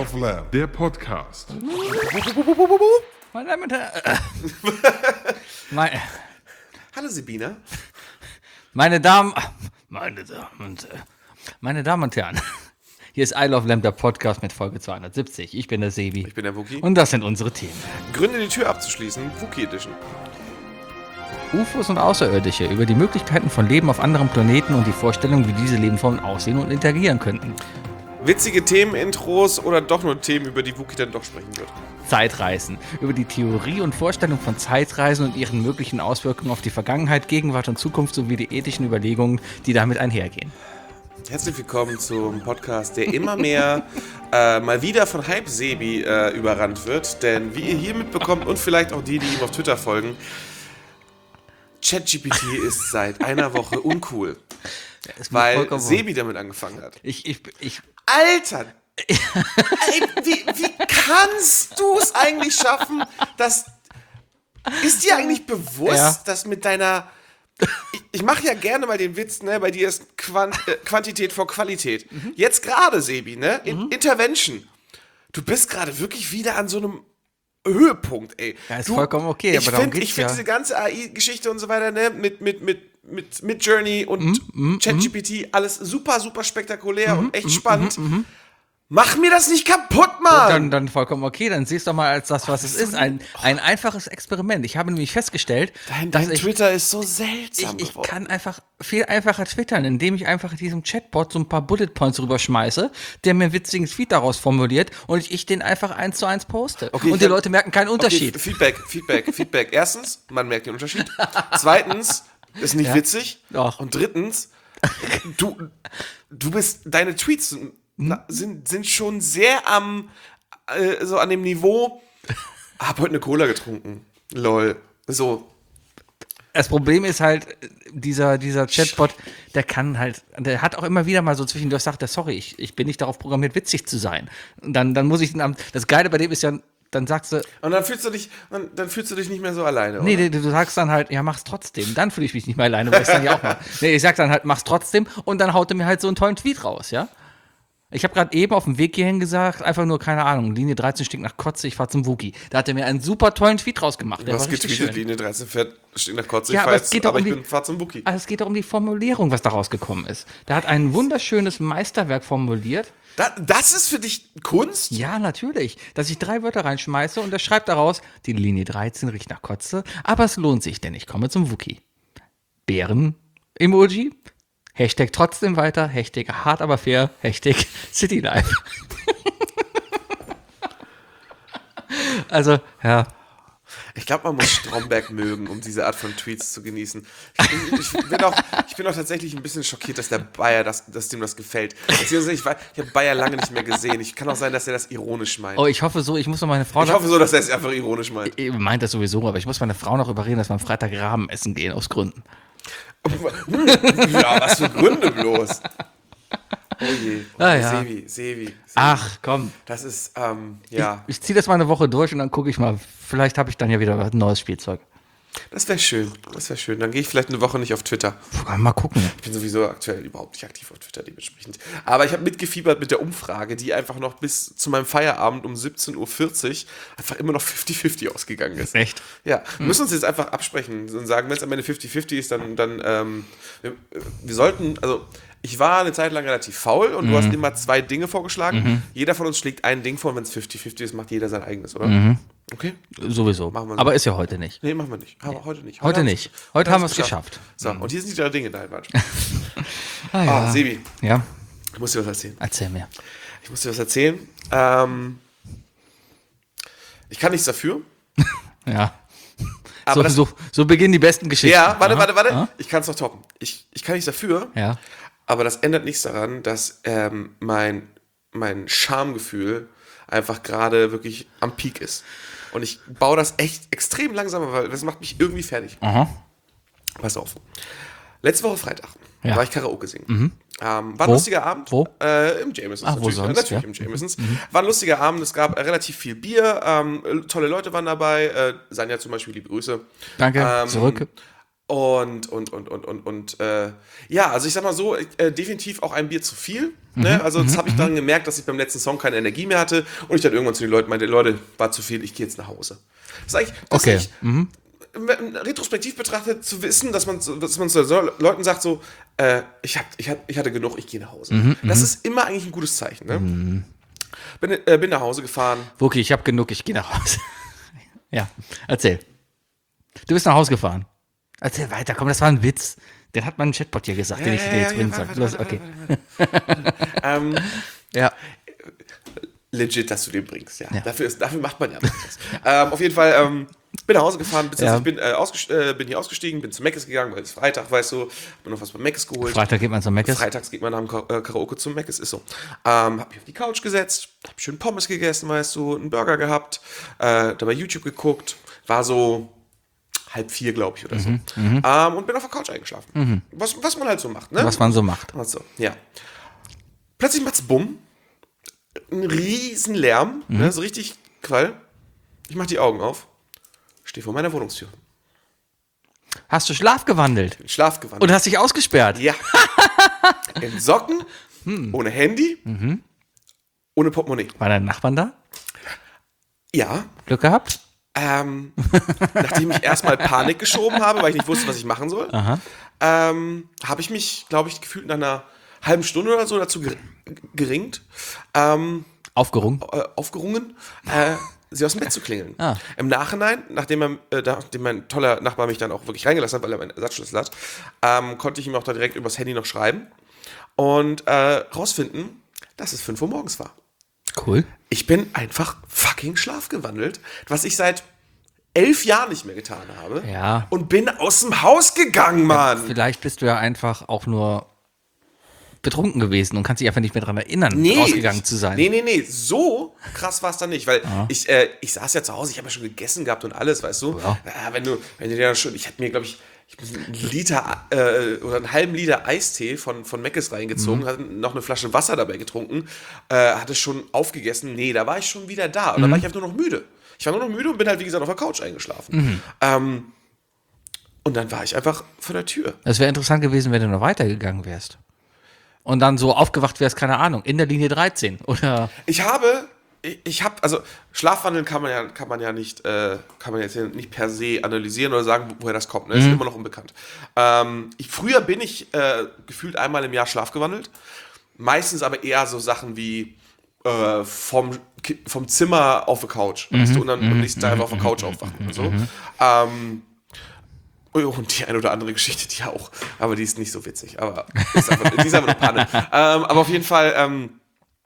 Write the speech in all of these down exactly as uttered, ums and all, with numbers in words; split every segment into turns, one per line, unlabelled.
of Lamb, der Podcast.
Meine Damen und Herren. Meine,
Hallo Sabina.
meine Damen. Meine Damen und Herren. Meine Damen und Herren. Hier ist I Love Lamb, der Podcast mit Folge zweihundertsiebzig. Ich bin der Sebi.
Ich bin der Wookie.
Und das sind unsere Themen.
Gründe, die Tür abzuschließen. Wookie Edition.
U F Os und Außerirdische, über die Möglichkeiten von Leben auf anderen Planeten und die Vorstellung, wie diese Lebensformen aussehen und interagieren könnten.
Witzige Themenintros oder doch nur Themen, über die Wookie dann doch sprechen wird.
Zeitreisen, über die Theorie und Vorstellung von Zeitreisen und ihren möglichen Auswirkungen auf die Vergangenheit, Gegenwart und Zukunft sowie die ethischen Überlegungen, die damit einhergehen.
Herzlich willkommen zum Podcast, der immer mehr äh, mal wieder von Hype Sebi äh, überrannt wird. Denn wie ihr hier mitbekommt und vielleicht auch die, die ihm auf Twitter folgen, ChatGPT ist seit einer Woche uncool. Weil Sebi damit angefangen hat.
Ich, ich, ich.
Alter! Ey, wie, wie kannst du es eigentlich schaffen, dass. Ist dir eigentlich bewusst, ja. dass mit deiner. Ich, ich mache ja gerne mal den Witz, ne? Bei dir ist Quant, äh, Quantität vor Qualität. Mhm. Jetzt gerade, Sebi, ne? In, mhm. Intervention. Du bist gerade wirklich wieder an so einem Höhepunkt, ey.
Ja, ist
du,
vollkommen okay,
ich
aber darum
find,
geht's
Ich finde
ja.
diese ganze A I-Geschichte und so weiter, ne? Mit, mit, mit, mit, mit Journey und
mm, mm,
ChatGPT, alles super, super spektakulär
mm,
und echt
mm,
spannend.
Mm, mm,
Mach mir das nicht kaputt, Mann!
Dann, dann vollkommen okay, dann siehst du mal als das, was Ach, es ist. Ein, ein einfaches Experiment. Ich habe nämlich festgestellt,
dein,
dass
dein
ich,
Twitter ist so seltsam
ich, ich kann einfach viel einfacher twittern, indem ich einfach diesem Chatbot so ein paar Bullet Points rüberschmeiße, der mir einen witzigen Tweet daraus formuliert und ich, ich den einfach eins zu eins poste. Okay, und die kann, Leute merken keinen Unterschied.
Okay, Feedback, Feedback, Feedback. Erstens, man merkt den Unterschied. Zweitens, ist nicht ja? witzig.
Doch.
Und drittens, du, du bist, deine Tweets sind Na, sind, sind schon sehr am, äh, so an dem Niveau, hab heute eine Cola getrunken. Lol. So.
Das Problem ist halt, dieser, dieser Chatbot, der kann halt, der hat auch immer wieder mal so zwischendurch sagt, er, sorry, ich, ich bin nicht darauf programmiert, witzig zu sein. Und dann, dann muss ich den, das Geile bei dem ist ja, dann sagst du.
Und dann fühlst du dich, dann, dann fühlst du dich nicht mehr so alleine,
Nee,
oder?
du, du sagst dann halt, ja, mach's trotzdem. Dann fühle ich mich nicht mehr alleine, weil ich dann ja auch mal. Nee, ich sag dann halt, mach's trotzdem und dann haut er mir halt so einen tollen Tweet raus, ja? Ich habe gerade eben auf dem Weg hierhin gesagt, einfach nur, keine Ahnung, Linie dreizehn stinkt nach Kotze, ich fahr zum Wookie. Da hat er mir einen super tollen Tweet rausgemacht.
Du hast getweetet, Linie dreizehn fährt, stinkt nach Kotze,
ja,
ich fahr
aber,
jetzt,
es geht
aber
um
ich
die,
bin, fahr zum Wookie.
Also es geht doch um die Formulierung, was da rausgekommen ist. Der hat ein wunderschönes Meisterwerk formuliert.
Da, das ist für dich Kunst?
Ja, natürlich. Dass ich drei Wörter reinschmeiße und er schreibt daraus, die Linie dreizehn riecht nach Kotze, aber es lohnt sich, denn ich komme zum Wookie. Bären-Emoji. Hashtag trotzdem weiter, Hashtag hart aber fair, Hashtag Citylife. Also, ja.
Ich glaube, man muss Stromberg mögen, um diese Art von Tweets zu genießen. Ich bin, ich bin, auch, ich bin auch tatsächlich ein bisschen schockiert, dass der Bayer, das, dass dem das gefällt. Beziehungsweise ich, ich habe Bayer lange nicht mehr gesehen. Ich kann auch sein, dass er das ironisch meint.
Oh, ich hoffe so, ich muss noch meine Frau...
Ich hoffe so, dass er es einfach ironisch meint.
Ich meint das sowieso, aber ich muss meine Frau noch überreden, dass wir am Freitag Rahmen essen gehen, aus Gründen.
Ja, was für Gründe bloß. Oh je, oh,
ah, ja.
Sevi, Sevi, Sevi.
Ach, komm.
Das ist, ähm, ja.
Ich, ich ziehe das mal eine Woche durch und dann gucke ich mal. Vielleicht habe ich dann ja wieder ein neues Spielzeug.
Das wäre schön, das wäre schön. Dann gehe ich vielleicht eine Woche nicht auf Twitter.
Puh, mal gucken.
Ich bin sowieso aktuell überhaupt nicht aktiv auf Twitter, dementsprechend. Aber ich habe mitgefiebert mit der Umfrage, die einfach noch bis zu meinem Feierabend um siebzehn Uhr vierzig einfach immer noch fünfzig fünfzig ausgegangen ist.
Echt?
Ja, wir müssen uns jetzt einfach absprechen und sagen, wenn es am Ende fünfzig fünfzig ist, dann, dann ähm, wir, wir sollten, also ich war eine Zeit lang relativ faul und mhm. du hast immer zwei Dinge vorgeschlagen. Mhm. Jeder von uns schlägt ein Ding vor und wenn es fünfzig fünfzig ist, macht jeder sein eigenes, oder? Mhm. Okay?
Sowieso.
Machen wir so.
Aber ist ja heute nicht.
Nee, machen wir nicht. Aber heute nicht.
Heute, heute nicht. Heute haben wir es geschafft. geschafft.
So, mhm. und hier sind die drei Dinge da.
ah, ja.
Oh, Sebi.
Ja?
Ich muss dir was erzählen.
Erzähl mir.
Ich muss dir was erzählen. Ähm, ich kann nichts dafür.
ja.
Aber
so, so, so beginnen die besten Geschichten.
Ja, warte,
Aha.
warte, warte.
Aha.
Ich kann es noch toppen. Ich, ich kann nichts dafür.
Ja.
Aber das ändert nichts daran, dass ähm, mein, mein Schamgefühl einfach gerade wirklich am Peak ist. Und ich baue das echt extrem langsam, weil das macht mich irgendwie fertig.
Aha.
Pass auf. Letzte Woche Freitag
ja.
war ich Karaoke singen.
Mhm.
Ähm, war ein
Wo?
lustiger Abend.
Wo?
Äh, Im Jamesons.
Ach,
natürlich
wo sonst,
natürlich
ja.
im Jamesons. Mhm. War ein lustiger Abend. Es gab äh, relativ viel Bier. Ähm, tolle Leute waren dabei. Äh, Sanja zum Beispiel, liebe Grüße.
Danke,
Ähm,
zurück.
Und, und, und, und, und, und, äh, ja, also ich sag mal so, äh, definitiv auch ein Bier zu viel. Ne? Also das habe ich dann gemerkt, dass ich beim letzten Song keine Energie mehr hatte und ich dann irgendwann zu den Leuten meinte, Leute, war zu viel, ich gehe jetzt nach Hause. Das ist eigentlich, das
Okay.
ist eigentlich, retrospektiv betrachtet zu wissen, dass man, dass man zu Leuten sagt so, äh, ich, hab, ich, hab, ich hatte genug, ich gehe nach Hause.
Mhm,
das ist immer eigentlich ein gutes Zeichen. Ne? Mhm. Bin, äh, bin nach Hause gefahren.
Wookie, ich habe genug, ich gehe nach Hause. Ja, erzähl. Du bist nach Hause gefahren. Erzähl weiter, komm, das war ein Witz. Den hat mein Chatbot hier gesagt,
Ja,
den ich
ja,
dir jetzt
ja,
bringen
ja,
soll.
warte,
Los,
warte,
okay.
ähm,
Ja.
legit, dass du den bringst, ja.
Ja.
Dafür, ist, dafür macht man ja was. ähm, auf jeden Fall, ähm, bin nach Hause gefahren, beziehungsweise
Ja.
ich bin, äh, ausgest- äh, bin hier ausgestiegen, bin zu Mc's gegangen, weil es Freitag, weißt du, hab mir noch was bei Mc's geholt.
Freitag geht man zum Meckes.
Freitags geht man nach dem Ka- äh, Karaoke zum Mc's, ist so. Ähm, hab mich auf die Couch gesetzt, hab schön Pommes gegessen, weißt du, einen Burger gehabt, äh, dabei YouTube geguckt, war so halb vier, glaube ich, oder so.
Mhm,
ähm, und bin auf der Couch eingeschlafen. Was, was man halt so macht, ne?
Was man so macht.
Also, ja. Plötzlich macht's Bumm. Ein riesen Lärm,
Mhm.
ne, so richtig Qual. Ich mach die Augen auf, stehe vor meiner Wohnungstür.
Hast du Schlaf gewandelt?
In Schlaf gewandelt.
Und hast dich ausgesperrt?
Ja. In Socken,
Hm.
ohne Handy,
Mhm.
ohne Portemonnaie.
War dein Nachbarn da?
Ja.
Glück gehabt?
Ähm, nachdem ich erstmal Panik geschoben habe, weil ich nicht wusste, was ich machen soll, ähm, habe ich mich, glaube ich, gefühlt nach einer halben Stunde oder so dazu ger- geringt, ähm,
Aufgerungen?
äh, aufgerungen, äh, sie aus dem Bett zu klingeln.
Ah.
Im Nachhinein, nachdem, er, äh, nachdem mein toller Nachbar mich dann auch wirklich reingelassen hat, weil er meinen Ersatzschlüssel hat, ähm, konnte ich ihm auch da direkt übers Handy noch schreiben und äh, rausfinden, dass es fünf Uhr morgens war.
Cool.
Ich bin einfach fucking schlafgewandelt, was ich seit elf Jahren nicht mehr getan habe.
Ja.
Und bin aus dem Haus gegangen, Mann.
Vielleicht bist du ja einfach auch nur betrunken gewesen und kannst dich einfach nicht mehr daran erinnern,
Nee,
rausgegangen zu sein.
Nee, nee, nee, so krass war es dann nicht, weil ich, äh, ich saß ja zu Hause, ich habe ja schon gegessen gehabt und alles, weißt du.
Ja.
Ja, wenn du, wenn du dir dann schon, ich hatte mir, glaube ich, ich hab einen Liter äh, oder einen halben Liter Eistee von, von Mc's reingezogen, hatte noch eine Flasche Wasser dabei getrunken, äh, hatte schon aufgegessen. Nee, da war ich schon wieder da und da war ich einfach nur noch müde. Ich war nur noch müde und bin halt, wie gesagt, auf der Couch eingeschlafen. Ähm, und dann war ich einfach vor der Tür.
Es wäre interessant gewesen, wenn du noch weitergegangen wärst. Und dann so aufgewacht wärst, keine Ahnung, in der Linie dreizehn oder...
Ich habe, ich, ich habe, also Schlafwandeln kann man ja, kann man ja nicht, äh, kann man jetzt ja nicht per se analysieren oder sagen, woher das kommt. Ne? Ist immer noch unbekannt. Ähm, ich, früher bin ich äh, gefühlt einmal im Jahr schlafgewandelt. Meistens aber eher so Sachen wie äh, vom, Ki- vom Zimmer auf die Couch. Weißt du? Und dann am nächsten Tag einfach auf der Couch aufwachen. Und so. Ähm, und die eine oder andere Geschichte, die auch, aber die ist nicht so witzig. Aber ist einfach, die ist einfach nur Panne. ähm, aber auf jeden Fall, ähm,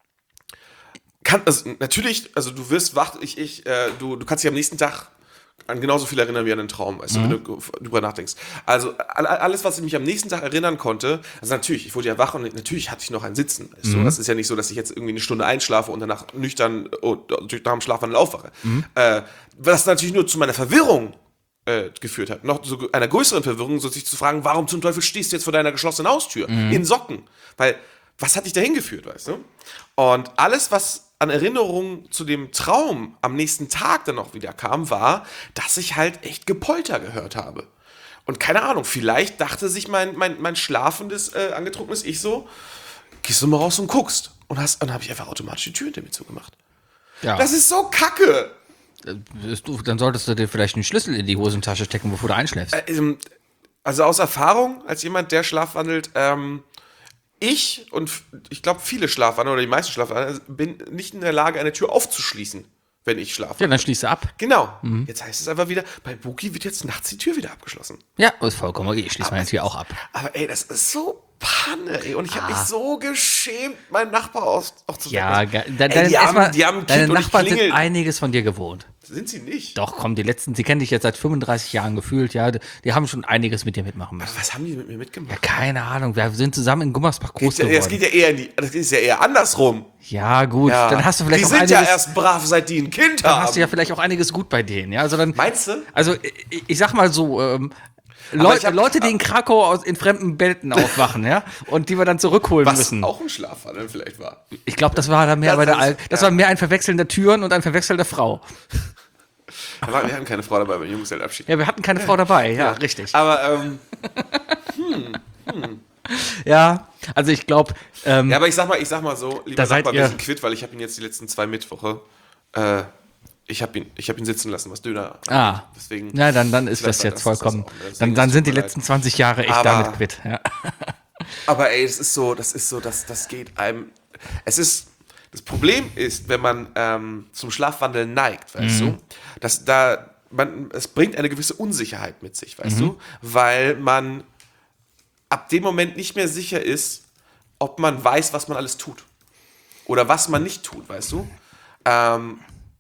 kann, also natürlich, also du wirst wach, ich, ich, äh, du, du kannst dich am nächsten Tag an genauso viel erinnern wie an einen Traum, weißt du, wenn du drüber nachdenkst. Also all- alles, was ich mich am nächsten Tag erinnern konnte, also natürlich, ich wurde ja wach und natürlich hatte ich noch ein Sitzen. Weißt du? Das ist ja nicht so, dass ich jetzt irgendwie eine Stunde einschlafe und danach nüchtern oh, durch nach dem Schlafwandel aufwache. Äh, was natürlich nur zu meiner Verwirrung äh, geführt hat. Noch zu einer größeren Verwirrung, so sich zu fragen, warum zum Teufel stehst du jetzt vor deiner geschlossenen Haustür in Socken? Weil, was hat dich dahin geführt, weißt du? Und alles, was an Erinnerungen zu dem Traum am nächsten Tag dann noch wieder kam, war, dass ich halt echt Gepolter gehört habe. Und keine Ahnung, vielleicht dachte sich mein, mein, mein schlafendes, äh, angetrunkenes Ich so, gehst du mal raus und guckst. Und, hast- und dann habe ich einfach automatisch die Tür hinter mir zugemacht.
Ja.
Das ist so kacke.
Du, dann solltest du dir vielleicht einen Schlüssel in die Hosentasche stecken, bevor du einschläfst.
Äh, ähm, also aus Erfahrung, als jemand, der schlafwandelt, ähm, ich und f- ich glaube viele Schlafwandler oder die meisten Schlafwandler bin nicht in der Lage, eine Tür aufzuschließen, wenn ich schlafe.
Ja, dann schließ sie ab.
Genau. Jetzt heißt es einfach wieder, bei Bookie wird jetzt nachts die Tür wieder abgeschlossen.
Ja, ist vollkommen okay. Ich schließe meine Tür auch ab.
Aber ey, das ist so Panne, ey. Und ich habe mich so geschämt, meinen Nachbar aus, auch zu
Ja,
wecken.
ge- de-
Ey,
deine,
die,
erstmal,
haben, die haben ein
deine
Kind und ich
Nachbarn sind
klingel.
einiges von dir gewohnt.
Sind sie nicht?
Doch, komm, die letzten, sie kennen dich jetzt seit fünfunddreißig Jahren gefühlt, ja. Die, die haben schon einiges mit dir mitmachen müssen.
Was haben die mit mir mitgemacht?
Keine Ahnung, wir sind zusammen in Gummersbach groß
Ja, das
geworden.
geht ja eher in die, das ist ja eher andersrum.
Ja, gut,
Ja.
dann hast du vielleicht
die
auch
sind
einiges,
ja erst brav, seit die ein Kind
dann
haben.
hast du ja vielleicht auch einiges gut bei denen, ja. Also dann,
Meinst du?
also ich, ich sag mal so, ähm,
ich
Leute,
hab-
Leute, die in Krakau aus, in fremden Betten aufwachen, ja, und die wir dann zurückholen
Was
müssen.
auch ein Schlafwandel vielleicht war.
Ich glaube, das war da mehr
Das
bei der
ist-
Al das
ja.
war mehr ein Verwechseln der Türen und ein Verwechseln der Frau.
Aber wir hatten keine Frau dabei beim Junggesellenabschied.
Ja, wir hatten keine Frau dabei, ja,
Ja.
richtig.
Aber, ähm,
Ja, also ich glaube, ähm,
ja, aber ich sag mal, ich sag mal so, lieber
Da seid
Nachbar,
ihr-
wir sind quitt, weil ich habe ihn jetzt die letzten zwei Mittwoche, äh, ich habe ihn, ich hab ihn sitzen lassen, was Döner
ah,
angeht. Deswegen,
na, dann, dann ist
vielleicht
das
war
jetzt
das das
vollkommen,
auch. Deswegen
dann,
ist
dann
es
sind die
tut mir
letzten zwanzig Jahre echt
Aber-
damit quitt, ja.
Aber ey, es ist so, das ist so, das, das geht einem. Es ist, das Problem ist, wenn man ähm, zum Schlafwandeln neigt, weißt
Mhm.
du, dass da, man, es bringt eine gewisse Unsicherheit mit sich, weißt
Mhm.
du, weil man ab dem Moment nicht mehr sicher ist, ob man weiß, was man alles tut. Oder was man nicht tut, weißt du. Ähm,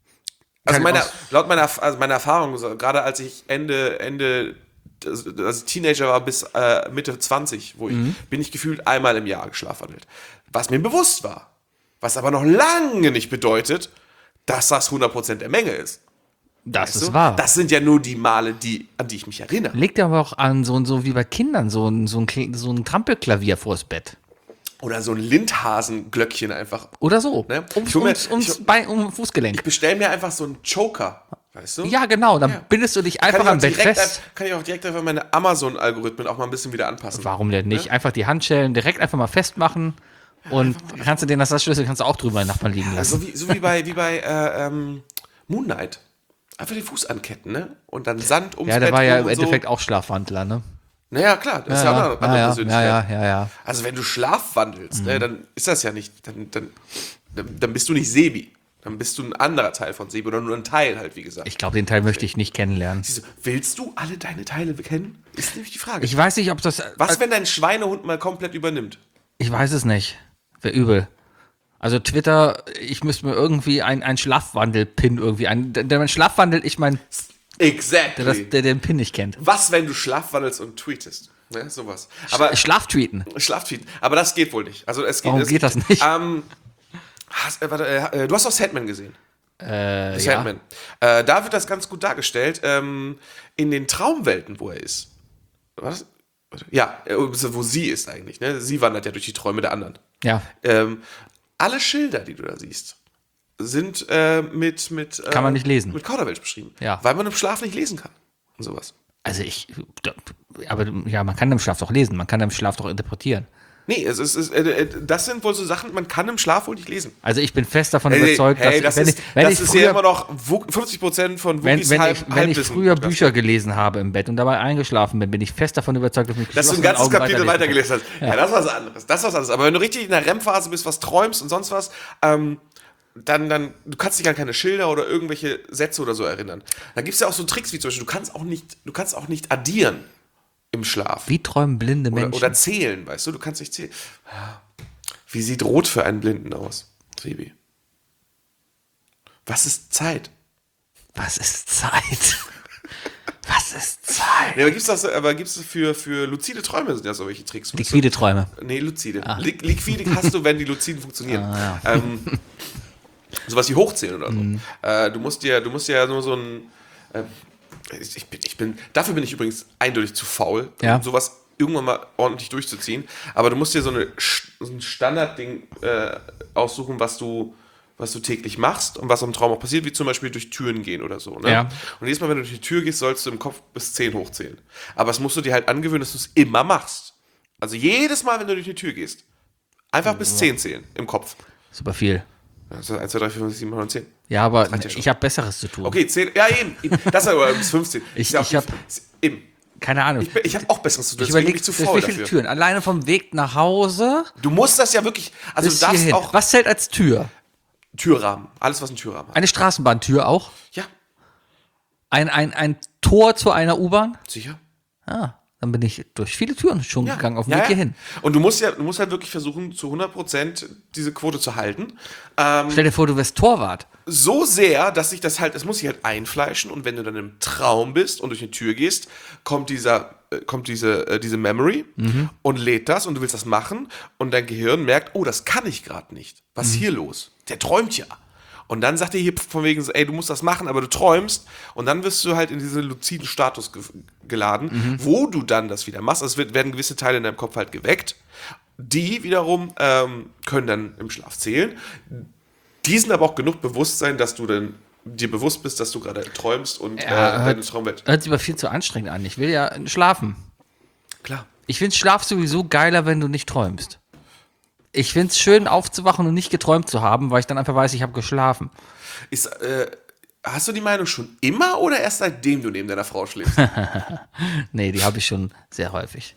also
Kann
meine,
aus-
laut meiner, also meiner Erfahrung, so, gerade als ich Ende, Ende, also als ich Teenager war bis äh, Mitte zwanzig, wo ich,
Mhm.
bin ich gefühlt einmal im Jahr geschlafwandelt. Was mir bewusst war. Was aber noch lange nicht bedeutet, dass das hundert Prozent der Menge ist.
Das
Weißt
ist
du?
wahr.
Das sind ja nur die Male, die, an die ich mich erinnere.
Legt aber auch an, so, so wie bei Kindern, so ein, so ein, Kle- so ein Trampelklavier vors Bett.
Oder so ein Lindhasen-Glöckchen einfach.
Oder so.
Ne?
Ums,
Ich hol mir-
ums, ums
ich-
Bein, um Fußgelenk.
Bestell mir einfach so einen Joker. Weißt du?
Ja, genau. Dann
Ja.
bindest du dich
Kann
einfach
ich, auch
am Bett
direkt,
fest.
ein- kann ich auch direkt einfach meine Amazon-Algorithmen auch mal ein bisschen wieder anpassen.
Warum denn nicht? Einfach die Handschellen direkt einfach mal festmachen und kannst du den Ersatzschlüssel kannst du auch drüber in den Nachbarn liegen lassen.
Also wie, so wie bei, wie bei äh, ähm, Moon Knight. Einfach die Fuß anketten, ne? Und dann Sand ums
Ja, der
Bett
war ja
rum
im
und so.
Endeffekt auch Schlafwandler, ne?
Naja, klar, das ist ja auch eine andere
ja, ja,
Persönlichkeit.
ja, ja, ja.
Also wenn du schlafwandelst,
Mhm.
ne, dann ist das ja nicht, dann, dann, dann dann bist du nicht Sebi. Dann bist du ein anderer Teil von Sebi oder nur ein Teil halt, wie gesagt.
Ich glaube, den Teil möchte ich nicht kennenlernen.
Siehst du, willst du alle deine Teile kennen? Ist nämlich die Frage.
Ich weiß nicht, ob das.
Was, wenn dein Schweinehund mal komplett übernimmt?
Ich weiß es nicht. Wäre übel. Also Twitter, ich müsste mir irgendwie ein, ein Schlafwandel-Pin irgendwie ein. Der man schlafwandelt, ich meine,
Exactly.
der, das- der den Pin nicht kennt.
Was, wenn du schlafwandelst und tweetest? Ne, sowas. Aber
Schlaftweeten.
Schlaftweeten. Aber das geht wohl nicht. Also es geht,
Warum
es
geht das nicht?
Ähm, hast, äh, warte, äh, du hast doch Sandman gesehen.
Äh, ja.
Sandman. Äh, da wird das ganz gut dargestellt. Ähm, in den Traumwelten, wo er ist. Was? Warte. Ja, äh, wo sie ist eigentlich. Ne? Sie wandert ja durch die Träume der anderen.
ja.
Ähm, alle Schilder, die du da siehst, sind äh, mit, mit, äh,
Kann man nicht lesen.
mit Kauderwelsch beschrieben.
Ja.
Weil man im Schlaf nicht lesen kann. Und sowas.
Also ich, aber ja, man kann im Schlaf doch lesen, man kann im Schlaf doch interpretieren.
Nee, es ist, es, äh, äh, das sind wohl so Sachen, man kann im Schlaf wohl nicht lesen.
Also ich bin fest davon
Hey,
überzeugt,
hey,
dass
das
wenn
ist,
ich, wenn
das
ich
ist
früher,
ja immer noch Wu- fünfzig Prozent von
wenn,
Wookies
wenn,
halb,
ich, wenn ich
Halbwissen.
früher Bücher gelesen habe im Bett und dabei eingeschlafen bin, bin ich fest davon überzeugt, dass ich mit
Dass du ein
geschlossenen
ganzes
Augen
Kapitel
weiterlesen
weitergelesen hast. Ja. das ist was anderes. Das ist was anderes. Aber wenn du richtig in der R E M-Phase bist, was träumst und sonst was, ähm, dann, dann, du kannst dich an keine Schilder oder irgendwelche Sätze oder so erinnern. Da gibt es ja auch so Tricks wie zum Beispiel, du kannst auch nicht, du kannst auch nicht addieren im Schlaf.
kann. Wie träumen blinde
Oder,
Menschen?
oder zählen, weißt du, du kannst nicht zählen. Wie sieht Rot für einen Blinden aus, Sebi? Was ist Zeit?
Was ist Zeit? Was ist Zeit?
Nee, aber gibt's das, aber gibt's für, für luzide Träume sind ja solche Tricks.
Liquide Träume.
Nee, luzide.
Ah.
Li liquide hast du, wenn die luziden funktionieren. ähm, sowas wie hochzählen oder so.
Mhm.
Äh, du musst dir, du musst dir ja nur so ein. Äh, ich, ich bin, ich bin, dafür bin ich übrigens eindeutig zu faul,
Ja.
um sowas irgendwann mal ordentlich durchzuziehen. Aber du musst dir so, eine, so ein Standardding äh, aussuchen, was du, was du täglich machst und was im Traum auch passiert, wie zum Beispiel durch Türen gehen oder so. Ne?
Ja.
Und jedes Mal, wenn du durch die Tür gehst, sollst du im Kopf bis zehn hochzählen. Aber das musst du dir halt angewöhnen, dass du es immer machst. Also jedes Mal, wenn du durch die Tür gehst, einfach bis zehn zählen im Kopf.
Super viel.
Also eins, zwei, drei, vier, fünf, sechs, sieben, acht, neun, zehn.
Ja, aber
reicht ja schon.
ich habe Besseres zu tun.
Okay, zehn. Ja, eben. eben. Das ist aber bis fünfzehn.
Ich-
Ist ja auch
ich
die-
hab-
Eben.
Keine Ahnung.
Ich, bin- ich habe auch Besseres zu tun.
Ich
deswegen bin
überlege,
ich zu
wie
faul
viele
dafür.
Türen. Alleine vom Weg nach Hause
Du musst das ja wirklich. Also
bis
du darfst
hierhin.
auch
Was zählt als Tür?
Türrahmen. Alles, was einen Türrahmen hat.
Eine Straßenbahntür auch?
Ja,
Ein, ein, ein Tor zu einer U-Bahn?
sicher.
Ah, dann bin ich durch viele Türen schon
Ja.
gegangen, auf dem
ja,
Weg
ja.
hierhin.
Und du musst ja, du musst halt wirklich versuchen, zu hundert Prozent diese Quote zu halten. Ähm,
Stell dir vor, du wärst Torwart.
so sehr, dass sich das halt, es muss sich halt einfleischen und wenn du dann im Traum bist und durch eine Tür gehst, kommt dieser, äh, kommt diese, äh, diese Memory und lädt das und du willst das machen und dein Gehirn merkt, oh, das kann ich gerade nicht. Was ist hier los? Der träumt ja. Und dann sagt er hier von wegen so, ey, du musst das machen, aber du träumst und dann wirst du halt in diesen luziden Status ge geladen, wo du dann das wieder machst. Also es wird, werden gewisse Teile in deinem Kopf halt geweckt. Die wiederum ähm, können dann im Schlaf zählen. Die sind aber auch genug Bewusstsein, dass du dann dir bewusst bist, dass du gerade träumst und
Ja,
äh, deine Traumwelt.
Hört sich aber viel zu anstrengend an. Ich will ja schlafen.
Klar.
Ich finde Schlaf sowieso geiler, wenn du nicht träumst. Ich finde es schön, aufzuwachen und nicht geträumt zu haben, weil ich dann einfach weiß, ich habe geschlafen.
Ist, äh, hast du die Meinung schon immer oder erst seitdem du neben deiner Frau schläfst?
Nee, die habe ich schon sehr häufig.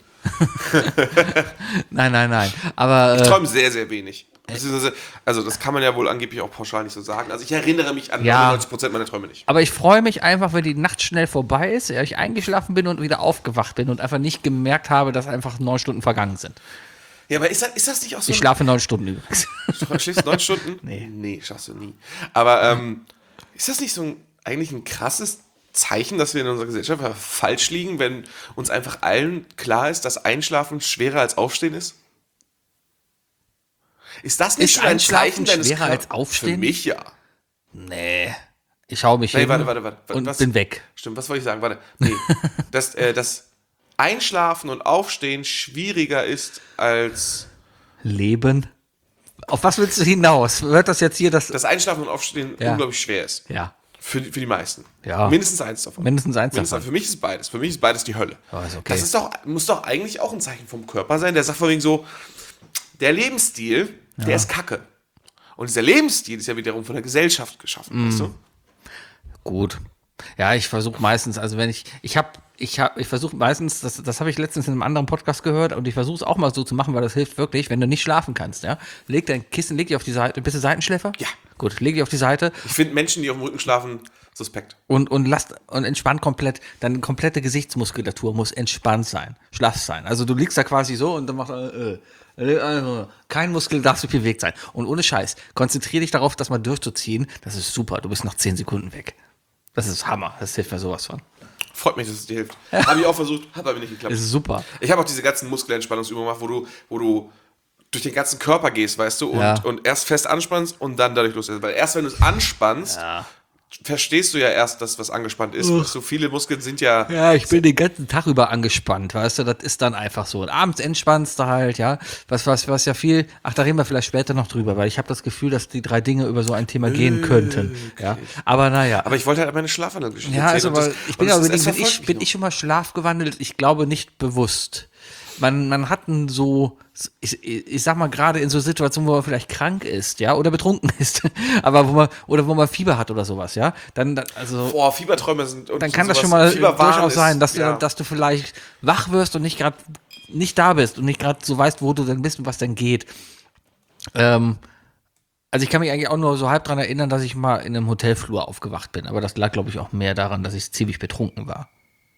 Nein, nein, nein. Aber
Ich
äh,
träume sehr, sehr wenig. Beziehungsweise, Also das kann man ja wohl angeblich auch pauschal nicht so sagen. Also ich erinnere mich an
Ja.
neunundneunzig Prozent meiner Träume nicht.
aber ich freue mich einfach, wenn die Nacht schnell vorbei ist, ja, ich eingeschlafen bin und wieder aufgewacht bin und einfach nicht gemerkt habe, dass einfach neun Stunden vergangen sind.
Ja, aber ist das, ist das nicht auch so?
Ich schlafe neun Stunden übrigens.
Du schläfst neun Stunden?
Nee.
Nee, schaffst du nie. Aber ähm, ist das nicht so ein, eigentlich ein krasses Zeichen, dass wir in unserer Gesellschaft einfach falsch liegen, wenn uns einfach allen klar ist, dass Einschlafen schwerer als Aufstehen ist? Ist das nicht
Ist
schon ein
Einschlafen
Zeichen deines
schwerer
Kör-
als Aufstehen?
Für mich ja.
Nee. Ich hau mich
Nee,
hin
warte, warte, warte.
und
Was-
bin weg.
Stimmt, was wollte ich sagen? Warte. Nee. dass, äh, das Einschlafen und Aufstehen schwieriger ist als
Leben. Auf was willst du hinaus? Wird das jetzt hier das...
das Einschlafen und Aufstehen
Ja.
unglaublich schwer ist.
ja,
Für, für die meisten.
Ja.
Mindestens eins davon.
mindestens eins
Mindestens,
davon.
für mich ist beides. Für mich ist beides die Hölle.
Ja, ist okay.
Das ist doch, muss doch eigentlich auch ein Zeichen vom Körper sein. Der sagt vorwiegend so, der Lebensstil, der ist kacke. Und dieser Lebensstil ist ja wiederum von der Gesellschaft geschaffen,
Mhm.
weißt du?
Gut. Ja, ich versuche meistens, also wenn ich, ich habe, ich habe, ich versuche meistens, das, das habe ich letztens in einem anderen Podcast gehört und ich versuche es auch mal so zu machen, weil das hilft wirklich, wenn du nicht schlafen kannst, ja. Leg dein Kissen, leg dich auf die Seite, bist du Seitenschläfer?
Ja.
Gut, leg dich auf die Seite
Ich finde Menschen, die auf dem Rücken schlafen, suspekt.
und, und lass, und entspann komplett, deine komplette Gesichtsmuskulatur muss entspannt sein, schlaff sein. Also du liegst da quasi so und dann machst du, äh, äh, also, kein Muskel darf so bewegt sein. Und ohne Scheiß, konzentrier dich darauf, das mal durchzuziehen, das ist super, du bist nach zehn Sekunden weg. Das ist Hammer, das hilft mir sowas von.
Freut mich, dass es dir hilft. Habe ich auch versucht, hat aber nicht geklappt.
Das ist super.
Ich habe auch diese ganzen Muskelentspannungsübungen gemacht, wo du, wo du durch den ganzen Körper gehst, weißt du, und,
Ja.
und erst fest anspannst und dann dadurch loslässt. Weil erst wenn du es anspannst,
Ja.
verstehst du ja erst, dass was angespannt ist. So viele Muskeln sind ja.
Ja, ich bin den ganzen Tag über angespannt, weißt du, das ist dann einfach so. Und abends entspannst du halt, ja, was, was, was ja viel, ach, da reden wir vielleicht später noch drüber, weil ich habe das Gefühl, dass die drei Dinge über so ein Thema gehen könnten, ja, aber naja.
Aber ich wollte halt meine Schlafwandelgeschichte
Ja, also,
erzählen.
aber
und das-
ich bin
und
ja
das-
überlegen,
es
bin
verfolgt
ich,
mich
bin
noch.
ich schon mal schlafgewandelt? Ich glaube nicht bewusst. Man, man hat einen so, ich, ich sag mal, gerade in so Situationen, wo man vielleicht krank ist, ja, oder betrunken ist, aber wo man, oder wo man Fieber hat oder sowas, ja, dann, dann also,
Boah, Fieberträume sind. Und
dann kann das
sowas.
schon mal
Fieberwahn
durchaus
ist-
sein, dass du,
ja.
dass du vielleicht wach wirst und nicht gerade nicht da bist und nicht gerade so weißt, wo du denn bist und was denn geht. Ähm, also ich kann mich eigentlich auch nur so halb dran erinnern, dass ich mal in einem Hotelflur aufgewacht bin, aber das lag, glaube ich, auch mehr daran, dass ich ziemlich betrunken war.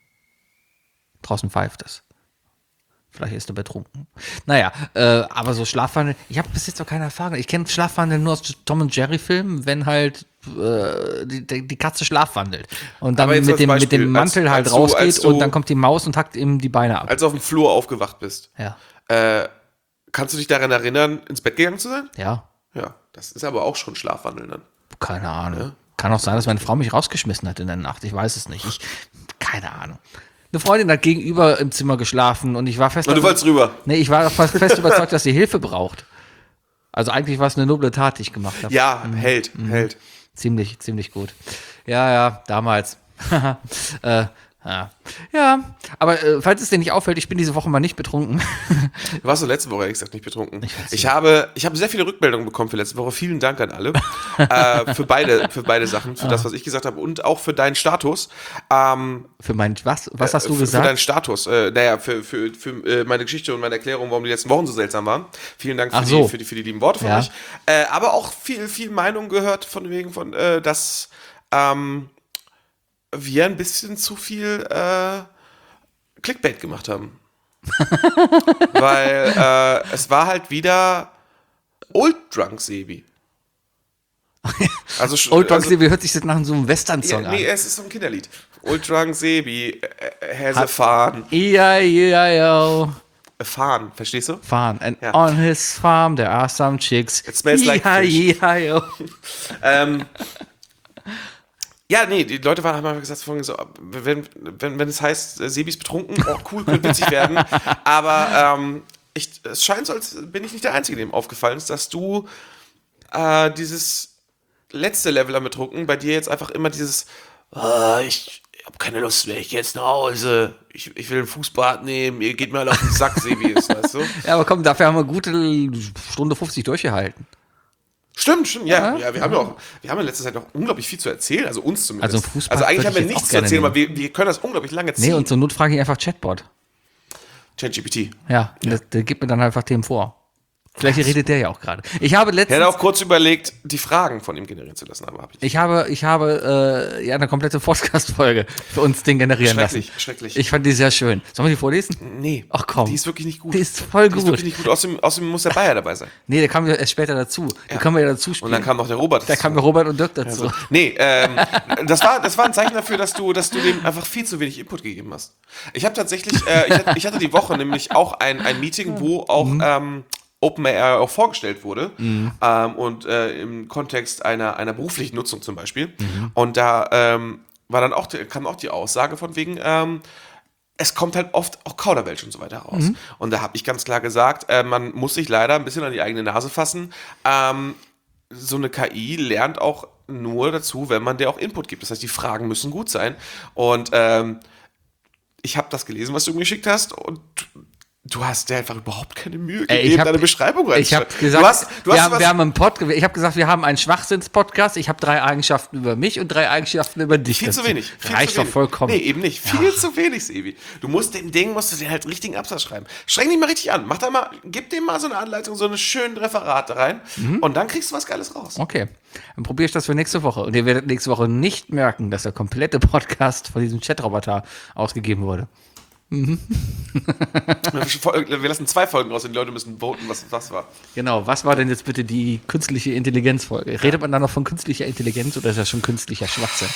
Draußen pfeift es. Vielleicht ist er betrunken. Naja, äh, aber so Schlafwandel, ich habe bis jetzt noch keine Erfahrung. Ich kenne Schlafwandel nur aus Tom und Jerry Filmen, wenn halt äh, die, die Katze schlafwandelt und dann
Aber jetzt
mit
als
dem, mit
Beispiel,
dem Mantel
als-
halt
als du-
rausgeht
als du-
und dann kommt die Maus und hackt ihm die Beine ab.
Als du auf dem Flur aufgewacht bist,
Ja,
äh, kannst du dich daran erinnern, ins Bett gegangen zu sein?
ja,
Ja, das ist aber auch schon Schlafwandeln dann.
keine Ahnung. Kann auch sein, dass meine Frau mich rausgeschmissen hat in der Nacht. Ich weiß es nicht. Ich, keine Ahnung. Eine Freundin hat gegenüber im Zimmer geschlafen und ich war fest
Und du wolltest rüber.
Nee, ich war fast fest überzeugt, dass sie Hilfe braucht. Also eigentlich war es eine noble Tat, die ich gemacht habe.
Ja, hält, hält.
Ziemlich, ziemlich gut. Ja, ja, damals. äh, ja. ja, aber äh, falls es dir nicht auffällt, ich bin diese Woche mal nicht betrunken.
Du warst du letzte Woche, ehrlich gesagt, nicht betrunken. Ich habe, ich habe sehr viele Rückmeldungen bekommen für letzte Woche. Vielen Dank an alle. äh, für, beide, für beide Sachen. Für das, was ich gesagt habe und auch für deinen Status. Ähm,
Für mein, was? Was hast du
für,
gesagt?
Für deinen Status. Äh, naja, für, für, für äh, meine Geschichte und meine Erklärung, warum die letzten Wochen so seltsam waren. Vielen Dank für,
Ach so.
die, für, die, für die lieben Worte von
Ja.
euch. Äh, aber auch viel, viel Meinung gehört von wegen von, äh, dass ähm, wir ein bisschen zu viel äh, Clickbait gemacht haben. Weil äh, es war halt wieder Old Drunk Sebi. Also, sch-
Old Drunk
also,
Sebi hört sich das nach so einem Western-Song
ja, nee,
an.
es ist so ein Kinderlied. Old Drunk Sebi, äh, äh, has a Farm.
Ja, ja, ja.
A Farm, verstehst du?
Farm. And
Ja.
on his farm there are some chicks.
It smells like
ja,
fish.
ja, ja.
Ähm, ja, nee, die Leute waren, haben einfach gesagt, von so, wenn, wenn, wenn es heißt, äh, Sebi ist betrunken, oh cool, könnte witzig werden. Aber ähm, ich, es scheint so, als bin ich nicht der Einzige, dem aufgefallen ist, dass du äh, dieses letzte Level am Betrunken, bei dir jetzt einfach immer dieses, ah, ich habe keine Lust mehr, ich gehe jetzt nach Hause, ich, ich will ein Fußbad nehmen, ihr geht mir alle auf den Sack, Sebi ist, weißt du?
Ja, aber komm, dafür haben wir gute Stunde fünfzig durchgehalten.
Stimmt, stimmt, ja,
Ja,
ja, wir haben ja auch, wir haben in letzter Zeit noch unglaublich viel zu erzählen, also uns zumindest.
Also Fußball
Also eigentlich
würde
haben wir
ich jetzt
nichts
auch
zu
gerne
erzählen,
nehmen.
aber wir, wir können das unglaublich lange ziehen.
Nee, und zur Not frage ich einfach Chatbot.
ChatGPT.
Ja, Der, der gibt mir dann einfach Themen vor. Vielleicht redet der ja auch gerade. Ich habe
Ich
letztens,
hätte auch kurz überlegt, die Fragen von ihm generieren zu lassen, aber habe ich nicht.
ich habe, ich habe äh, ja eine komplette Podcast-Folge für uns den generieren lassen.
Schrecklich, schrecklich.
Ich fand die sehr schön. Sollen wir die vorlesen?
Nee.
Ach komm.
Die ist wirklich nicht gut.
Die ist voll
Die ist
gut.
wirklich nicht gut. Außerdem, außerdem muss der Bayer dabei sein.
Nee, der kam ja erst später dazu. Die können wir ja dazu
Und
spielen.
dann kam noch der Robert.
da kamen Robert und Dirk dazu.
Also, nee, ähm, das war, das war ein Zeichen dafür, dass du, dass du dem einfach viel zu wenig Input gegeben hast. Ich habe tatsächlich, äh, ich, hatte, ich hatte die Woche nämlich auch ein, ein Meeting, wo auch
Mhm.
ähm, OpenAI auch vorgestellt wurde mhm. ähm, und äh, im Kontext einer, einer beruflichen Nutzung zum Beispiel. Mhm. Und da ähm, war dann auch, die, kam auch die Aussage von wegen, ähm, es kommt halt oft auch Kauderwelsch und so weiter raus. Mhm. Und da habe ich ganz klar gesagt, äh, man muss sich leider ein bisschen an die eigene Nase fassen. Ähm, so eine K I lernt auch nur dazu, wenn man der auch Input gibt. Das heißt, die Fragen müssen gut sein. Und ähm, ich habe das gelesen, was du mir geschickt hast, und du hast dir einfach überhaupt keine Mühe gegeben,
Ey, ich hab,
deine Beschreibung
Ich habe
reinzuschreiben.
gesagt,
du hast, du
wir,
hast
haben,
was,
wir haben einen Pod, ich habe gesagt, wir haben einen Schwachsinns-Podcast. Ich habe drei Eigenschaften über mich und drei Eigenschaften über dich.
viel zu wenig. Viel
Reicht
zu
doch
wenig.
vollkommen.
Nee, eben nicht. Viel zu wenig, Sebi. Du musst dem Ding, musst du dir halt richtigen Absatz schreiben. Streng dich mal richtig an. Mach da mal, gib dem mal so eine Anleitung, so eine schöne Referate rein
Mhm.
und dann kriegst du was Geiles raus.
Okay, dann probiere ich das für nächste Woche. Und ihr werdet nächste Woche nicht merken, dass der komplette Podcast von diesem Chatroboter ausgegeben wurde.
Wir lassen zwei Folgen raus und die Leute müssen voten, was das war.
Genau, was war denn jetzt bitte die künstliche Intelligenz-Folge? Redet man da noch von künstlicher Intelligenz oder ist das schon künstlicher Schwachsinn?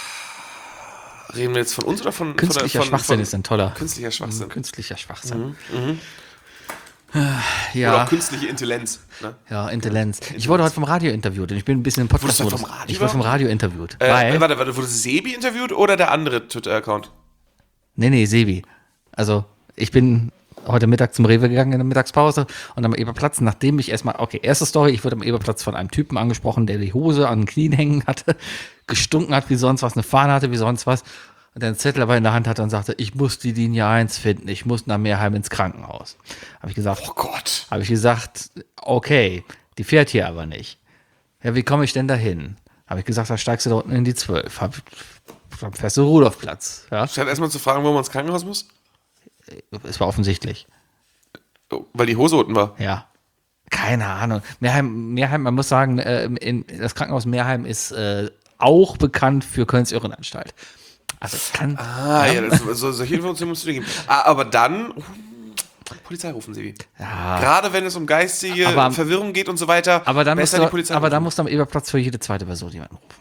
Reden wir jetzt von uns oder von...
Künstlicher
von, von,
Schwachsinn
von,
ist ein toller.
Künstlicher Schwachsinn.
Künstlicher Schwachsinn.
Mhm. Oder
Ja,
auch künstliche Intelligenz. Ne?
ja, Intelligenz. Ich wurde heute vom Radio interviewt und ich bin ein bisschen im Podcast.
Wurdest du vom Radio?
Ich wurde vom Radio interviewt.
Äh,
weil,
warte, warte, wurde Sebi interviewt oder der andere Twitter-Account?
nee, nee, Sebi. Also, ich bin heute Mittag zum Rewe gegangen in der Mittagspause und am Eberplatz, nachdem ich erstmal, okay, erste Story, ich wurde am Eberplatz von einem Typen angesprochen, der die Hose an den Knien hängen hatte, gestunken hat wie sonst was, eine Fahne hatte wie sonst was und der einen Zettel aber in der Hand hatte und sagte, ich muss die Linie eins finden, ich muss nach Meerheim ins Krankenhaus. Habe ich gesagt,
Oh Gott.
habe ich gesagt, okay, die fährt hier aber nicht. Ja, wie komme ich denn dahin? Habe ich gesagt, da steigst du da unten in die zwölf. Hab, dann fährst du Rudolfplatz. Ja,
Statt erstmal zu fragen, wo man ins Krankenhaus muss?
es war offensichtlich.
Oh, weil die Hose unten war.
Ja. Keine Ahnung. Meerheim, Meerheim, man muss sagen, äh, in, das Krankenhaus Meerheim ist äh, auch bekannt für Kölns Irrenanstalt. Also kann.
Ah, ja, das, so, solche Informationen musst du dir geben. Ah, aber dann uh, Polizei rufen, Sebi.
Ja.
Gerade wenn es um geistige
Aber-
Verwirrung geht und so weiter,
Aber dann musst
besser die
du,
Polizei
aber dann
rufen.
musst du am Eberplatz für jede zweite Person jemanden rufen.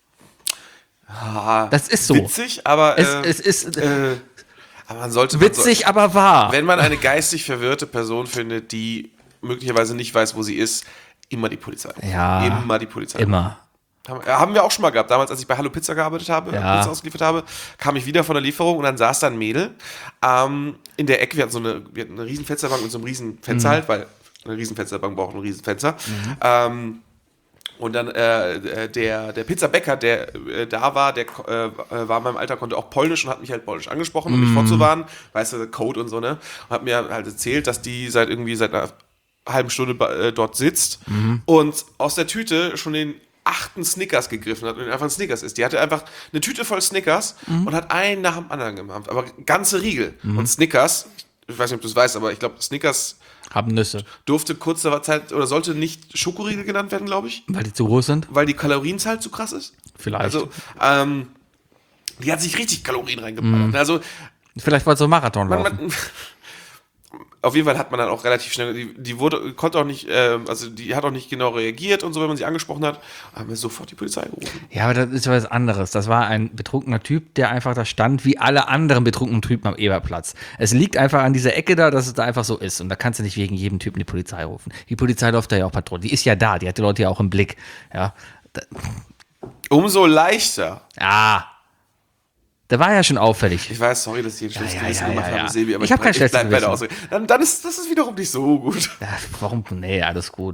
Ah,
Das ist so.
witzig, aber,
Es,
äh,
es ist
äh, aber man sollte... Man
witzig,
soll,
aber wahr.
wenn man eine geistig verwirrte Person findet, die möglicherweise nicht weiß, wo sie ist, immer die Polizei rufen.
Ja,
Immer die Polizei rufen.
Immer.
Haben, äh, haben wir auch schon mal gehabt. Damals, als ich bei Hallo Pizza gearbeitet habe,
Ja.
Pizza ausgeliefert habe, kam ich wieder von der Lieferung und dann saß da ein Mädel ähm, in der Ecke. Wir hatten so eine, wir hatten eine riesen Fensterbank mit so einem riesen Fenster
Mhm.
halt, weil eine riesen Fensterbank braucht ein riesen Fenster. Ähm, und dann äh, der, der Pizzabäcker, der äh, da war, der äh, war in meinem Alter, konnte auch Polnisch und hat mich halt Polnisch angesprochen, um mich vorzuwarnen. Weißt du, Code und so, ne? Und hat mir halt erzählt, dass die seit irgendwie seit einer halben Stunde äh, dort sitzt und aus der Tüte schon den achten Snickers gegriffen hat und einfach ein Snickers ist. Die hatte einfach eine Tüte voll Snickers und hat einen nach dem anderen gemacht. Aber ganze Riegel. Und Snickers, ich weiß nicht, ob du es weißt, aber ich glaube, Snickers
Haben Nüsse.
durfte kurze Zeit oder sollte nicht Schokoriegel genannt werden, glaube ich,
Weil die zu groß sind?
weil die Kalorienzahl zu krass ist.
Vielleicht.
Also, ähm, die hat sich richtig Kalorien reingeballert. Also,
Vielleicht wollte so einen Marathon
man,
laufen.
man, auf jeden Fall hat man dann auch relativ schnell, die, die wurde, konnte auch nicht, ähm, also die hat auch nicht genau reagiert und so, wenn man sie angesprochen hat, haben wir sofort die Polizei gerufen.
Ja, aber das ist ja was anderes. Das war ein betrunkener Typ, der einfach da stand, wie alle anderen betrunkenen Typen am Eberplatz. Es liegt einfach an dieser Ecke da, dass es da einfach so ist. Und da kannst du nicht wegen jedem Typen die Polizei rufen. Die Polizei läuft da ja auch Patrouille. Die ist ja da, die hat die Leute ja auch im Blick. Ja, da,
Umso leichter.
ah, der war ja schon auffällig.
Ich weiß, sorry, dass ich den schlechten
ja,
Liste
ja,
gemacht
ja, ja.
habe, Sebi, aber
Ich hab kein
bleib-
schlechtes
bleib bei der
Gewissen.
Ausrede. Dann, dann ist das ist wiederum nicht so gut.
Ja, warum? Nee, alles gut.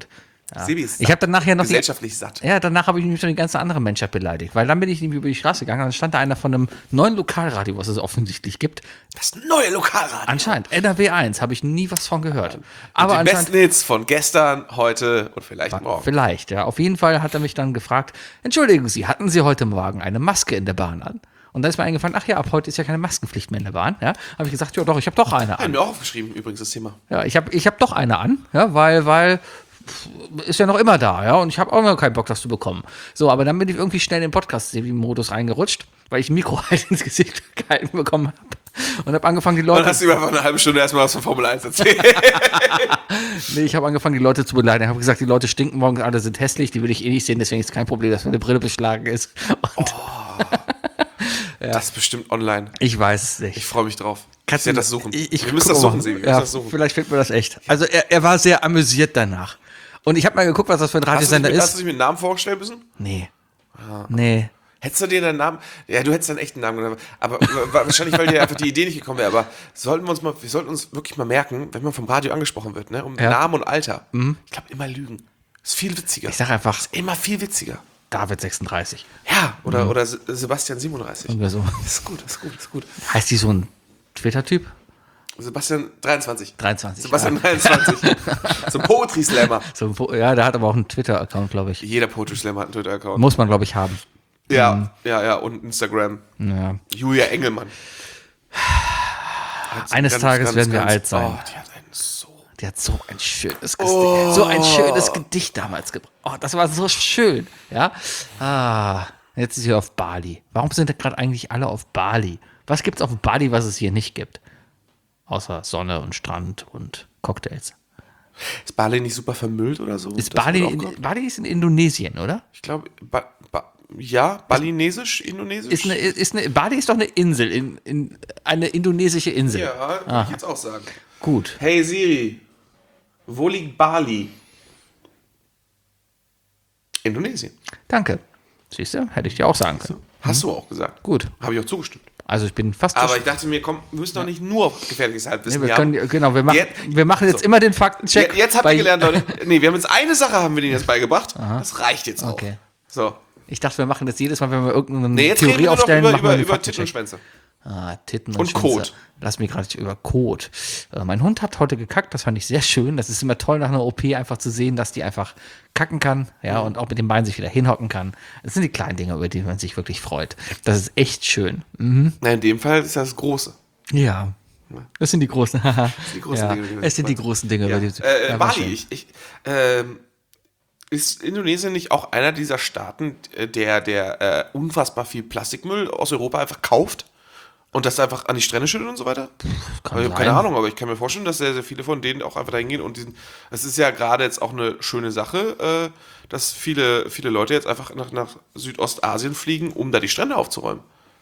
Sebi ist
Ich habe dann nachher noch die,
gesellschaftlich satt.
Ja, danach habe ich mich schon die ganze andere Menschheit beleidigt, weil dann bin ich irgendwie über die Straße gegangen und dann stand da einer von einem neuen Lokalradio, was es offensichtlich gibt.
Das neue Lokalradio.
Anscheinend, N R W eins, habe ich nie was von gehört. Aber
die
anscheinend,
besten Hits von gestern, heute und vielleicht morgen.
vielleicht, ja. Auf jeden Fall hat er mich dann gefragt, entschuldigen Sie, hatten Sie heute Morgen eine Maske in der Bahn an? Und dann ist mir eingefallen, ach ja, ab heute ist ja keine Maskenpflicht mehr in der Bahn. Ja, habe ich gesagt, ja doch, ich habe doch eine
Haben
an.
wir auch aufgeschrieben, übrigens, das Thema.
Ja, ich habe ich hab doch eine an, ja, weil, weil pff, ist ja noch immer da, ja, und ich habe auch noch keinen Bock, das zu bekommen. So, aber dann bin ich irgendwie schnell in den Podcast-Modus reingerutscht, weil ich ein Mikro halt ins Gesicht gehalten bekommen habe. Und habe angefangen, die Leute.
Dann hast du einfach eine halbe Stunde erstmal was von Formel eins erzählt.
Nee, ich habe angefangen, die Leute zu beleidigen. Ich habe gesagt, die Leute stinken morgens, alle sind hässlich, die will ich eh nicht sehen, deswegen ist kein Problem, dass meine Brille beschlagen ist. Und
Das ist bestimmt online.
ich weiß es nicht.
Ich freue mich drauf.
Kannst
ich werde
du-
das suchen.
Ich, ich
wir müssen
guck
das
mal.
suchen, Sebi. Wir
Ja,
müssen das suchen.
vielleicht findet man das echt. Also er, er war sehr amüsiert danach. Und ich habe mal geguckt, was das für ein
Hast du, dich
Radiosender
mit, hast
ist.
du dich mit Namen vorstellen müssen?
Nee. Nee.
Hättest du dir deinen Namen, ja, du hättest einen echten Namen genommen, aber wahrscheinlich, weil dir einfach die Idee nicht gekommen wäre, aber sollten wir uns mal, wir sollten uns wirklich mal merken, wenn man vom Radio angesprochen wird, ne, um
Ja.
Namen und Alter. Ich glaube, immer lügen. Ist viel witziger.
Ich sag einfach
ist immer viel witziger.
David sechsunddreißig.
Ja, oder, oder Se- Sebastian siebenunddreißig.
Irgendwie so.
Das ist gut, das ist gut, das ist gut.
Heißt die so ein Twitter-Typ?
Sebastian dreiundzwanzig.
dreiundzwanzig.
Sebastian dreiundzwanzig. So ein Poetry Slammer.
So ein Po- ja, der hat aber auch einen Twitter-Account, glaube ich.
Jeder Poetry Slammer hat einen Twitter-Account.
Muss man, glaube ich, haben.
Ja, ja, ja, und Instagram.
Ja.
Julia Engelmann. Hat so
Eines
ganz,
Tages
ganz,
werden wir
ganz-
alt sein.
Oh, die hat einen so.
Die hat so ein schönes Gedicht, so ein schönes Gedicht damals gebracht. Oh, das war so schön, ja. Ah, jetzt ist sie auf Bali. Warum sind gerade eigentlich alle auf Bali? Was gibt's auf Bali, was es hier nicht gibt? Außer Sonne und Strand und Cocktails.
Ist Bali nicht super vermüllt oder so?
Ist
Das
Bali,
wird auch
in,
gehabt?
Bali ist in Indonesien, oder?
Ich glaube, ba, ba, ja, balinesisch, indonesisch?
Ist eine, ist eine, Bali ist doch eine Insel, in, in, eine indonesische Insel.
ja, würde ich jetzt auch sagen.
Gut.
Hey Siri, wo liegt Bali? Indonesien.
Danke. Siehst du, hätte ich dir auch sagen können.
Hast du auch gesagt.
Gut.
Habe ich auch zugestimmt.
Also ich bin fast
Aber ich dachte mir, komm, wir müssen doch nicht nur gefährliches Halbwissen
Nee, wir
haben.
können, genau, wir machen,
Jetzt-
wir machen jetzt
so.
immer den Faktencheck.
Je- Jetzt habt
bei-
ihr gelernt, Leute. Nee, wir haben jetzt eine Sache haben wir denen jetzt beigebracht. Das reicht jetzt auch.
Okay.
So.
Ich dachte, wir machen das jedes Mal, wenn wir irgendeine
Nee, jetzt
Theorie
reden wir noch
aufstellen,
über,
machen wir
über,
den
über Titten und
Faktencheck.
Schwänze.
Ah, Titten und,
Und
Schwänze.
Kot.
Lass mich gerade über Kot. Äh, mein Hund hat heute gekackt, das fand ich sehr schön. Das ist immer toll nach einer O P einfach zu sehen, dass die einfach kacken kann, ja, und auch mit den Beinen sich wieder hinhocken kann. Das sind die kleinen Dinge, über die man sich wirklich freut. Das ist echt schön. Mhm.
Na, in dem Fall ist das das Große.
Ja. Das sind die großen, haha.
die großen
ja.
Dinge, die wir
Es sind die
freuen.
großen Dinge.
Ja.
über die,
Äh,
ja, war
Bali,
schön.
ich, ich, ähm, ist Indonesien nicht auch einer dieser Staaten, äh, der, der äh, unfassbar viel Plastikmüll aus Europa einfach kauft und das einfach an die Strände schüttet und so weiter?
Kann
ich habe keine
sein.
Ahnung, aber ich kann mir vorstellen, dass sehr, sehr viele von denen auch einfach dahin gehen und diesen, es ist ja gerade jetzt auch eine schöne Sache, äh, dass viele, viele Leute jetzt einfach nach, nach Südostasien fliegen, um da die Strände aufzuräumen.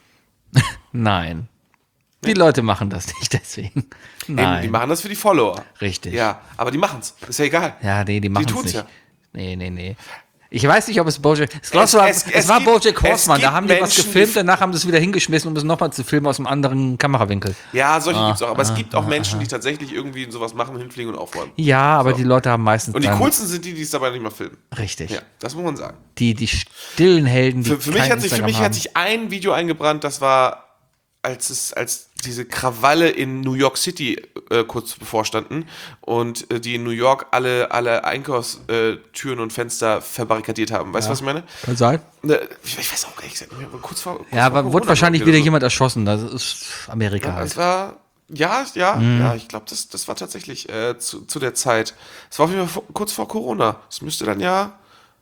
Nein. Die Leute machen das nicht deswegen.
Eben,
Nein.
die machen das für die Follower.
Richtig.
Ja, aber die machen's. Ist ja egal.
Ja, nee, die machen es
tun's
nicht.
ja.
Nee, nee, nee. Ich weiß nicht, ob es Bojack. Ich glaube, es,
Es-
war,
es-
es,
es
war
gibt-
Bojack Horseman.
es
Da
gibt
haben die was
Menschen,
gefilmt,
die-
danach haben sie es wieder hingeschmissen, um es nochmal zu filmen aus einem anderen Kamerawinkel.
Ja, solche
Ah,
gibt's auch. Aber es gibt auch Menschen, die tatsächlich irgendwie sowas machen, hinfliegen und aufräumen.
Ja, aber die Leute haben meistens.
Und die
dann,
coolsten sind die, die es dabei nicht mal filmen.
Richtig.
Ja, das muss man sagen.
Die, die stillen Helden, die
Für, für, mich,
kein
hat sich, für
Instagram
mich
haben.
hat sich ein Video eingebrannt, das war, als es, als diese Krawalle in New York City äh, kurz bevorstanden und äh, die in New York alle, alle Einkaufstüren und Fenster verbarrikadiert haben. Weißt du, was ich meine?
Kann sein.
Ne, Ich, ich weiß auch gar nicht, aber kurz vor. Kurz
Ja,
vor
aber
Corona
wurde wahrscheinlich
oder
wieder
so.
jemand erschossen. Das ist Amerika
Ja,
halt.
es war, ja, ja,
Mhm.
ja, ich glaube, das, das war tatsächlich äh, zu, zu der Zeit. Es war auf jeden Fall vor, kurz vor Corona. Es müsste dann ja,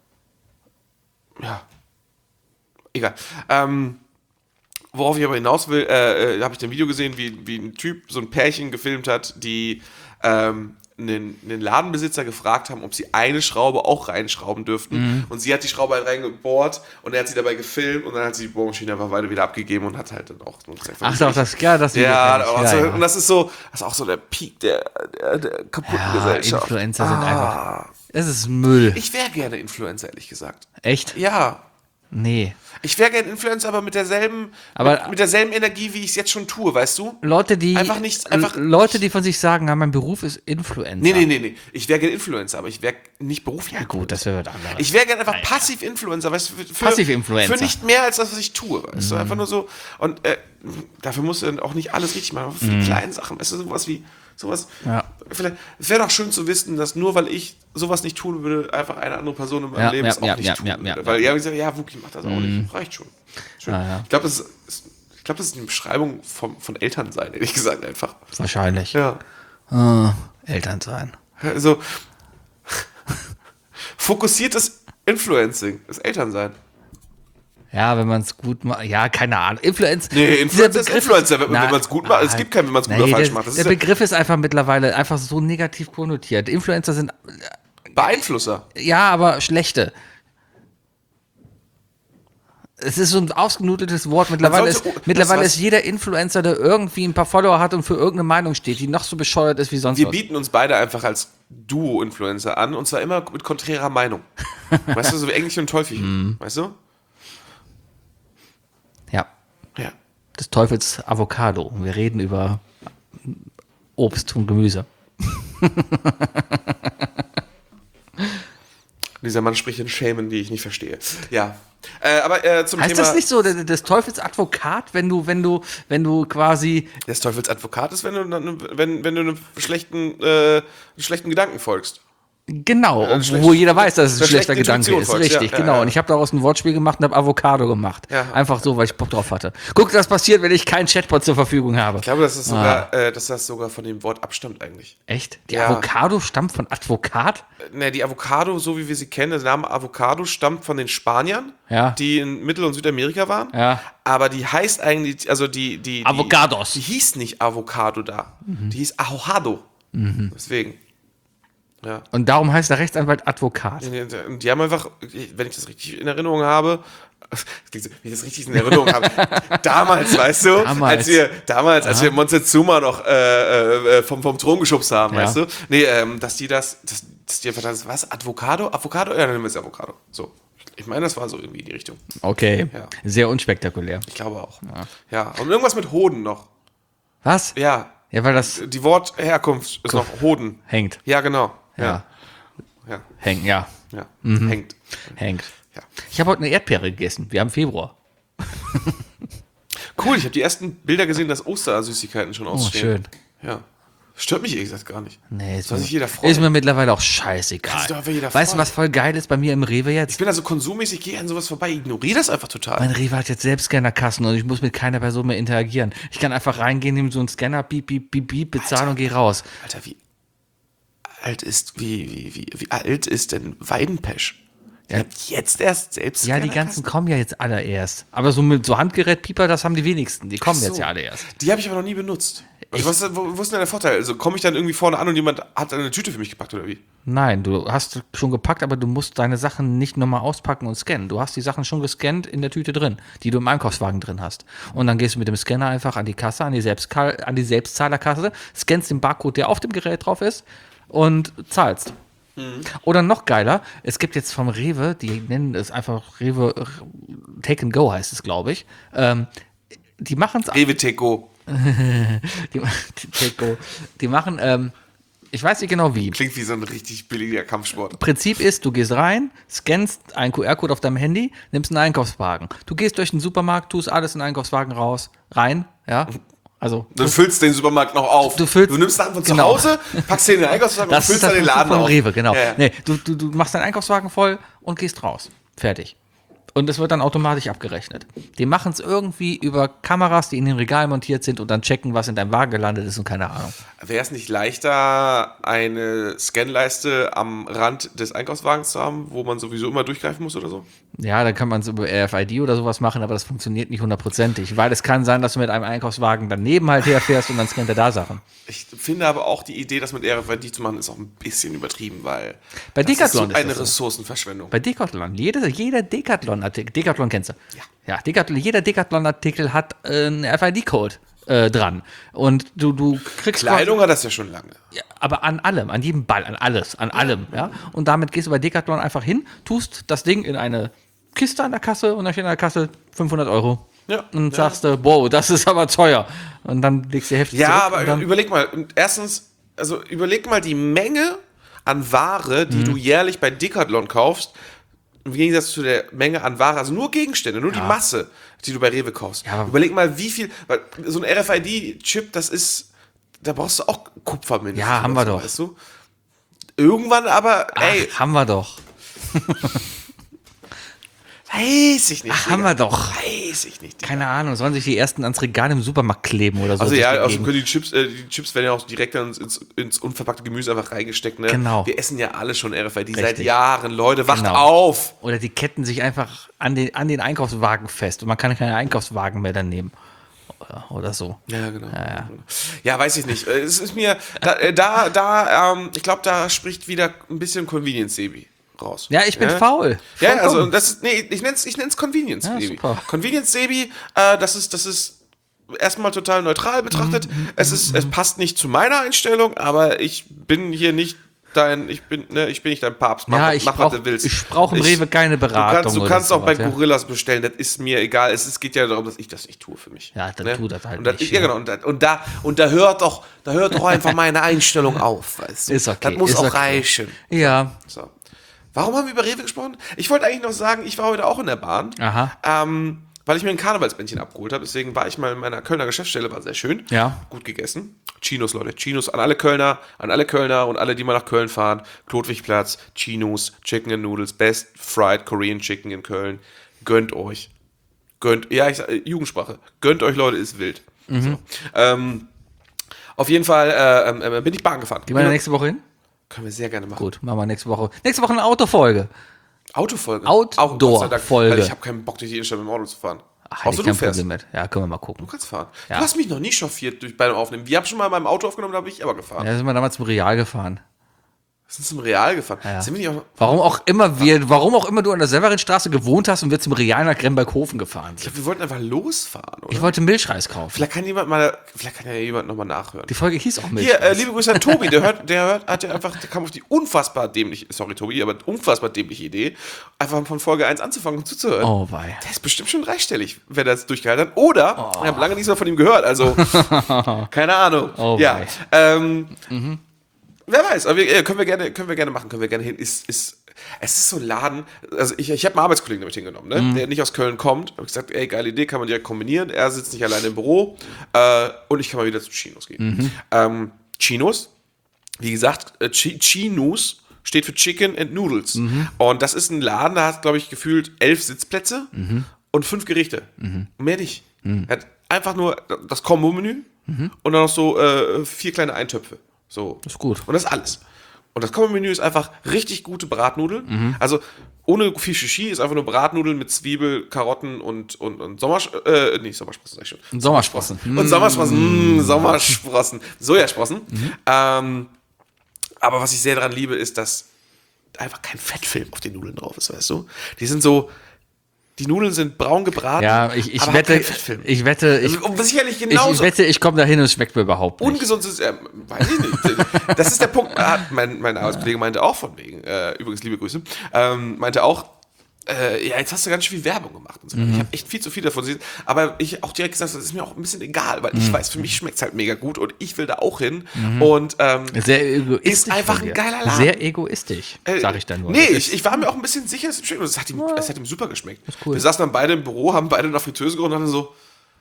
ja, egal. Ähm, worauf ich aber hinaus will, äh, äh, habe ich ein Video gesehen, wie, wie ein Typ so ein Pärchen gefilmt hat, die ähm, einen, einen Ladenbesitzer gefragt haben, ob sie eine Schraube auch reinschrauben dürften.
Mhm.
Und sie hat die Schraube halt reingebohrt und er hat sie dabei gefilmt und dann hat sie die Bohrmaschine einfach weiter wieder abgegeben und hat halt dann auch nur gesagt,
Ach doch, das, ja, das Video
ja,
kenn ich.
aber
ja,
so,
ja.
und das ist so, das ist auch so der Peak der, der, der kaputten
Ja,
Gesellschaft.
Influencer sind
Ah.
einfach. Es ist Müll.
Ich wäre gerne Influencer, ehrlich gesagt.
Echt?
Ja,
Nee.
Ich wäre gern Influencer, aber mit derselben,
Aber-
mit, mit derselben Energie, wie ich es jetzt schon tue, weißt du?
Leute, die
Einfach nicht- einfach-
Leute, die von sich sagen, ja, mein Beruf ist Influencer.
Nee, nee, nee, nee. Ich wäre gern Influencer, aber ich wäre nicht beruflich.
Ja gut, das wäre was anderes.
Ich wäre gern einfach Passiv-Influencer, weißt du, für, für,
Passiv-Influencer.
für nicht mehr als das, was ich tue, weißt
Mhm.
du, einfach nur so. Und äh, dafür musst du dann auch nicht alles richtig machen, aber für die kleinen Sachen, weißt du, sowas wie, sowas.
Mhm. Ja.
Vielleicht, es wäre doch schön zu wissen, dass nur weil ich sowas nicht tun würde, einfach eine andere Person in meinem
Ja,
Leben
ja,
es auch
ja,
nicht
ja,
tun
ja,
würde.
ja,
Weil
ja.
ja, ich sage, ja, Wookie macht das auch nicht, reicht schon. Schön.
Ja, ja.
Ich glaube, das ist, ich glaube, das ist eine Beschreibung vom, von Elternsein, ehrlich gesagt, einfach.
Wahrscheinlich.
Ja.
Ah, Eltern sein.
Also, fokussiertes Influencing ist Elternsein.
Ja, wenn man es gut macht. Ja, keine Ahnung. Influenz.
Nee, Influencer
dieser
ist Influencer, wenn,
Na,
wenn man es gut macht. Es gibt keinen, wenn man es gut
nee,
oder falsch
der,
macht. Das
der
ist ja
Begriff ist einfach mittlerweile einfach so negativ konnotiert. Influencer sind,
Beeinflusser.
ja, aber schlechte. Es ist so ein ausgenudeltes Wort. Mittlerweile,
sollte-
ist,
das
mittlerweile
was-
ist jeder Influencer, der irgendwie ein paar Follower hat und für irgendeine Meinung steht, die noch so bescheuert ist wie sonst
Wir
was.
bieten uns beide einfach als Duo-Influencer an und zwar immer mit konträrer Meinung. Weißt du, so wie Engelchen und Teufelchen. Weißt du?
Ja.
Ja.
Des Teufels Avocado. Wir reden über Obst und Gemüse.
Dieser Mann spricht in Schemen, die ich nicht verstehe. Ja. Äh, aber äh, zum
Heißt
Thema.
das nicht so, der- des Teufels Advokat, wenn du, wenn du, wenn du quasi
Des Teufels Advokat ist, wenn du, wenn, wenn du einem schlechten, äh, einem schlechten Gedanken folgst.
genau,
Ja,
wo
schlecht-
jeder weiß, dass es ein
einer
schlechter
schlechten
Gedanke
Intuition
ist.
folgst.
Richtig,
Ja, ja,
genau.
ja.
Und ich habe daraus ein Wortspiel gemacht und habe Avocado gemacht.
Ja.
Einfach so, weil ich Bock drauf hatte. Guck, was passiert, wenn ich keinen Chatbot zur Verfügung habe.
Ich glaube, dass das sogar, äh, dass das sogar von dem Wort abstammt eigentlich.
Echt? Die
Ja.
Avocado stammt von Advokat?
Ne, die Avocado, so wie wir sie kennen, der Name Avocado stammt von den Spaniern,
Ja.
die in Mittel- und Südamerika waren.
Ja.
Aber die heißt eigentlich, also die, die, die
Avocados.
Die hieß nicht Avocado da. Die hieß Ahojado. Deswegen. Ja.
Und darum heißt der Rechtsanwalt Advokat.
Und die haben einfach, wenn ich das richtig in Erinnerung habe, das klingt so, wie ich das richtig in Erinnerung habe, damals, weißt du,
Damals.
als wir, damals, als wir Montezuma noch äh, äh, vom, vom Thron geschubst haben,
Ja.
weißt du, nee, ähm, dass die das, dass, dass die einfach das, was, Avocado? Avocado? Ja, dann nehmen wir es Avocado. So. Ich meine, das war so irgendwie in die Richtung.
Okay.
Ja.
Sehr unspektakulär.
Ich glaube auch. Ja, und irgendwas mit Hoden noch.
Was?
Ja,
Ja, weil das
die Wortherkunft ist noch Hoden.
hängt.
Ja, genau.
Ja.
Ja, ja,
Hängt, ja.
ja. Hängt.
Hängt.
Ja.
Ich habe heute eine Erdbeere gegessen. Wir haben Februar.
Cool, ich habe die ersten Bilder gesehen, dass Ostersüßigkeiten schon ausstehen.
schön.
Ja. Stört mich ehrlich gesagt gar nicht.
Nee, ist
Soll
mir,
sich jeder freuen.
ist mir mittlerweile auch scheißegal.
Kann sich doch einfach jeder
Weißt du,
freuen.
was voll geil ist bei mir im Rewe
Ich
jetzt?
bin also konsummäßig, ich gehe an sowas vorbei, ignoriere das einfach total.
Mein Rewe hat jetzt selbst Scannerkassen und ich muss mit keiner Person mehr interagieren. Ich kann einfach reingehen, nehme so einen Scanner, piep, piep, piep, piep, bezahlen und gehe raus.
Alter, wie alt ist, wie, wie, wie, wie alt ist denn Weidenpesch? Die
Ja.
hat jetzt erst selbst
Ja, die ganzen kommen ja jetzt alle erst. Aber so mit so Handgerät-Pieper, das haben die wenigsten. Die kommen
Ach so.
jetzt ja alle erst.
Die habe ich aber noch nie benutzt. Also was, wo, wo ist denn der Vorteil? Also komme ich dann irgendwie vorne an und jemand hat eine Tüte für mich gepackt oder wie?
Nein, du hast schon gepackt, aber du musst deine Sachen nicht nochmal auspacken und scannen. Du hast die Sachen schon gescannt in der Tüte drin, die du im Einkaufswagen drin hast. Und dann gehst du mit dem Scanner einfach an die Kasse, an die, Selbstka- an die Selbstzahlerkasse, scannst den Barcode, der auf dem Gerät drauf ist und zahlst. Oder noch geiler, es gibt jetzt vom Rewe, die nennen es einfach Rewe äh, Take and Go heißt es, glaube ich. Ähm, die machen es
Rewe Teco.
die, die, die machen, ähm, ich weiß nicht genau wie.
Klingt wie so ein richtig billiger Kampfsport.
Prinzip ist, du gehst rein, scannst einen Q R-Code auf deinem Handy, nimmst einen Einkaufswagen. Du gehst durch den Supermarkt, tust alles in den Einkaufswagen raus, rein, ja. Also,
Dann füllst du den Supermarkt noch auf.
Du füllst-
du nimmst Sachen von
genau.
zu Hause, packst den in den Einkaufswagen und
das
füllst
ist
dann
das
den Laden
vom
auf.
Rewe, genau.
Ja, ja.
Nee, du, du, du machst deinen Einkaufswagen voll und gehst raus. Fertig. Und es wird dann automatisch abgerechnet. Die machen es irgendwie über Kameras, die in den Regalen montiert sind und dann checken, was in deinem Wagen gelandet ist und keine Ahnung.
Wäre es nicht leichter, eine Scanleiste am Rand des Einkaufswagens zu haben, wo man sowieso immer durchgreifen muss oder so?
Ja, dann kann man es über R F I D oder sowas machen, aber das funktioniert nicht hundertprozentig, weil es kann sein, dass du mit einem Einkaufswagen daneben halt herfährst und dann scannt er da Sachen.
Ich finde aber auch die Idee, das mit R F I D zu machen, ist auch ein bisschen übertrieben, weil
Bei
das
Decathlon
ist
ist
so eine
das so.
Ressourcenverschwendung.
Bei Decathlon, jeder, jeder Decathlon-Artikel, Decathlon kennst du?
Ja.
Ja, Decathlon, jeder Decathlon-Artikel hat äh, einen R F I D-Code äh, dran. Und du, du kriegst
Kleidung hat das ja schon lange.
Ja, aber an allem, an jedem Ball, an alles, an allem, ja. Und damit gehst du bei Decathlon einfach hin, tust das Ding in eine Kiste an der Kasse und dann steht an der Kasse fünfhundert Euro.
Ja.
Und
ja.
sagst du, wow, das ist aber teuer. Und dann legst du die Hälfte
Ja,
zurück.
aber
und dann,
überleg mal, erstens, also überleg mal die Menge an Ware,
Mhm.
die du jährlich bei Decathlon kaufst, im Gegensatz zu der Menge an Ware, also nur Gegenstände, nur die Masse, die du bei Rewe kaufst.
Ja.
Überleg mal, wie viel, weil so ein R F I D-Chip, das ist, da brauchst du auch Kupfer mindestens.
Ja, haben
oder
wir
so,
doch.
Weißt du? Irgendwann aber, ey,
Ach, haben wir doch.
weiß ich nicht.
Ach,
Digga.
haben wir doch.
Weiß ich nicht. Digga.
Keine Ahnung, sollen sich die ersten ans Regal im Supermarkt kleben oder so.
Also
durch
ja,
die
also
Gegend.
können die Chips, äh, die Chips werden ja auch direkt ins, ins, ins unverpackte Gemüse einfach reingesteckt. Ne?
Genau.
Wir essen ja alle schon R F I D seit
Richtig.
Jahren. Leute, wacht
Genau.
auf!
Oder die ketten sich einfach an den, an den Einkaufswagen fest und man kann keine Einkaufswagen mehr dann nehmen. Oder, oder so.
Ja, genau. Ja,
ja.
ja, weiß ich nicht. Äh, Es ist mir, da, äh, da, da ähm, ich glaube, da spricht wieder ein bisschen Convenience-Baby raus.
Ja, ich bin faul.
Ja,
Vollkommen.
also das ist, nee, ich nenne es ich nenn's Convenience
Ja,
Baby.
super.
Convenience Baby, äh, das ist, das ist erstmal total neutral betrachtet.
Mhm,
Es ist, es passt nicht zu meiner Einstellung, aber ich bin hier nicht dein, ich bin, ne, ich bin nicht dein Papst. Mach,
Ja, ich
mach
brauch-
was du willst.
ich brauch im Rewe keine
Du
Beratung
kannst, du
oder
kannst auch bei
sowas, ja.
Gorillas bestellen, das ist mir egal. Es, es geht ja darum, dass ich das nicht tue für mich.
Ja, dann tu das halt
und das,
nicht,
Ja,
ja.
genau. Und, das, und da, und da hört doch, da hört doch einfach meine Einstellung auf, weißt du.
Ist okay,
Das muss
ist
auch
okay.
reichen.
Ja,
So. Warum haben wir über Rewe gesprochen? Ich wollte eigentlich noch sagen, ich war heute auch in der Bahn,
aha.
ähm, weil ich mir ein Karnevalsbändchen abgeholt habe. Deswegen war ich mal in meiner Kölner Geschäftsstelle, war sehr schön.
Ja.
Gut gegessen. Chinos, Leute. Chinos an alle Kölner, an alle Kölner und alle, die mal nach Köln fahren. Klotwigplatz, Chinos, Chicken and Noodles, Best Fried Korean Chicken in Köln. Gönnt euch. Gönnt, ja, ich sag, äh, Jugendsprache. Gönnt euch, Leute, ist wild.
Mhm.
So. Ähm, auf jeden Fall äh, äh, bin ich Bahn gefahren.
gehen wir da nächste Woche hin?
Können wir sehr gerne machen.
Gut, machen wir nächste Woche. Nächste Woche eine Autofolge.
Autofolge.
Outdoor-Folge.
Auch, Gott sei Dank, weil ich habe keinen Bock, durch die Innenstadt mit dem Auto zu fahren.
Ach,
Außer
hätte ich
du
kein
fährst.
Problem mit. Ja, können wir mal gucken.
Du kannst fahren.
Ja.
Du hast mich noch nie chauffiert durch, beim Aufnehmen. Wir haben schon mal in meinem Auto aufgenommen, da habe ich aber gefahren.
Ja, sind wir damals zum Real gefahren.
Wir sind zum Real gefahren.
Ja.
Sind wir nicht auch,
Warum auch immer wir, warum auch immer du an der Severinstraße gewohnt hast und wir zum Real nach Gremberghofen gefahren
ich
sind.
glaube, wir wollten einfach losfahren, oder?
Ich wollte Milchreis kaufen.
Vielleicht kann jemand mal, vielleicht kann ja jemand nochmal nachhören.
Die Folge hieß auch Milchreis.
Hier, äh, liebe Grüße an Tobi, der hört, der hört, hat ja einfach, der kam auf die unfassbar dämliche, sorry Tobi, aber unfassbar dämliche Idee, einfach von Folge eins anzufangen und zuzuhören.
Oh, wei.
Der ist bestimmt schon dreistellig, wenn er das durchgehalten hat. Oder, ich habe lange nichts mehr von ihm gehört, also, keine Ahnung.
Oh,
ja,
wei.
ähm, wer weiß, aber wir, äh, können wir gerne, können wir gerne machen, können wir gerne hin. Ist, ist, es ist so ein Laden, also ich, ich habe einen Arbeitskollegen damit hingenommen, ne?
Mhm.
Der nicht aus Köln kommt. Habe gesagt, ey, geile Idee, kann man direkt kombinieren. Er sitzt nicht alleine im Büro äh, und ich kann mal wieder zu Chinos gehen.
Mhm.
Ähm, Chinos, wie gesagt, äh, Chi- Chinos steht für Chicken and Noodles.
Mhm.
Und das ist ein Laden, da hat, glaube ich, gefühlt elf Sitzplätze
Mhm.
und fünf Gerichte. Mehr nicht. Er hat einfach nur das Kombo-Menü und dann noch so äh, vier kleine Eintöpfe. So.
Ist gut.
Und das ist alles. Und das Kombo-Menü ist einfach richtig gute Bratnudeln.
Mhm.
Also ohne viel Shishi, ist einfach nur Bratnudeln mit Zwiebel, Karotten und, und, und Sommersch äh, nee, Sommersprossen, sag ich schon.
Und Sommersprossen.
Und Sommersprossen, mm, Sommersprossen, Sojasprossen.
Mhm.
Ähm, aber was ich sehr daran liebe, ist, dass einfach kein Fettfilm auf den Nudeln drauf ist, weißt du? Die sind so, die Nudeln sind braun gebraten,
Ja, ich, ich
aber
wette,
kein Fettfilm.
ich wette, ich,
Also, was sicherlich
ich,
genauso
ich wette, ich komme da hin und es schmeckt mir überhaupt nicht.
ungesund ist, äh, weiß ich nicht. Das ist der Punkt. Ah, mein, mein Arbeitskollege meinte auch von wegen, äh, übrigens liebe Grüße, ähm, meinte auch, äh, ja, jetzt hast du ganz schön viel Werbung gemacht und so.
Mhm.
Ich habe echt viel zu viel davon gesehen, aber ich auch direkt gesagt, das ist mir auch ein bisschen egal, weil
Mhm.
ich weiß, für mich schmeckt es halt mega gut und ich will da auch hin und ähm,
Sehr egoistisch.
Ist einfach
von
ein
dir.
geiler Laden.
Sehr egoistisch,
äh,
sag ich dann nur.
Nee,
Das
ich, ich war mir auch ein bisschen sicher, dass es schmeckt. Es hat ihm, es hat ihm super geschmeckt.
cool.
Wir saßen dann beide im Büro, haben beide nach Fritteuse geholt und dann so,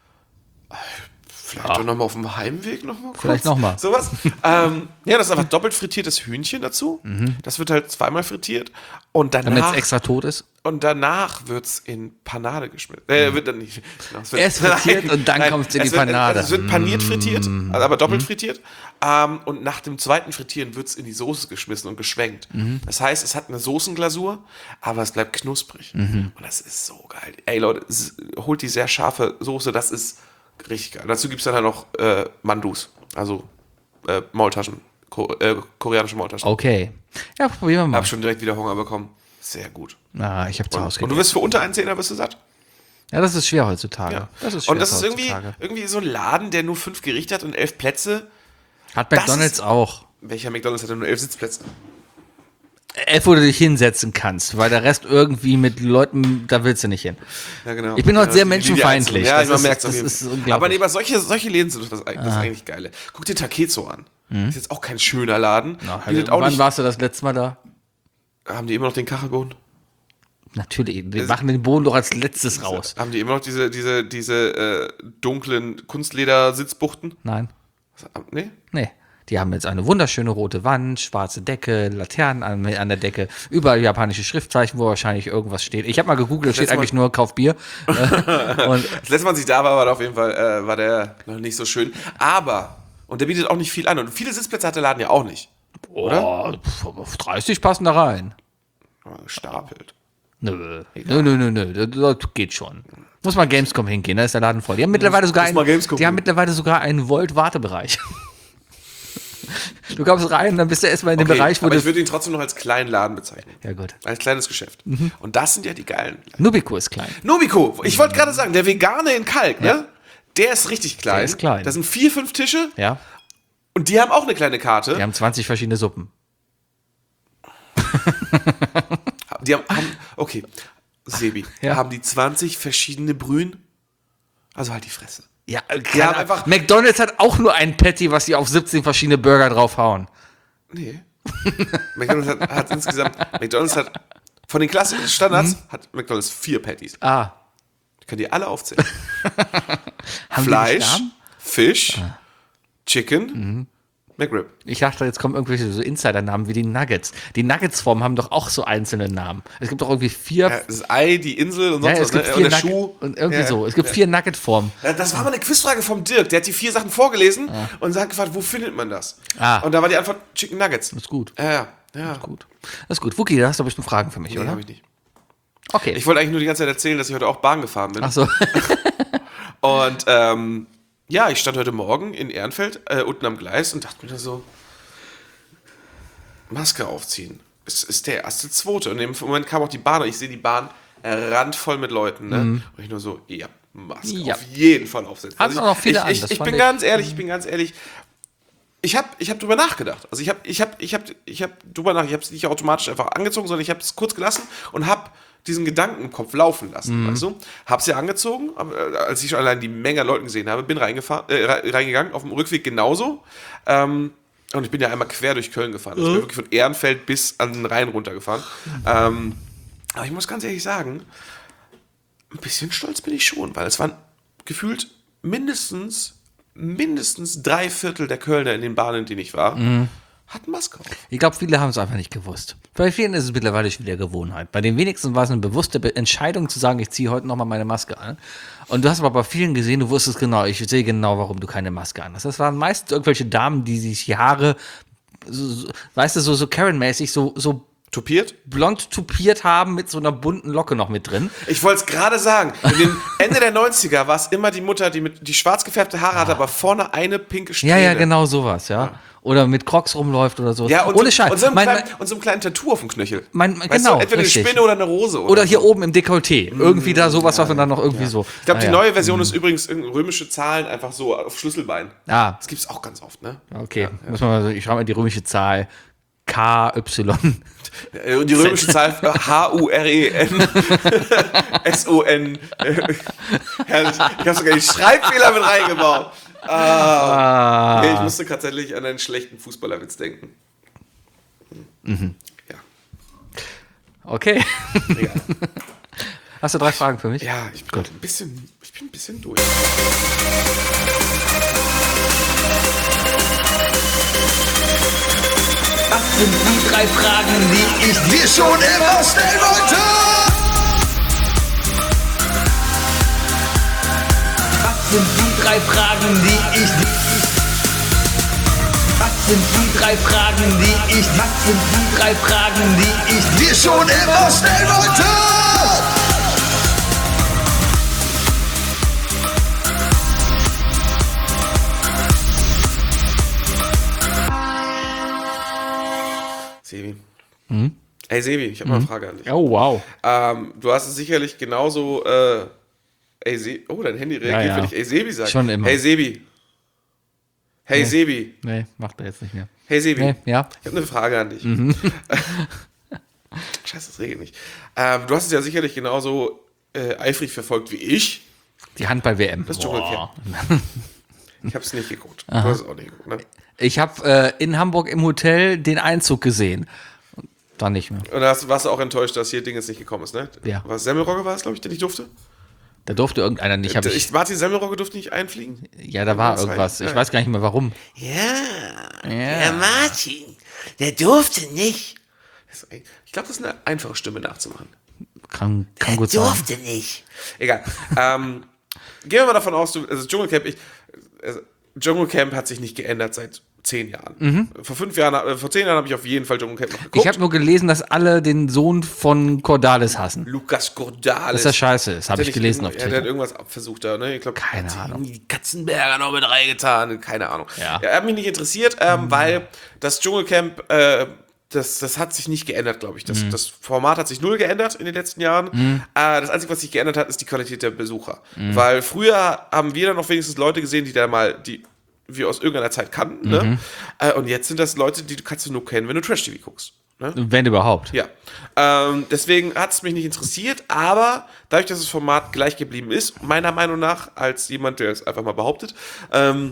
äh, vielleicht doch nochmal auf dem Heimweg nochmal kurz.
Vielleicht noch mal.
Sowas. ähm, ja, das ist einfach doppelt frittiertes Hühnchen dazu. Das wird halt zweimal frittiert. Und
Damit
danach,
es extra tot ist.
und danach wird es in Panade geschmissen. Äh, wird dann nicht. Genau, es wird,
Erst frittiert und dann kommt's in die
es wird,
Panade.
Es wird paniert frittiert,
Mm.
also aber doppelt frittiert. Ähm, und nach dem zweiten Frittieren wird es in die Soße geschmissen und geschwenkt.
Mhm.
Das heißt, es hat eine Soßenglasur, aber es bleibt knusprig.
Mhm.
Und das ist so geil. Ey Leute, es, holt die sehr scharfe Soße, das ist richtig geil. Dazu gibt es dann halt noch äh, Mandus, also äh, Maultaschen, Ko äh, koreanische Maultaschen.
Okay. Ja, probieren wir mal.
Hab schon direkt wieder Hunger bekommen. Sehr gut.
Ah, ich habe zu Hause
Und du
gegessen.
wirst für unter einen Zehner wirst du satt.
Ja, das ist schwer heutzutage.
Ja.
Das ist schwer
Und das ist irgendwie,
heutzutage.
irgendwie so ein Laden, der nur fünf Gerichte hat und elf Plätze.
Hat
das
McDonalds
ist-
auch.
Welcher McDonalds hat denn nur elf Sitzplätze?
F, wo du dich hinsetzen kannst, weil der Rest irgendwie mit Leuten, da willst du nicht hin.
Ja, genau.
Ich bin heute
ja,
sehr
die- die
menschenfeindlich.
Ja,
Das
man
ist-
merkt es
das
auf jeden
ist
Fall.
unglaublich.
Aber nee, aber solche, solche Läden sind das, das ist eigentlich geile. Guck dir Takezo an. Ist jetzt auch kein schöner Laden.
Na,
Bietet auch
wann
nicht,
warst du das letzte Mal da?
haben die immer noch den Kachelboden?
Natürlich, wir machen den Boden doch als letztes raus.
Haben die immer noch diese, diese, diese äh, dunklen Kunstleder-Sitzbuchten?
Nein,
Nee?
nee. Die haben jetzt eine wunderschöne rote Wand, schwarze Decke, Laternen an, an der Decke, überall japanische Schriftzeichen, wo wahrscheinlich irgendwas steht. Ich habe mal gegoogelt, steht
letzte Mal-
eigentlich nur Kauf Bier. Äh, und
Das letzte Mal, als ich da war, war der auf jeden Fall äh, war der noch nicht so schön. Aber, und der bietet auch nicht viel an. Und viele Sitzplätze hat der Laden ja auch nicht.
oh, pf, auf dreißig passen da rein.
Stapelt.
Nö, nö, nö, nö, nö, das das geht schon. Muss mal Gamescom hingehen, da ist der Laden voll. Die haben mittlerweile sogar
muss
einen,
mal Gamescom
die haben
gehen.
mittlerweile sogar einen Volt-Wartebereich. Du kommst rein, dann bist du erstmal in dem
Okay,
Bereich, wo
aber
du.
ich würde ihn trotzdem noch als kleinen Laden bezeichnen.
Ja, gut.
Als kleines Geschäft. Und das sind ja die geilen.
Nubico ist klein.
Nobiko, ich wollte gerade sagen, der Vegane in Kalk, ne? Der ist richtig klein.
Der ist klein.
Da sind vier, fünf Tische
Ja,
und die haben auch eine kleine Karte.
die haben zwanzig verschiedene Suppen.
Die haben, haben okay, Sebi,
Ja.
haben die zwanzig verschiedene Brühen? Also halt die Fresse.
Ja,
Die haben einfach-
McDonald's hat auch nur ein Patty, was sie auf siebzehn verschiedene Burger draufhauen.
Nee. McDonald's hat, hat insgesamt, McDonald's hat, von den klassischen Standards, hat McDonald's vier Patties.
Ah.
Ich kann die alle aufzählen.
Haben die
Fleisch,
nicht Namen?
Fisch, Chicken, McRib.
Ich dachte, jetzt kommen irgendwelche so Insider-Namen wie die Nuggets. Die Nuggets-Formen haben doch auch so einzelne Namen. Es gibt doch irgendwie vier.
Ja, das Ei, die Insel und
Ja,
sonst
es
was,
gibt
ne?
vier
Und der
Nugget,
Schuh.
und irgendwie
Ja.
so. Es gibt vier Nugget-Formen.
Ja, das war mal eine Quizfrage vom Dirk. Der hat die vier Sachen vorgelesen und hat gefragt, wo findet man das?
Ah.
Und da war die Antwort Chicken Nuggets.
Das ist gut.
Ja, ja. ja.
Gut. Das ist gut. Wookie, da hast du bestimmt Fragen für mich,
Nee,
oder?
hab ich nicht.
Okay.
Ich wollte eigentlich nur die ganze Zeit erzählen, dass ich heute auch Bahn gefahren bin.
Ach so.
Und ähm, ja, ich stand heute Morgen in Ehrenfeld äh, unten am Gleis und dachte mir da so, Maske aufziehen. Es ist der erste, zweite. Und im Moment kam auch die Bahn und ich sehe die Bahn randvoll mit Leuten. Ne? Und ich nur so, ja, Maske
Ja.
auf jeden Fall aufsetzen.
Hatten auch noch viele
ich,
an,
ich,
das
ich
fand
bin
ich-
ganz ehrlich, ich bin ganz ehrlich, ich habe ich hab drüber nachgedacht. Also ich habe ich hab, ich hab, ich hab drüber nach, ich habe es nicht automatisch einfach angezogen, sondern ich habe es kurz gelassen und habe diesen Gedanken im Kopf laufen lassen.
Mhm.
Weißt du? Habe sie angezogen, aber, äh, als ich schon allein die Menge an Leuten gesehen habe, bin reingefahren, äh, re- reingegangen, auf dem Rückweg genauso. Ähm, und ich bin ja einmal quer durch Köln gefahren. Also ich bin wirklich von Ehrenfeld bis an den Rhein runtergefahren. Ähm, aber ich muss ganz ehrlich sagen, ein bisschen stolz bin ich schon, weil es waren gefühlt mindestens, mindestens drei Viertel der Kölner in den Bahnen, in denen ich war, hatten Maske auf.
Ich glaube, viele haben es einfach nicht gewusst. Bei vielen ist es mittlerweile schon wieder Gewohnheit. Bei den wenigsten war es eine bewusste Be- Entscheidung zu sagen, ich ziehe heute nochmal meine Maske an. Und du hast aber bei vielen gesehen, du wusstest genau, ich sehe genau, warum du keine Maske an hast. Das waren meistens irgendwelche Damen, die sich die Haare, so, so, weißt du, so, so Karen-mäßig, so, so
Tupiert?
blond tupiert haben mit so einer bunten Locke noch mit drin.
Ich wollte es gerade sagen. In den Ende der neunziger war es immer die Mutter, die mit die schwarz gefärbte Haare hatte, aber vorne eine pinke Strähne.
Ja, ja, genau sowas, ja. Oder mit Crocs rumläuft oder so.
Ja, und,
Ohne
so,
Scheiß.
und, so einem
mein,
kleinen, und so einem kleinen Tattoo auf dem Knöchel.
Mein-
Weißt
genau,
du, entweder
richtig.
eine Spinne oder eine Rose. Oder,
oder hier
so.
oben im Dekolleté. Irgendwie da sowas, was man dann noch irgendwie so.
Ich glaube, die
Naja.
neue Version ist übrigens irgendeine römische Zahlen einfach so auf Schlüsselbein.
Ah,
Das gibt es auch ganz oft, ne?
okay. Muss man mal so, ich schreibe mal die römische Zahl. K, Y.
Äh, Und die römische Zahl H U R E N S O N. Herrlich. Ich habe sogar die Schreibfehler mit reingebaut. Ah. Nee, ich musste tatsächlich an einen schlechten Fußballerwitz denken. Ja.
Okay.
Egal.
Hast du drei Fragen für mich?
Ja, ich bin ein bisschen, ich bin ein bisschen durch.
Was sind die drei Fragen, die ich
dir schon immer stellen wollte.
Was sind die drei Fragen, die ich Was sind die drei Fragen, die ich Was sind die drei Fragen, die ich
dir schon immer stellen wollte.
Sebi. Hey Sebi, ich habe mal eine Frage an dich.
Oh, wow.
Ähm, du hast es sicherlich genauso. Äh, ey Se oh, dein Handy reagiert,
ja.
wenn ich Ey Sebi sage.
Schon immer.
Hey Sebi. Hey
Nee.
Sebi.
Nee, macht er jetzt nicht mehr.
Hey Sebi.
Nee, ja.
Ich habe eine Frage an dich. Scheiße, das regelt nicht. Ähm, du hast es ja sicherlich genauso äh, eifrig verfolgt wie ich.
Die Handball-W M.
Das Dschungelcamp. Ich habe es nicht geguckt. Du
Aha.
hast es auch nicht geguckt, ne?
Ich habe äh, in Hamburg im Hotel den Einzug gesehen. Dann nicht mehr.
Und da hast- warst du auch enttäuscht, dass hier Ding jetzt nicht gekommen ist, ne?
Ja.
Was, Semmelrogge war es, glaube ich, der nicht durfte?
Da durfte irgendeiner nicht. Hab ich,
ich, Martin Semmelrogge durfte nicht einfliegen?
ja, da war
Das war-
irgendwas. Ich
ja.
weiß gar nicht mehr warum.
Ja,
Ja.
Martin, der durfte nicht. Das ist- Ich glaube, das ist eine einfache Stimme nachzumachen.
Kann, kann gut sein.
nicht. Egal. ähm, gehen wir mal davon aus, du, also Dschungelcamp, ich, also Dschungelcamp hat sich nicht geändert seit zehn Jahren. Vor fünf Jahren, äh, vor zehn Jahren habe ich auf jeden Fall Dschungelcamp noch geguckt.
Ich habe nur gelesen, dass alle den Sohn von Cordalis hassen.
Lukas Cordalis.
Dass das scheiße ist, habe
Hat
ich
der
gelesen
nicht
auf
irgendwo- ja, der
Twitter.
hat irgendwas versucht da, ne? Ich glaube,
Keine
hat
Ahnung.
irgendwie die Katzenberger noch mit reingetan, keine Ahnung.
Ja.
Er hat mich nicht interessiert, ähm,
Mhm.
weil das Dschungelcamp, äh, das, das hat sich nicht geändert, glaube ich. Das,
Mhm.
das Format hat sich null geändert in den letzten Jahren. Äh, das Einzige, was sich geändert hat, ist die Qualität der Besucher.
Mhm.
Weil früher haben wir dann noch wenigstens Leute gesehen, die da mal, die wir aus irgendeiner Zeit kannten.
Mhm.
Ne? Äh, und jetzt sind das Leute, die du kannst du nur kennen, wenn du Trash-T V guckst. Ne?
Wenn überhaupt.
Ja, ähm, deswegen hat es mich nicht interessiert, aber dadurch, dass das Format gleich geblieben ist, meiner Meinung nach, als jemand, der es einfach mal behauptet, ähm,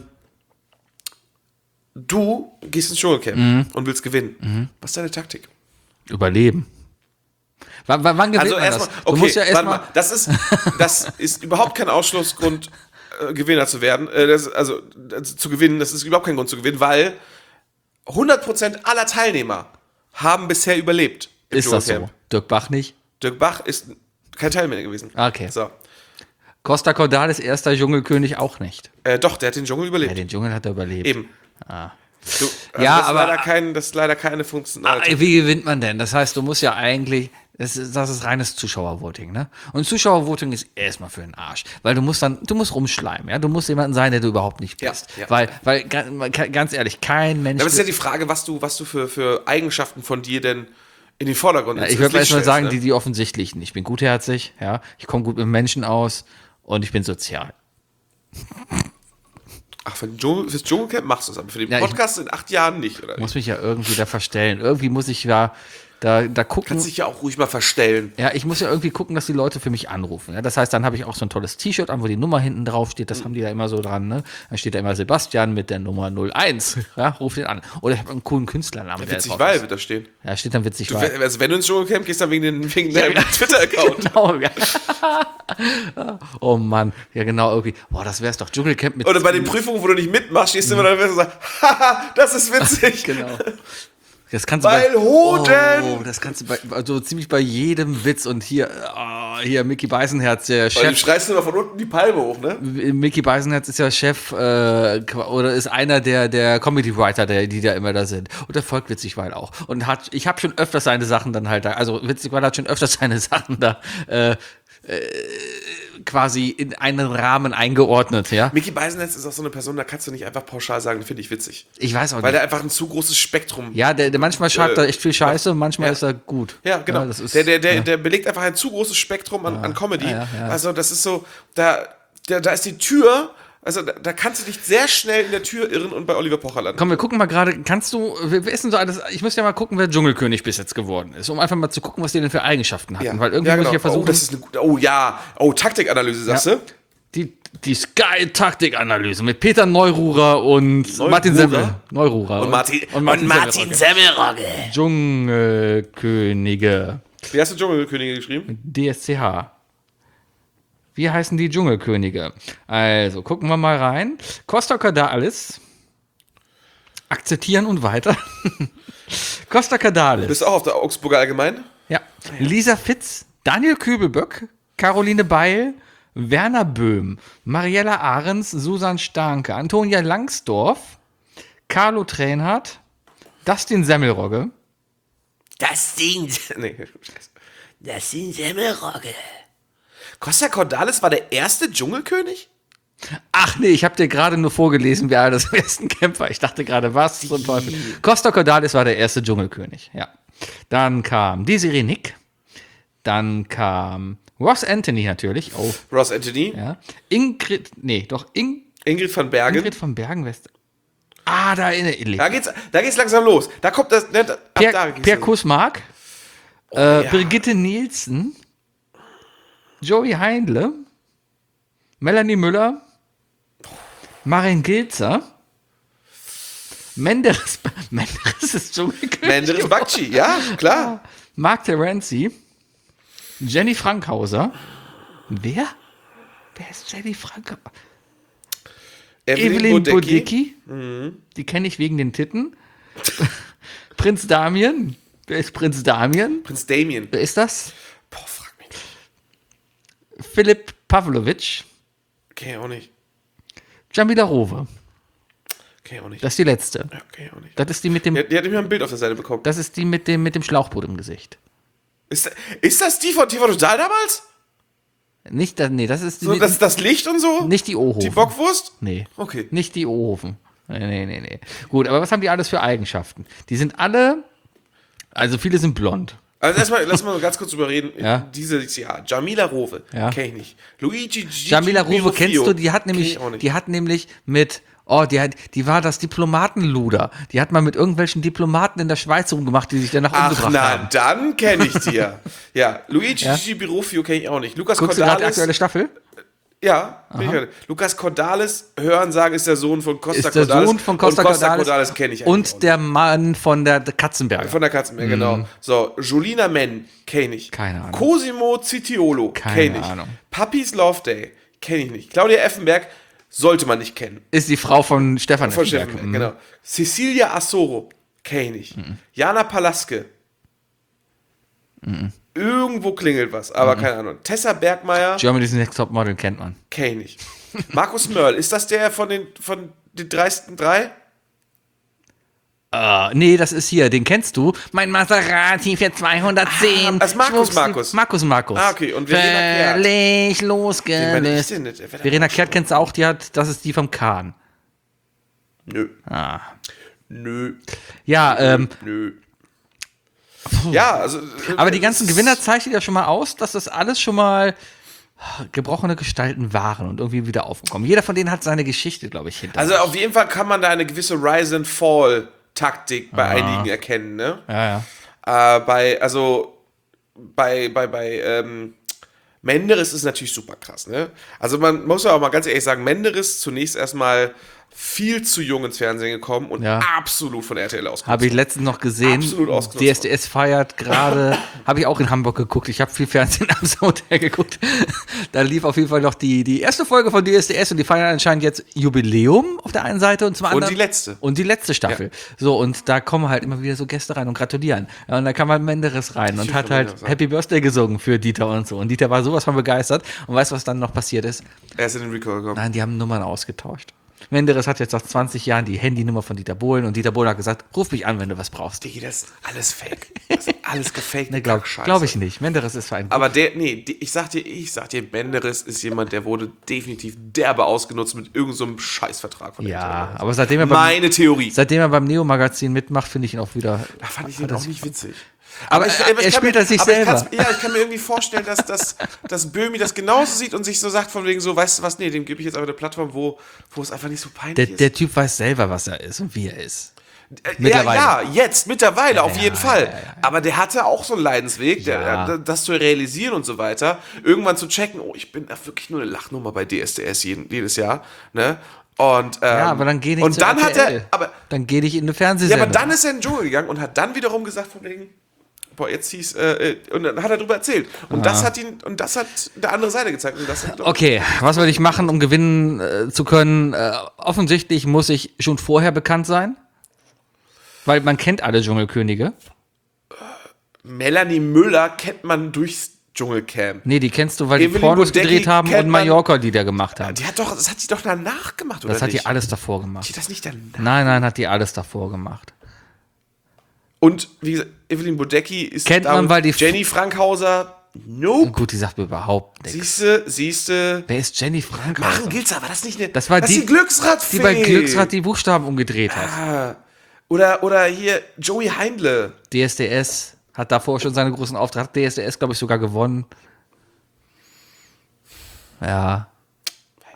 du gehst ins Dschungelcamp und willst gewinnen. Was ist deine Taktik?
Überleben. W wann wann gewinnt
Also
man
erstmal,
das? Du
okay,
musst ja
warte
erstmal.
mal, das ist, das ist überhaupt kein Ausschlussgrund, äh, Gewinner zu werden, äh, das, also äh, zu gewinnen, das ist überhaupt kein Grund zu gewinnen, weil hundert Prozent aller Teilnehmer haben bisher überlebt. im
Ist das so?
Dschungelcamp.
Dirk Bach nicht?
Dirk Bach ist kein Teilnehmer gewesen.
Okay.
So.
Costa Cordalis, erster Dschungelkönig, auch nicht.
Äh, doch, der hat den Dschungel überlebt.
Ja, den Dschungel hat er überlebt.
Eben.
Ah.
Du, also
Ja,
das ist
aber-
leider kein, das ist leider keine funktionale.
Ah, wie gewinnt man denn? Das heißt, du musst ja eigentlich, das ist, das ist reines Zuschauervoting, ne? Und Zuschauervoting ist erstmal für den Arsch. Weil du musst dann, du musst rumschleimen, ja? Du musst jemanden sein, der du überhaupt nicht
Ja,
bist.
ja.
Weil, weil, ga- ganz ehrlich, kein Mensch.
Aber es ist ja die Frage, was du, was du für, für Eigenschaften von dir denn in den Vordergrund
Ja,
ins-
ich
ins
würde
Licht
erstmal
stellst,
sagen,
ne?
die, die offensichtlichen. Ich bin gutherzig, ja. Ich komme gut mit Menschen aus und ich bin sozial.
Ach, für den Dschungel, fürs Dschungelcamp machst du es, aber für den
Ja, ich-
Podcast in acht Jahren nicht, oder?
Muss mich ja irgendwie da verstellen. Irgendwie muss ich ja da, da gucken.
Kannst dich ja auch ruhig mal verstellen.
Ja, ich muss ja irgendwie gucken, dass die Leute für mich anrufen. Ja, das heißt, dann habe ich auch so ein tolles T-Shirt an, wo die Nummer hinten drauf steht. Das haben die da immer so dran. Ne? Dann steht da immer Sebastian mit der Nummer null eins. Ja, ruf den an. Oder ich habe einen coolen Künstlernamen. der
Witzig,
drauf
weil
ist.
wird da stehen.
Ja, steht dann witzig,
Du,
weil.
also wenn du ins Dschungelcamp gehst, dann wegen, den, wegen deinem Twitter-Account.
Genau, ja. Oh Mann, ja genau, irgendwie. Boah, das wär's doch. Dschungelcamp mit.
Oder bei den Prüfungen, wo du nicht mitmachst, stehst du immer da und sagst, haha, das ist witzig.
Genau. Das kannst du
Weil
bei,
Hoden!
Oh, das kannst du bei, also ziemlich bei jedem Witz und hier, ah, hier Mickey Beisenherz, der
Weil du
Chef.
schreist immer von unten die Palme hoch, ne?
Mickey Beisenherz ist ja Chef äh, oder ist einer der, der Comedy-Writer, der, die da immer da sind. Und der folgt Witzigweil auch. Und hat, ich habe schon öfters seine Sachen dann halt da, also Witzigweil hat schon öfters seine Sachen da äh, äh, quasi in einen Rahmen eingeordnet, ja.
Mickey Beisenherz ist auch so eine Person, da kannst du nicht einfach pauschal sagen, finde ich witzig.
Ich weiß auch
Weil
nicht.
der einfach ein zu großes Spektrum.
Ja, der, der manchmal schreibt
Äh,
er echt viel Scheiße und manchmal
ja.
ist er gut.
Ja, genau.
das ist,
der, der, der,
ja.
der belegt einfach ein zu großes Spektrum an, an Comedy.
ja, ja.
Also, das ist so, da, da, da ist die Tür, also da, da kannst du dich sehr schnell in der Tür irren und bei Oliver Pocher landen.
Komm, wir gucken mal gerade, kannst du, wer wer ist denn so alles, ich muss ja mal gucken, wer Dschungelkönig bis jetzt geworden ist, um einfach mal zu gucken, was die denn für Eigenschaften hatten, weil irgendwie
ja,
muss
genau.
ich ja versuchen,
Oh, das ist eine gute, oh ja, oh, Taktikanalyse, sagst
Ja.
du?
die, die Sky-Taktik-Analyse mit Peter Neururer und Martin Semmel. Neururer.
Und Martin,
und Martin,
Martin Semmelrogge.
Dschungelkönige.
Wie hast du Dschungelkönige geschrieben?
D S C H. Wie heißen die Dschungelkönige? Also, gucken wir mal rein. Costa Cordalis. Akzeptieren und weiter. Costa Cordalis.
Bist du auch auf der Augsburger Allgemein?
Ja. Lisa Fitz, Daniel Kübelböck, Caroline Beil, Werner Böhm, Mariella Ahrens, Susan Starnke, Antonia Langsdorf, Carlo Tränhardt, Dustin Semmelrogge.
Das sind. Nee, scheiße.
Das sind Semmelrogge.
Costa Cordalis war der erste Dschungelkönig?
Ach nee, ich habe dir gerade nur vorgelesen, wer das ersten Kämpfer. Ich dachte gerade, was zum Teufel. Costa Cordalis war der erste Dschungelkönig, ja. Dann kam Desiree Nick. Dann kam Ross Anthony natürlich. Oh,
Ross Anthony?
ja. Ingrid, nee, doch In,
Ingrid van Bergen?
Ingrid von Bergen-West. Ah, da erinnere ich.
Da geht's, da geht's langsam los. Da kommt das. Ne, da, ab da
Per,
geht's
per
los.
Kussmark. äh,
ja.
Brigitte Nielsen, Joey Heindle, Melanie Müller, Marin Gilzer, Menderes, Menderes ist Dschungelkönig.
Menderes Bakci, ja, klar.
Mark Terenzi, Jenny Frankhauser. Wer? Wer ist Jenny Frankhauser? Evelyn Bodecki.
Mhm.
Die kenne ich wegen den Titten. Prinz Damien. Wer ist Prinz Damien?
Prinz Damien.
Wer ist das?
Boah, frag mich nicht.
Philipp Pavlovic.
Kenn ich auch nicht.
Jamila Rowe.
Kenn ich auch nicht.
Das ist die letzte.
ja, kenn ich auch nicht.
Das ist die mit dem,
Die, die hat immer ein Bild auf der Seite bekommen.
das ist die mit dem, mit dem Schlauchboot im Gesicht.
Ist, ist das die von T V Total damals?
Nicht, das- nee, das ist die,
So, das, das Licht und so?
nicht die Ohofen.
Die Bockwurst?
Nee.
Okay.
Nicht die Ohofen. Nee, nee, nee, nee. Gut, aber was haben die alles für Eigenschaften? Die sind alle, also viele sind blond.
Also erstmal, lass mal ganz kurz überreden.
Ja.
Dieses Jahr. Jamila Rowe.
Ja.
Kenn ich nicht. Luigi Gigi
Jamila Rowe
Birofio.
kennst du, die hat
Kenn
nämlich,
ich auch nicht.
die hat nämlich mit, oh, die, hat, die war das Diplomatenluder. Die hat mal mit irgendwelchen Diplomaten in der Schweiz rumgemacht, die sich danach
Ach,
umgebracht
na,
haben.
dann kenne ich die ja. Ja, Luigi
Ja?
Gigi Birofio kenne ich auch nicht. Lukas
Guckst du gerade die
Cordalis.
aktuelle Staffel?
Ja, bin ich gerade. Lukas Cordalis, hören sagen, ist der Sohn von Costa
Ist der
Cordalis.
Sohn von Costa
und Costa
Cordalis.
Cordalis kenne ich eigentlich auch
Und der Mann von der Katzenberger.
Von der Katzenberg, genau. So, Julina Men, kenne ich.
Mhm. Keine Ahnung.
Cosimo Citiolo,
Keine
kenne ich.
Ahnung.
Puppies Love Day, kenne ich nicht. Claudia Effenberg sollte man nicht kennen.
Ist die Frau von Stefan
Von
Effenberg.
Steffen,
Mhm.
genau. Cecilia Assoro, kenne ich nicht. Jana Palaske.
Mhm.
Irgendwo klingelt was, aber keine Ahnung. Tessa Bergmeier,
Germany's Next Top Model kennt man.
kenne ich nicht. Markus Mörl, ist das der von den, von den dreisten drei?
Uh, nee, das ist hier, den kennst du. Mein Maserati für zweihundertzehn.
Ah, das ist Markus
Schwupps,
Markus.
Markus Markus.
Ah, okay, und Verena Kehrt.
Völlig
Wen meine ich
losgelöst.
denn nicht? Wer da-
Verena Kehrt kennst du auch, die hat, das ist die vom Kahn.
Nö.
Ah.
Nö.
Ja, ähm,
Nö. Ja, also. äh,
aber die ganzen
es-
Gewinner zeichnen ja schon mal aus, dass das alles schon mal gebrochene Gestalten waren und irgendwie wieder aufgekommen. Jeder von denen hat seine Geschichte, glaube ich, hinter
Also
sich.
auf jeden Fall kann man da eine gewisse Rise and Fall Taktik bei
Ah.
einigen erkennen, ne?
Ja, ja.
Äh, bei, also bei, bei, bei ähm, Menderes ist natürlich super krass, ne? Also man muss ja auch mal ganz ehrlich sagen, Menderes zunächst erstmal viel zu jung ins Fernsehen gekommen und
Ja.
absolut von R T L ausgenutzt.
Habe ich letztens noch gesehen.
Absolut ausgenutzt.
D S D S feiert gerade, habe ich auch in Hamburg geguckt. Ich habe viel Fernsehen am Hotel geguckt. Da lief auf jeden Fall noch die, die erste Folge von D S D S und die feiern anscheinend jetzt Jubiläum auf der einen Seite und zum anderen.
die letzte.
Und die letzte Staffel. So, und da kommen halt immer wieder so Gäste rein und gratulieren. Ja, und da kam halt Menderes rein und hat halt
Menderes, ja.
Happy Birthday gesungen für Dieter und so. Und Dieter war sowas von begeistert. Und weißt du, was dann noch passiert ist?
Er ist in den Recall gekommen.
Nein, die haben Nummern ausgetauscht. Menderes hat jetzt nach zwanzig Jahren die Handynummer von Dieter Bohlen und Dieter Bohlen hat gesagt, ruf mich an, wenn du was brauchst.
Digi, das ist alles fake. Das ist alles gefaked.
Ne, glaube glaub ich nicht. Menderes ist für einen
Aber der, nee, die, ich sag dir, ich sag dir, Menderes ist jemand, der wurde definitiv derbe ausgenutzt mit irgendeinem so einem Scheißvertrag von
Ja,
R T L.
aber seitdem er beim,
Meine Theorie.
seitdem er beim Neo-Magazin mitmacht, finde ich ihn auch wieder.
Da fand ich den auch nicht witzig.
Aber er- er
kann
spielt
mir,
das sich
aber ich
selber.
kann's- Ja, ich kann mir irgendwie vorstellen, dass, dass, dass Böhmi das genauso sieht und sich so sagt, von wegen so, weißt du was, nee, dem gebe ich jetzt aber eine Plattform, wo, wo es einfach nicht so peinlich
Der,
ist.
der Typ weiß selber, was er ist und wie er ist.
Äh,
mittlerweile.
Ja, ja, jetzt, mittlerweile, auf
ja,
jeden Fall.
ja, ja, ja.
Aber der hatte auch so einen Leidensweg, der,
Ja.
der, das zu realisieren und so weiter. Irgendwann zu checken, oh, ich bin da wirklich nur eine Lachnummer bei D S D S jeden, jedes Jahr. Ne? Und, ähm,
Ja, aber dann geh nicht
Und
zu
dann hat
R T L.
er, aber,
Dann geh dich in eine
ja,
Fernsehsendung.
aber dann ist er in den Dschungel gegangen und hat dann wiederum gesagt, von wegen, boah, jetzt hieß, äh, äh, und dann hat er darüber erzählt. Und das hat ihn, und das hat eine andere Seite gezeigt. Und das hat,
Okay, was will ich machen, um gewinnen äh, zu können? Äh, offensichtlich muss ich schon vorher bekannt sein. Weil man kennt alle Dschungelkönige.
Melanie Müller kennt man durchs Dschungelcamp.
Nee, die kennst du, weil die
Evelyn
Pornos
Bodecki
gedreht haben
kennt
und
man-
Mallorca-Lieder gemacht haben.
Die hat doch, das hat sie doch danach gemacht, oder
Das hat
nicht?
die alles davor gemacht.
Hat die das nicht danach?
Nein, nein, hat die alles davor gemacht.
Und wie gesagt, Evelyn Bodecki ist
Kennt
da
man,
und
weil die-
Jenny Frankhauser, nope.
Gut, die sagt mir überhaupt nichts.
Siehste, siehste.
Wer ist Jenny Frank?
Maren Gilzer, war das nicht eine.
Das war
das
die-
ist die Glücksradfee.
Die bei Glücksrad die Buchstaben umgedreht hat.
Ah, oder, oder hier Joey Heindle.
D S D S hat davor schon seine großen Auftritte. Hat D S D S, glaube ich, sogar gewonnen. Ja.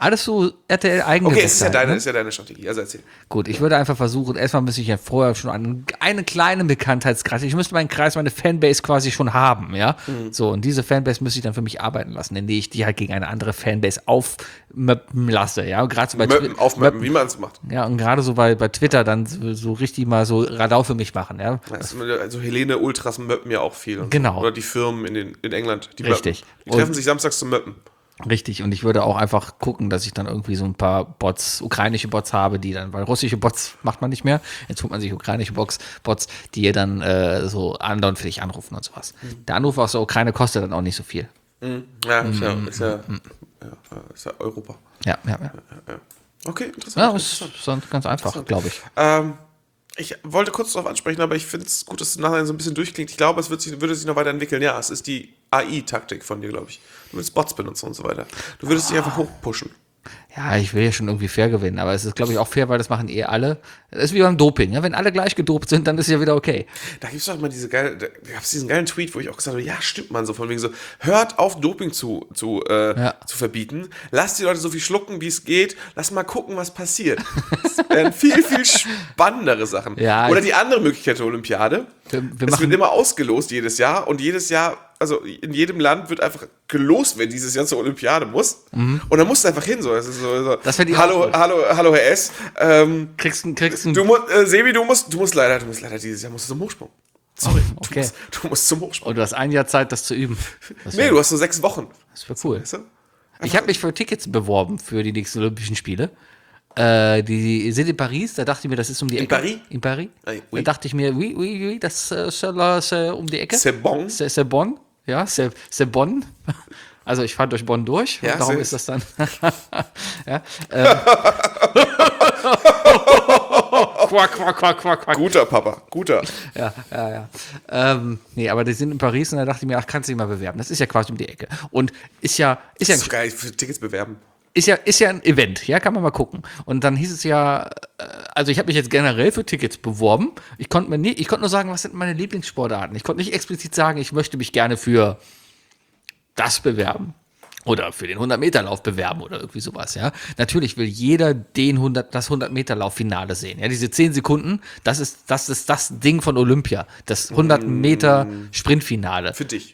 Alles so R T L-eigene
Okay, es ist ja,
Webseiten,
deine,
ne?
ist ja deine Strategie, also erzähl.
Gut, ich würde einfach versuchen, erstmal müsste ich ja vorher schon einen, einen kleinen Bekanntheitskreis, ich müsste meinen Kreis, meine Fanbase quasi schon haben, ja.
Mhm.
So, und diese Fanbase müsste ich dann für mich arbeiten lassen, indem ich die halt gegen eine andere Fanbase aufmöppen lasse, ja. Gerade so bei
Möppen,
Twi-
aufmöppen, wie man es macht.
Ja, und gerade so bei, bei Twitter dann so, so richtig mal so Radau für mich machen, ja.
Also Helene Ultras möppen ja auch viel. Und
Genau.
So. Oder die Firmen in, den, in England, die
Richtig.
möppen. Die treffen
Und-
sich samstags zum Möppen.
Richtig, und ich würde auch einfach gucken, dass ich dann irgendwie so ein paar Bots, ukrainische Bots habe, die dann, weil russische Bots macht man nicht mehr, jetzt holt man sich ukrainische Bots, Bots, die ihr dann äh, so andauernd für dich anrufen und sowas. Der Anruf aus der Ukraine kostet dann auch nicht so viel.
Ja, ist ja, ist ja, ja, ist ja Europa.
Ja, ja, ja.
Okay, interessant.
Ja,
interessant.
ist sonst ganz einfach, glaube ich.
Ähm, ich wollte kurz darauf ansprechen, aber ich finde es gut, dass es nachher so ein bisschen durchklingt. Ich glaube, es wird sich, würde sich noch weiterentwickeln. Ja, es ist die A I-Taktik von dir, glaube ich. Du willst Bots benutzen und so weiter. Du würdest dich einfach hochpushen.
Ja, ich will ja schon irgendwie fair gewinnen, aber es ist, glaube ich, auch fair, weil das machen eh alle. Das ist wie beim Doping, ja? Wenn alle gleich gedopt sind, dann ist ja wieder okay.
Da gibt es doch mal diese geile, da gab es diesen geilen Tweet, wo ich auch gesagt habe, ja, stimmt man, so von wegen so, hört auf, Doping zu, zu, äh,
Ja.
zu verbieten. Lasst die Leute so viel schlucken, wie es geht. Lass mal gucken, was passiert. Das wären viel, viel spannendere Sachen.
Ja,
Oder
ich-
die andere Möglichkeit der Olympiade.
Wir- wir
es
machen-
wird immer ausgelost jedes Jahr und jedes Jahr, also in jedem Land wird einfach gelost, wer dieses Jahr zur Olympiade muss. Und dann musst du einfach hin. So. Das ist so, so
Das wär die
hallo,
Auswahl.
hallo, hallo, Herr S. Ähm,
Kriegst du kriegst ein
Du musst, äh, Sebi, du musst, du musst leider, du musst leider dieses Jahr musst du zum Hochsprung. Sorry,
okay.
du, musst, du musst zum Hochsprung.
und du hast ein Jahr Zeit, das zu üben. Das
Nee,
wär,
du hast so sechs Wochen.
das wär cool.
Weißt du?
Ich habe mich für Tickets beworben für die nächsten Olympischen Spiele. Äh, die sind in Paris, da dachte ich mir, das ist um die
In
Ecke.
Paris?
In Paris?
Ah, oui.
Da dachte ich mir, oui, oui, oui, das äh, ist äh, um die Ecke.
C'est bon.
C'est, c'est bon. Ja, c'est, c'est bon. Also ich fahre durch Bonn durch,
Ja,
und darum
c'est-
ist das dann. ja, ähm. quack, quack, quack, quack, quack.
Guter Papa, guter.
Ja, ja, ja. Ähm, nee, aber die sind in Paris und da dachte ich mir, ach, kannst du dich mal bewerben. Das ist ja quasi um die Ecke. Und ist ja, ist ja,
Das ist so geil, für Tickets bewerben.
ist ja, ist ja ein Event, ja, kann man mal gucken. Und dann hieß es ja, äh, also ich habe mich jetzt generell für Tickets beworben. Ich konnte mir nie, ich konnte nur sagen, was sind meine Lieblingssportarten. Ich konnte nicht explizit sagen, ich möchte mich gerne für das bewerben. Oder für den hundert-Meter-Lauf bewerben oder irgendwie sowas, ja. Natürlich will jeder den hundert, das hundert-Meter-Lauf-Finale sehen. Ja, diese zehn Sekunden, das ist, das ist das Ding von Olympia. Das hundert-Meter-Sprintfinale.
Für dich.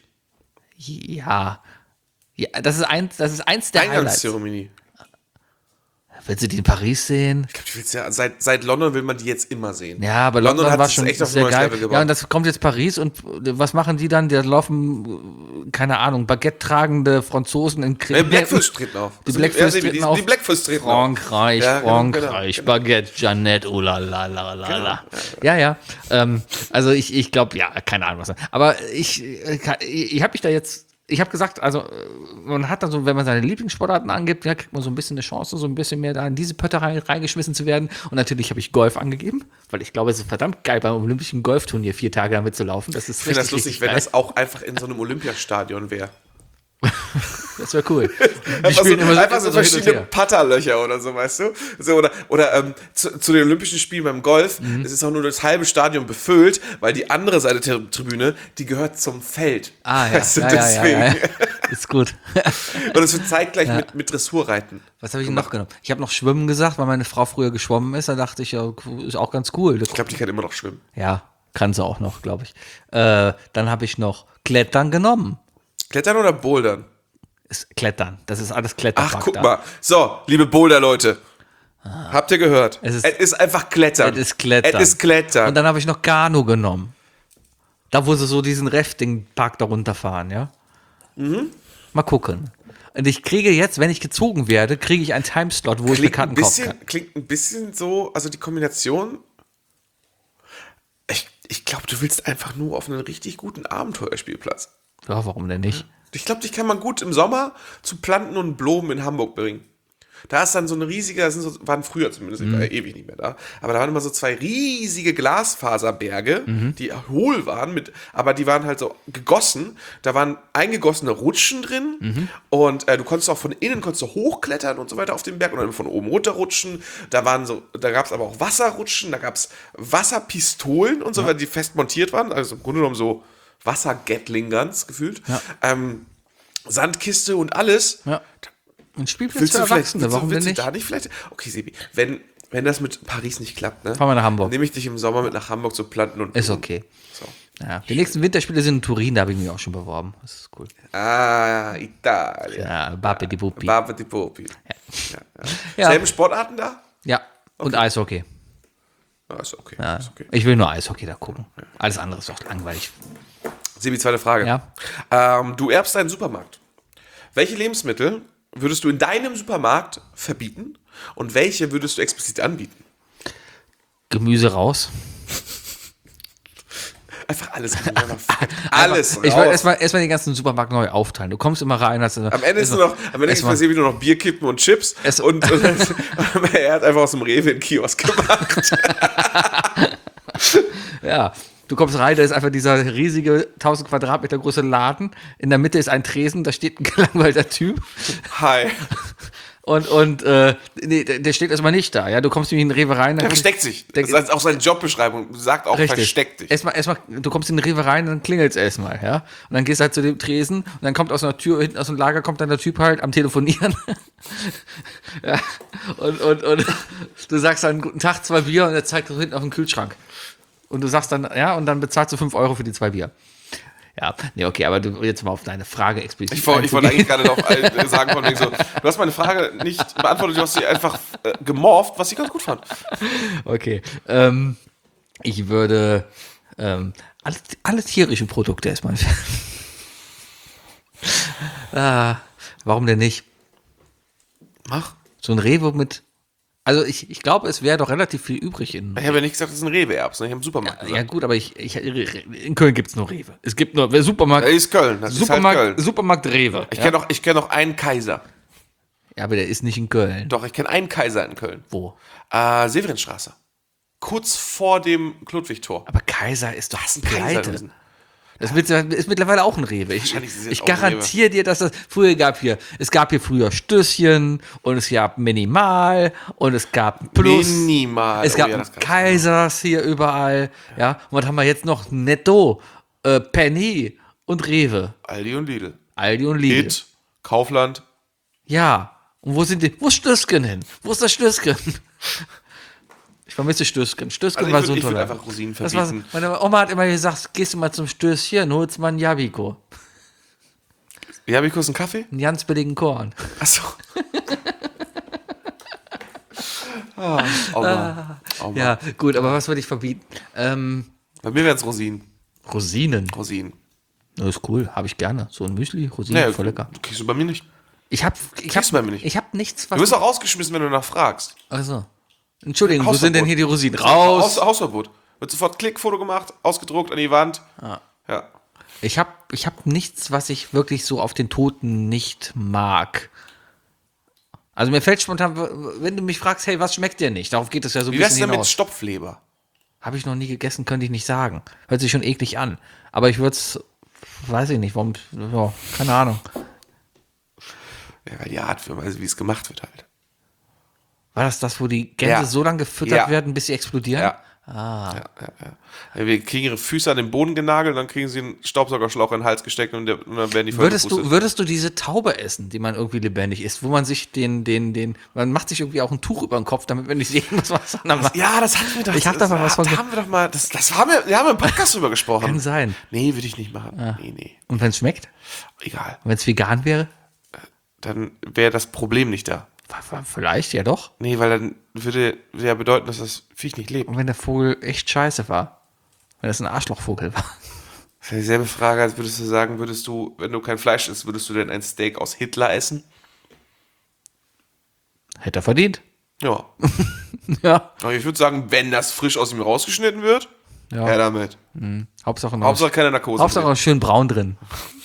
Ja. Ja, das ist eins, das ist eins der Highlights.
Eingangszeremonie.
Willst du die in Paris sehen?
Ich glaube, die willst ja, seit, seit London will man die jetzt immer sehen.
Ja, aber London,
hat
war
es
schon
echt auf ein
sehr
neues
geil.
Level gebracht.
Ja, und das kommt jetzt Paris und äh, was machen die dann? Die laufen, äh, keine Ahnung, Baguette tragende Franzosen in
Nee, Blackfish treten auf.
Die
Ja,
Blackfish
die-
treten
die-
auf.
Die Blackfish treten auf.
Frankreich,
Ja, genau,
Frankreich,
genau, genau.
Baguette, Jeannette, oh la la la la la. Ja, ja. Ähm, also ich, ich glaube, ja, keine Ahnung was. Aber ich, äh, ich, ich habe mich da jetzt, ich habe gesagt, also äh, man hat dann so, wenn man seine Lieblingssportarten angibt, ja, kriegt man so ein bisschen eine Chance, so ein bisschen mehr da in diese Pötte rein, reingeschmissen zu werden. Und natürlich habe ich Golf angegeben, weil ich glaube, es ist verdammt geil, beim Olympischen Golfturnier vier Tage damit zu laufen. Das ist
Ich finde das
richtig,
lustig,
richtig
wenn
geil.
das auch einfach in so einem Olympiastadion wäre.
Das wäre cool. Die
Einfach so,
spielen immer so,
einfach so
immer so hin und
verschiedene
her.
Putterlöcher oder so, weißt du? So, oder oder ähm, zu, zu den Olympischen Spielen beim Golf,
Mhm.
es ist auch nur das halbe Stadion befüllt, weil die andere Seite der Tribüne, die gehört zum Feld.
Ah, ja.
Weißt du,
ja, ja, ja,
deswegen.
ja, ja. Ist gut.
Und es wird zeitgleich mit, mit Dressurreiten.
Was habe ich denn noch genommen? Ich habe noch Schwimmen gesagt, weil meine Frau früher geschwommen ist. Da dachte ich, ja, ist auch ganz cool. Das,
Ich glaube, die kann immer noch schwimmen.
ja, kann sie auch noch, glaube ich. Äh, dann habe ich noch Klettern genommen.
Klettern oder Bouldern?
Ist Klettern. Das ist alles Klettern.
Ach, guck mal. So, liebe Boulder-Leute. Habt ihr gehört?
Es
Es
ist-
ist, einfach Klettern.
Es ist Klettern.
Es ist Klettern.
Und dann habe ich noch Kanu genommen. Da, wo sie so diesen Rafting-Park da runterfahren, ja?
Mhm.
Mal gucken. Und ich kriege jetzt, wenn ich gezogen werde, kriege ich einen Timeslot, wo ich mir
Klingt ein,
Karten kaufen kann.
bisschen, klingt ein bisschen so, also die Kombination. Ich, ich glaube, du willst einfach nur auf einen richtig guten Abenteuerspielplatz.
Ja, warum denn nicht?
Ich glaube, dich kann man gut im Sommer zu Planten und Blumen in Hamburg bringen. Da ist dann so eine riesige, das sind so, waren früher zumindest, ich war ja ewig nicht mehr da, aber da waren immer so zwei riesige Glasfaserberge, die hohl waren, mit, aber die waren halt so gegossen. Da waren eingegossene Rutschen drin und äh, du konntest auch von innen konntest du hochklettern und so weiter auf den Berg und dann von oben runterrutschen. Da waren so, da gab es aber auch Wasserrutschen, da gab es Wasserpistolen und so weiter, die fest montiert waren, also im Grunde genommen so Wasser-Gatling-Guns gefühlt.
Ja.
Ähm, Sandkiste und alles.
Ja. Ein Spielplatz
Willst
für
du vielleicht,
Erwachsene,
willst du,
warum
willst
denn
du
nicht?
da nicht vielleicht? Okay, Sebi, wenn, wenn das mit Paris nicht klappt, ne?
Fahren wir nach Hamburg.
Dann nehme ich dich im Sommer mit nach Hamburg zu Planten und
Ist
Blumen.
okay.
So.
Ja. Die nächsten Winterspiele sind in Turin, da habe ich mich auch schon beworben. Das ist cool.
Ah, Italien.
Ja, Bappe di Buppi.
Baba di Popi. Ja. Ja,
Ja.
Selben Sportarten da?
Ja, und Eishockey.
Ja, ist okay.
Ja.
Ist okay.
Ich will nur Eishockey da gucken. Alles andere ist doch langweilig.
Sebi, zweite Frage.
Ja.
Ähm, du erbst einen Supermarkt. Welche Lebensmittel würdest du in deinem Supermarkt verbieten und welche würdest du explizit anbieten?
Gemüse raus.
Einfach alles. Einfach alles.
Ich
raus.
wollte erstmal erstmal den ganzen Supermarkt neu aufteilen. Du kommst immer rein, hast
Am Ende ist nur noch, am Ende ist
erstmal-
bei Sebi nur noch Bierkippen und Chips
Es-
und, und er hat einfach aus dem Rewe einen Kiosk gemacht.
Ja, du kommst rein, da ist einfach dieser riesige tausend Quadratmeter große Laden. In der Mitte ist ein Tresen, da steht ein gelangweilter Typ.
Hi.
Und, und äh, nee, der der steht erstmal nicht da. Ja, du kommst in den Rewe rein.
Er
Dann
versteckt sich.
Der-
Das ist auch seine Jobbeschreibung. Sagt auch,
Richtig.
versteck dich.
Erstmal, erstmal, du kommst in den Rewe rein, dann klingelt es erstmal, ja. Und dann gehst du halt zu dem Tresen und dann kommt aus einer Tür, hinten aus dem Lager kommt dann der Typ halt am Telefonieren. Ja. Und, und, und du sagst dann, guten Tag, zwei Bier und er zeigt hinten auf den Kühlschrank. Und du sagst dann, ja, und dann bezahlst du fünf Euro für die zwei Bier. Ja, nee, okay, aber du jetzt mal auf deine Frage explizit.
Ich wollte, ich wollte
einzugehen.
eigentlich gerade noch all- sagen, von wegen so, du hast meine Frage nicht beantwortet, du hast sie einfach äh, gemorpht, was ich ganz gut fand.
Okay. Ähm, ich würde ähm, alle, alle tierischen Produkte erstmal. ah, warum denn nicht?
Mach.
So ein Rewe mit. Also ich, ich glaube, es wäre doch relativ viel übrig in.
Ich habe ja nicht gesagt, das ist ein Rewe-Erbs, ne? Ich habe einen Supermarkt
Ja
gesagt.
gut, aber ich, ich in Köln gibt es nur Rewe. Es gibt nur Supermarkt.
Das ist Köln, das
Supermarkt,
ist halt Köln.
Supermarkt Rewe.
Ich
ja?
kenne noch, ich kenn noch einen Kaiser.
ja, aber der ist nicht in Köln.
Doch, ich kenne einen Kaiser in Köln.
Wo?
Äh, Severinstraße. Kurz vor dem Klotwig-Tor.
Aber Kaiser ist doch
ein Kaiser
pleite.
gewesen.
Das ist mit- ist mittlerweile auch ein Rewe. Ich,
Wahrscheinlich ist es jetzt
ich
auch ein
garantiere dir, dass das früher gab hier, es gab hier früher Stößchen und es gab Minimal und es gab Plus.
Minimal.
Es
Oh
gab
ja, das kannst du
Kaisers hier überall. Ja, und was haben wir jetzt noch? Netto, äh, Penny und Rewe.
Aldi und Lidl.
Aldi und Lidl.
Hit, Kaufland.
Ja. Und wo sind die? Wo ist Stößchen hin? Wo ist das Stößchen? Ich vermisse Stößchen. Stößchen
Also ich
war
würd-
so ein
ich würd
toller.
einfach Rosinen
Das war,
verbieten.
meine Oma hat immer gesagt, gehst du mal zum Stößchen, holst mal ein Jabiko.
Ja, habe ich kurz einen Kaffee?
Einen ganz billigen Korn.
Achso. oh, oh Mann. Oh Mann.
Ja, gut, aber was würde ich verbieten? Ähm,
Bei mir wären es Rosinen.
Rosinen.
Rosinen.
Das ist cool, habe ich gerne. So ein Müsli, Rosinen,
Nee,
voll lecker.
kriegst du bei mir nicht.
Ich habe ich
Kriegst du bei
hab,
mir nicht.
ich hab nichts,
Du
was...
wirst auch rausgeschmissen, wenn du nachfragst.
Achso. Entschuldigung, wo
Hausverbot.
sind denn hier die Rosinen?
Haus,
Raus!
Hausverbot. Wird sofort Klickfoto gemacht, ausgedruckt an die Wand. Ja.
Ich habe ich hab nichts, was ich wirklich so auf den Toten nicht mag. Also mir fällt spontan, wenn du mich fragst, hey, was schmeckt dir nicht? Darauf geht es ja so ein
Wie wär's
bisschen
denn mit
hinaus.
Stopfleber?
Habe ich noch nie gegessen, könnte ich nicht sagen. Hört sich schon eklig an. Aber ich würde es, weiß ich nicht, warum, ja, keine Ahnung.
Ja, weil die Art, für, also wie es gemacht wird halt.
War das das, wo die Gänse
Ja.
so lange gefüttert
Ja.
werden, bis sie explodieren?
Ja. Ah. Ja, ja, ja. Ja, wir kriegen ihre Füße an den Boden genagelt, dann kriegen sie einen Staubsaugerschlauch in den Hals gesteckt und, der, und dann werden die voll
Würdest du,
gepustet.
würdest du diese Taube essen, die man irgendwie lebendig isst, wo man sich den, den, den, man macht sich irgendwie auch ein Tuch über den Kopf, damit man nicht sehen muss, was man macht.
Ja, das hatten wir doch.
Ich hab
das,
da mal was von
Da
ge-
haben wir doch mal, das, das haben wir, wir haben im Podcast drüber gesprochen.
Kann sein.
Nee, würde ich nicht machen. Nee, nee.
Und wenn es schmeckt?
Egal.
Wenn es vegan wäre?
Dann wäre das Problem nicht da.
Vielleicht, ja doch.
Nee, weil dann würde ja bedeuten, dass das Viech nicht lebt.
Und wenn der Vogel echt scheiße war? Wenn das ein Arschlochvogel war?
Das ist dieselbe Frage, als würdest du sagen, würdest du, wenn du kein Fleisch isst, würdest du denn ein Steak aus Hitler essen?
Hätte er verdient.
Ja.
Ja.
Aber ich würde sagen, wenn das frisch aus ihm rausgeschnitten wird,
Ja.
her damit.
Hauptsache noch,
Hauptsache keine Narkose.
Hauptsache noch schön braun drin.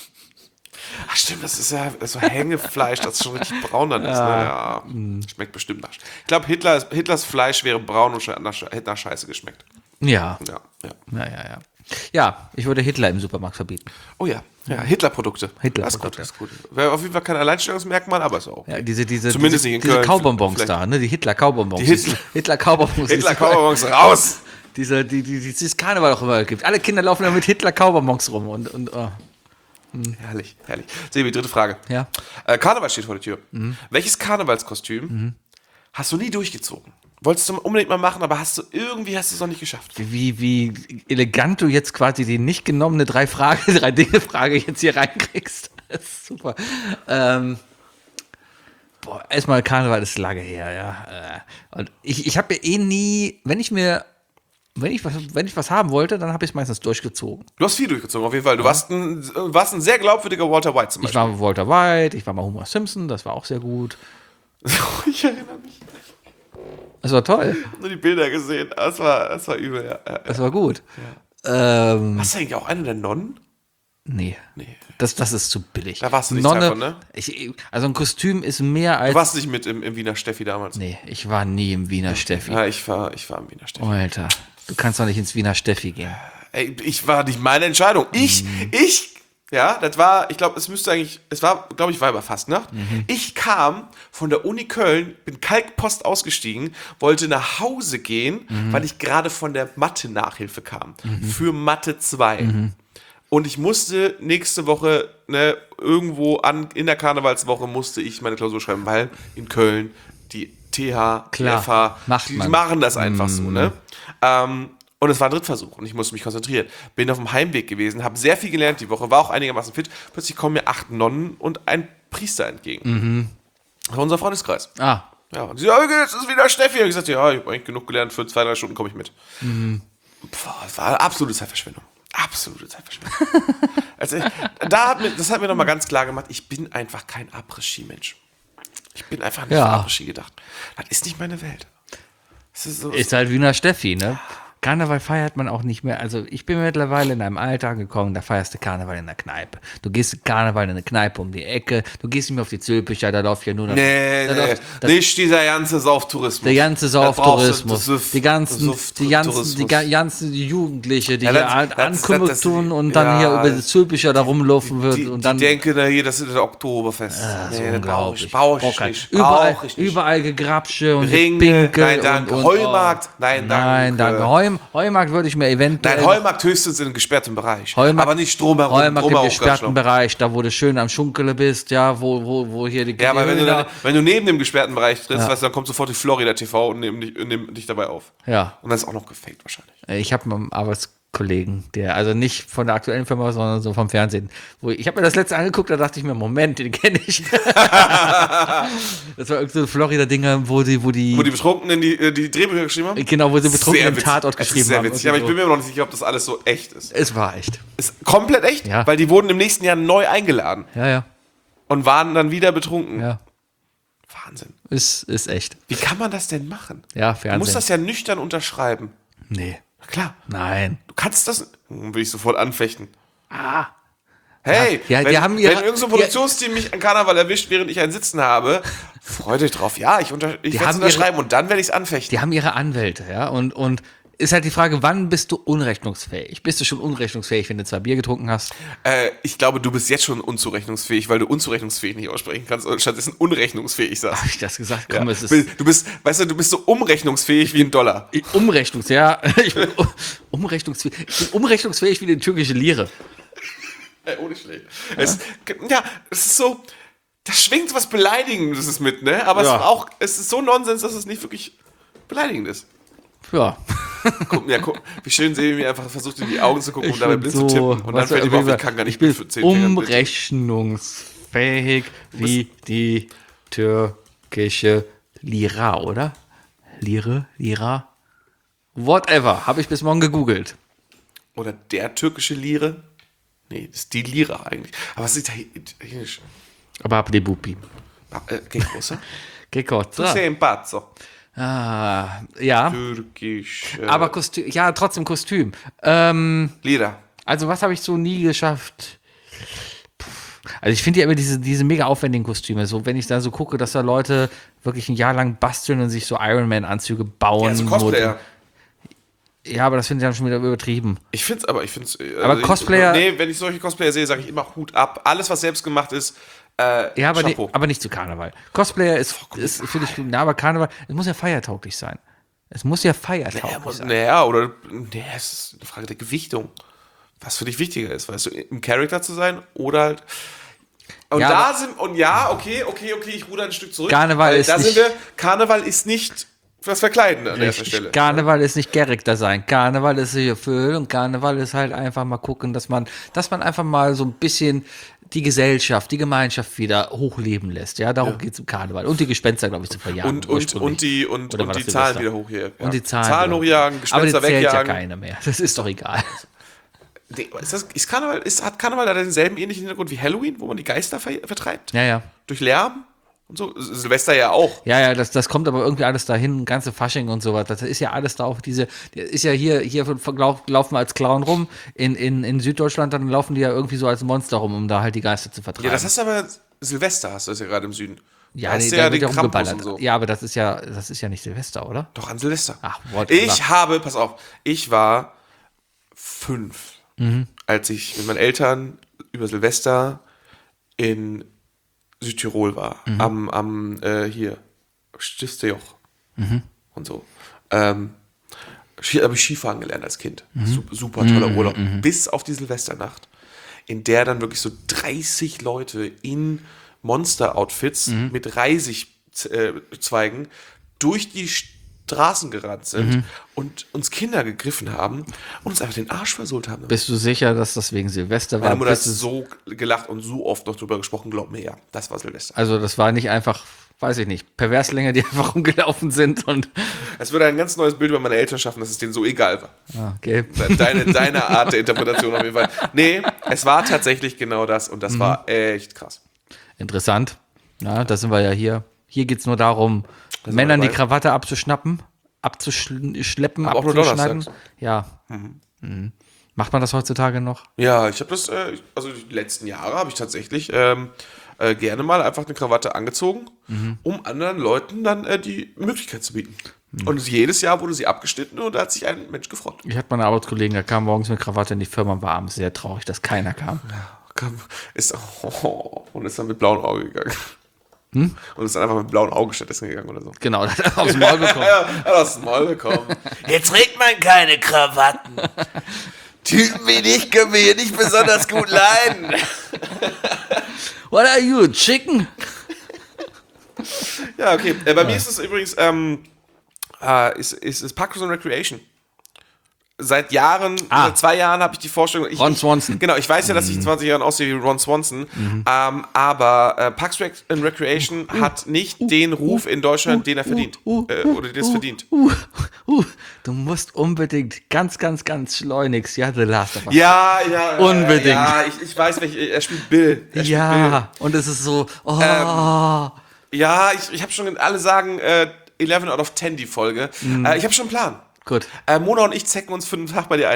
Ach stimmt, das ist ja das ist so Hängefleisch, das schon richtig braun dann ist. Ne? Ja, schmeckt bestimmt nach. Ich glaube, Hitler, Hitlers Fleisch wäre braun und sche- nach, hätte nach Scheiße geschmeckt.
Ja.
Ja, ja.
Ja, ja, ja. Ja, ich würde Hitler im Supermarkt verbieten.
Oh ja, ja Hitler-Produkte.
Hitler-Produkte.
Das ist gut, das ist gut. Wäre auf jeden Fall kein Alleinstellungsmerkmal, aber ist auch.
Ja, diese, diese,
Zumindest
diese,
nicht in
diese
Köln.
Kaubonbons
Vielleicht-
da, ne? Die Hitler-Kaubonbons.
Die Hitler-
Hitler-Kaubonbons.
Hitler-Kaubonbons raus!
Diese, die, die, die, dieses Karneval auch immer gibt. Alle Kinder laufen da mit Hitler-Kaubonbons rum und, und oh.
Herrlich, herrlich. Sebi, dritte Frage.
Ja.
Äh, Karneval steht vor der Tür. Welches Karnevalskostüm hast du nie durchgezogen? Wolltest du unbedingt mal machen, aber hast du irgendwie hast du es noch nicht geschafft.
Wie, wie elegant du jetzt quasi die nicht genommene drei Frage, drei Dinge Frage jetzt hier reinkriegst. Das ist super. Ähm, boah, erstmal Karneval ist lange her, ja. Äh, Und ich, ich habe ja eh nie, wenn ich mir, wenn ich was, wenn ich was haben wollte, dann habe ich es meistens durchgezogen.
Du hast viel durchgezogen, auf jeden Fall. Du warst ein, warst ein sehr glaubwürdiger Walter White zum
Ich
Beispiel.
war Walter White, ich war mal Homer Simpson, das war auch sehr gut.
Ich erinnere mich.
Das war toll,
Ich habe nur die Bilder gesehen. Das war, das war übel, ja. ja.
das war gut. Ähm,
Warst du eigentlich auch eine der Nonnen?
nee.
Nee.
Das, das ist zu billig.
Da warst du nicht
Nonne,
Teil von, ne?
Ich, also ein Kostüm ist mehr als.
Du warst nicht mit im, im Wiener Steffi damals.
Nee, ich war nie im Wiener Steffi.
Ja, ich war, ich war im Wiener Steffi.
Alter, du kannst doch nicht ins Wiener Steffi gehen.
Ey, ich war nicht meine Entscheidung. Ich,
Mhm.
ich, ja, das war, ich glaube, es müsste eigentlich, es war, glaube ich, Weiberfastnacht.
Mhm.
Ich kam von der Uni Köln, bin Kalkpost ausgestiegen, wollte nach Hause gehen,
Mhm.
weil ich gerade von der Mathe-Nachhilfe kam. Für Mathe zwei. Und ich musste nächste Woche, ne, irgendwo an, in der Karnevalswoche musste ich meine Klausur schreiben, weil in Köln die T H, die
Klar,
F H,
macht
die
man.
machen das einfach so, ne? Ähm, und es war ein Drittversuch und ich musste mich konzentrieren. Bin auf dem Heimweg gewesen, habe sehr viel gelernt die Woche, war auch einigermaßen fit. Plötzlich kommen mir acht Nonnen und ein Priester entgegen. Das war unser Freundeskreis.
Ah,
Ja, und sie sagen, ja, jetzt ist wieder Steffi. Und ich sagte, ja, ich habe eigentlich genug gelernt, für zwei, drei Stunden komme ich mit. Boah, das war absolute Zeitverschwendung. Absolute Zeitverschwendung. Also, da hat mir, das hat mir nochmal ganz klar gemacht, ich bin einfach kein Après-Ski-Mensch. Ich bin einfach nicht
Ja.
für Après-Ski gedacht. Das ist nicht meine Welt. Das ist so,
ist halt Wiener Steffi, ne? Karneval feiert man auch nicht mehr. Also ich bin mittlerweile in einem Alter angekommen, da feierst du Karneval in der Kneipe. Du gehst Karneval in eine Kneipe um die Ecke, du gehst nicht mehr auf die Zülpicher, da läuft ja nur noch...
nee,
da
nee,
läuft- da-
nicht dieser ganze Sauftourismus.
Der ganze
Da brauchst du-
Sauftourismus,
das ist-
die ganzen,
das
die ganzen, die
Tourismus.
ga- ganzen Jugendliche, die
Ja,
hier
das-
an-
das-
Ankündigung
das-
tun und dann
ja,
hier über die Zülpicher da rumlaufen wird
Die,
und dann...
die denken, na hier, das ist das Oktoberfest.
Das ist
nee, das brauche
unglaublich.
ich, brauch ich
Brauch kein-
nicht.
Überall,
Brauch ich nicht.
überall Gegrabsche und
Ringe,
Pinkel
nein, danke.
und, und
Heumarkt,
oh.
nein,
Nein,
danke.
danke. Heum, Heumarkt würde ich mir eventuell...
Nein, Heumarkt höchstens in einem gesperrten Bereich.
Heumarkt-
aber nicht drumherum.
Heumarkt im
drumherum
gesperrten
ganz
Bereich, da wo du schön am Schunkele bist, ja, wo, wo, wo hier die...
Ja, aber wenn du,
da,
dann, wenn du neben dem gesperrten Bereich trittst,
Ja.
weißt du, dann kommt sofort die Florida T V und nimmt dich, nimmt dich dabei auf.
Ja,
Und das ist auch noch gefaked wahrscheinlich.
ich habe einen Arbeitskollegen, der, also nicht von der aktuellen Firma, sondern so vom Fernsehen. Wo ich ich habe mir das letzte angeguckt, da dachte ich mir, Moment, den kenne ich. Das war irgend so Florida-Dinger, wo die, wo die,
Wo die Betrunkenen die, äh, die Drehbücher geschrieben haben?
genau, wo sie betrunken
Sehr
im
witzig.
Tatort
Es ist
geschrieben
sehr
haben.
witzig, aber ich bin
irgendwie
mir noch nicht sicher, ob das alles so echt ist.
so. Es war echt.
Ist komplett echt?
Ja.
Weil die wurden im nächsten Jahr neu eingeladen
Ja, ja,
und waren dann wieder betrunken.
ja.
Wahnsinn.
Ist, ist echt.
Wie kann man das denn machen?
Ja,
Du
Fernsehen.
musst das ja nüchtern unterschreiben.
Nee.
Na klar.
Nein.
Du kannst das. Hm, will ich sofort anfechten. Ah. Hey,
Ja, die
wenn,
haben ihre-
wenn irgendein so Produktionsteam mich an Karneval erwischt, während ich einen Sitzen habe, freut euch drauf. Ja, ich, unter, ich werde es
haben ihre-
unterschreiben und dann werde ich es anfechten.
Die haben ihre Anwälte, ja, und, und ist halt die Frage, wann bist du unrechnungsfähig? Bist du schon unrechnungsfähig, wenn du zwei Bier getrunken hast?
Äh, ich glaube, du bist jetzt schon unzurechnungsfähig, weil du unzurechnungsfähig nicht aussprechen kannst und stattdessen unrechnungsfähig sagst.
Habe ich das gesagt?
Ja.
Komm, es ist
Du bist, weißt du, du bist so umrechnungsfähig wie ein Dollar.
umrechnungs, ja. Ich bin um- umrechnungsfähig, ich bin umrechnungsfähig wie die türkische Lire.
Äh, ohne schlecht. Es, ja, es ist so, da schwingt was Beleidigendes mit, ne? Aber
Ja.
es ist auch, es ist so Nonsens, dass es nicht wirklich beleidigend ist.
Ja.
Guck, ja, guck, wie schön Sebi mir einfach versucht, in die Augen zu gucken
Ich
und dabei
bin
blind
so,
zu tippen. Und dann
was
fällt
soll-
ihm auf,
wie
ich kann gar nicht
ich bin
für zehn Fingern blind tippen.
umrechnungsfähig wie die türkische Lira, oder? Lire, Lira? Whatever. Habe ich bis morgen gegoogelt.
Oder der türkische Lire. Nee, das ist die Lira eigentlich. Aber was ist italienisch?
Aber hab die Bupi.
Äh, che cosa?
Che
Tu
cosa?
sei un pazzo.
Ah, ja.
Türkisch. Äh,
Aber Kostüm, ja, trotzdem Kostüm. Ähm,
Lira.
also was habe ich so nie geschafft? Puh. Also ich finde ja immer diese, diese mega aufwendigen Kostüme. So, wenn ich da so gucke, dass da Leute wirklich ein Jahr lang basteln und sich so Ironman-Anzüge bauen.
Ja, so Cosplayer.
Ja, aber das finde ich dann schon wieder übertrieben.
Ich finde es, aber ich finde es. Äh,
Aber Cosplayer-
Ich, nee, wenn ich solche Cosplayer sehe, sage ich immer Hut ab. Alles, was selbst gemacht ist, äh,
Ja, aber, nie,
Chapeau.
aber nicht zu Karneval. Cosplayer ist, ist finde ich, na, aber Karneval, es muss ja feiertauglich sein. Es muss ja feiertauglich
Ja, muss,
sein.
naja, oder. Nee, es ist eine Frage der Gewichtung. was für dich wichtiger ist, weißt du, im Charakter zu sein oder halt. Und
Ja,
da
aber-
sind, und ja, okay, okay, okay, ich ruder ein Stück zurück.
Karneval
weil
ist
da
nicht-
sind wir, Karneval ist nicht was Verkleiden an erster
Richtig.
Stelle.
Karneval ist nicht Charakter sein. Karneval ist hier Gefühl und Karneval ist halt einfach mal gucken, dass man, dass man einfach mal so ein bisschen die Gesellschaft, die Gemeinschaft wieder hochleben lässt. Ja, darum geht es im Karneval. Und die Gespenster, glaube ich, zu verjagen.
Und, und,
ursprünglich.
und die, und,
Oder war
und die
das
Zahlen
Silvester?
wieder hochjagen.
Und die Zahlen,
Zahlen
wieder-
hochjagen,
Aber die
Gespenster
zählt ja
wegjagen.
keiner mehr. Das ist doch egal.
Nee, Ist, das, ist Karneval, ist, hat Karneval da denselben ähnlichen Hintergrund wie Halloween, wo man die Geister ver vertreibt?
Ja, ja.
Durch Lärm und so? Silvester ja auch.
Ja, ja, das, das kommt aber irgendwie alles dahin, ganze Fasching und sowas. Das ist ja alles drauf. Diese, ist ja hier, hier lauf- laufen wir als Clown rum. In, in, in Süddeutschland, dann laufen die ja irgendwie so als Monster rum, um da halt die Geister zu vertreiben.
Ja, das hast du aber, Silvester hast du das ja gerade im Süden.
Ja,
da hast
nee,
du
da
ja
wird
den
ja
Krampus
rumgeballert.
und so.
Ja, aber das ist ja, das ist ja nicht Silvester, oder?
Doch, an Silvester.
Ach, what,
Ich
klar.
habe, pass auf, ich war fünf,
Mhm.
als ich mit meinen Eltern über Silvester in Südtirol war.
Mhm.
Am, am äh, hier, Stiftejoch
Mhm.
und so. Ähm, Ski, habe ich Skifahren gelernt als Kind.
Mhm.
Super, super toller Urlaub. Bis auf die Silvesternacht, in der dann wirklich so dreißig Leute in Monster-Outfits
Mhm.
mit Reisigzweigen durch die Straßen gerannt sind
Mhm.
und uns Kinder gegriffen haben und uns einfach den Arsch versohlt haben.
Bist du sicher, dass das wegen Silvester war?
Meine Mutter hat
Bist du-
so gelacht und so oft noch drüber gesprochen, glaub mir, ja, das war Silvester.
Also das war nicht einfach, weiß ich nicht, Perverslinge, die einfach rumgelaufen sind und
Es würde ein ganz neues Bild über meine Eltern schaffen, dass es denen so egal war.
ah, okay.
Deine, deine Art der Interpretation auf jeden Fall. Nee, es war tatsächlich genau das und
Mhm.
das war echt krass.
Interessant. Ja, da sind wir ja hier. Hier geht es nur darum,
sind
Männern
wir
die
dabei.
Krawatte abzuschnappen, abzuschleppen,
Aber auch nur
abzuschneiden.
donnerstags.
Ja. Mhm. Macht man das heutzutage noch?
Ja, ich habe das, äh, also die letzten Jahre habe ich tatsächlich ähm, äh, gerne mal einfach eine Krawatte angezogen,
Mhm.
um anderen Leuten dann äh, die Möglichkeit zu bieten. Und jedes Jahr wurde sie abgeschnitten und da hat sich ein Mensch gefreut.
Ich hatte meine Arbeitskollegen, der kam morgens mit Krawatte in die Firma und war abends sehr traurig, dass keiner kam.
Kam, ist, oh, und ist dann mit blauem Auge gegangen.
Hm?
Und ist dann einfach mit blauem Auge stattdessen gegangen oder so.
Genau, das hat er aufs Maul bekommen.
Ja, hat aus dem Maul bekommen.
Jetzt trägt man keine Krawatten.
Typen wie dich können wir hier nicht besonders gut leiden.
What are you, chicken?
Ja, okay. Äh, bei mir ist es übrigens, ähm, äh, ist, ist, ist Parks and Recreation. Seit Jahren,
Ah.
seit zwei Jahren habe ich die Vorstellung. Ich,
Ron Swanson.
Ich, genau, ich weiß ja, dass ich in zwanzig Jahren aussehe wie Ron Swanson. Ähm, aber äh, Parks Rec- and Recreation hat nicht den Ruf in Deutschland, den er verdient.
uh,
äh, oder den es verdient.
Uh, uh, du musst unbedingt ganz, ganz, ganz schleunigst, ja, The Last of Us.
Ja, ja, ja.
Unbedingt.
Ja, ich, ich weiß, welch, er spielt Bill. Er spielt
Ja, und es ist so, oh,
Bill. Ja, ich, ich habe schon, alle sagen, äh, elf out of zehn die Folge.
Mhm.
Äh, ich habe schon einen Plan.
gut.
Äh, Mona und ich zecken uns für einen Tag bei dir ein.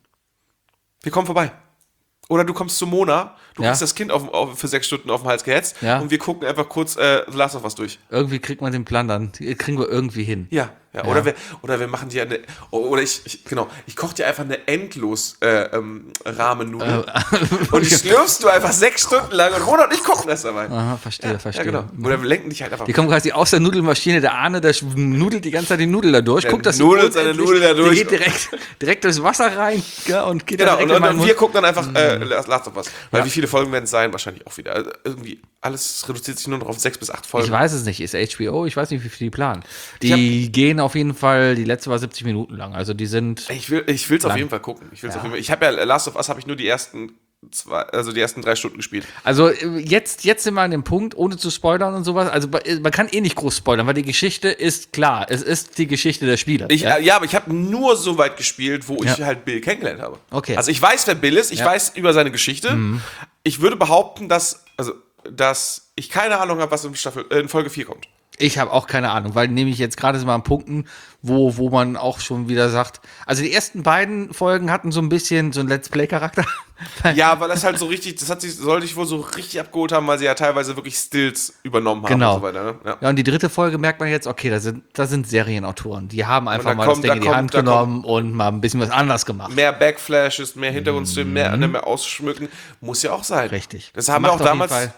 Wir kommen vorbei. Oder du kommst zu Mona, du
Ja.
kriegst das Kind auf, auf, für sechs Stunden auf den Hals gehetzt
Ja.
und wir gucken einfach kurz äh, The Last of Us durch.
Irgendwie kriegt man den Plan dann, kriegen wir irgendwie hin.
Ja, ja. Oder, wir, oder wir machen dir eine, oder ich, ich genau, ich koche dir einfach eine endlos äh, ähm, Rahmennudel und die schlürfst du einfach sechs Stunden lang und Mona und ich kochen das dabei.
Aha, verstehe, verstehe.
Ja, genau. Oder wir lenken dich halt einfach.
Die kommen quasi aus der Nudelmaschine, der Ahne, der sch- nudelt die ganze Zeit die Nudel da durch,
Der
guckt, dass sie
nudelt seine
unendlich-
Nudel da durch.
Der geht direkt, direkt durchs Wasser rein ja, und geht
Genau,
dann
und,
direkt in
und,
meinen
und wir
Mund.
gucken dann einfach äh, Last of Us. Weil
Ja.
wie viele Folgen werden es sein? Wahrscheinlich auch wieder. Also irgendwie alles reduziert sich nur noch auf sechs bis acht Folgen.
Ich weiß es nicht, ist H B O, ich weiß nicht, wie viel die planen. Die gehen auf jeden Fall, die letzte war siebzig Minuten lang, also die sind,
Ich will ich will's auf
Lang.
jeden Fall gucken. Ich will's
Ja.
auf jeden Fall. Ich habe ja Last of Us habe ich nur die ersten zwei, also die ersten drei Stunden gespielt.
also äh, jetzt, jetzt sind wir an dem Punkt, ohne zu spoilern und sowas, also äh, man kann eh nicht groß spoilern, weil die Geschichte ist klar, es ist die Geschichte der Spieler.
Ich,
ja?
ja? ja, aber ich habe nur so weit gespielt, wo ich
Ja.
halt Bill kennengelernt habe.
Okay.
Also ich weiß, wer Bill ist, ich
Ja. Mhm.
weiß über seine Geschichte. Ich würde behaupten, dass, also, dass ich keine Ahnung habe, was in, Staffel, äh, in Folge vier kommt.
Ich habe auch keine Ahnung, weil nämlich jetzt gerade sind wir an Punkten, wo, wo man auch schon wieder sagt, also die ersten beiden Folgen hatten so ein bisschen so einen Let's Play-Charakter.
Ja, weil das halt so richtig, das hat sich, sollte ich wohl so richtig abgeholt haben, weil sie ja teilweise wirklich Stills übernommen haben
Genau.
und so weiter. Ne? Ja.
Ja, und die dritte Folge merkt man jetzt, okay, da sind, da sind Serienautoren. Die haben einfach
da
mal
kommt-
das Ding
da
in die
kommt-
Hand
da
genommen und mal ein bisschen was anders gemacht.
Mehr Backflashes, mehr Hintergrundstory, mehr, mehr ausschmücken, muss ja auch sein.
Mhm. Richtig.
Das haben wir
Macht
auch
auf jeden
damals,
Fall-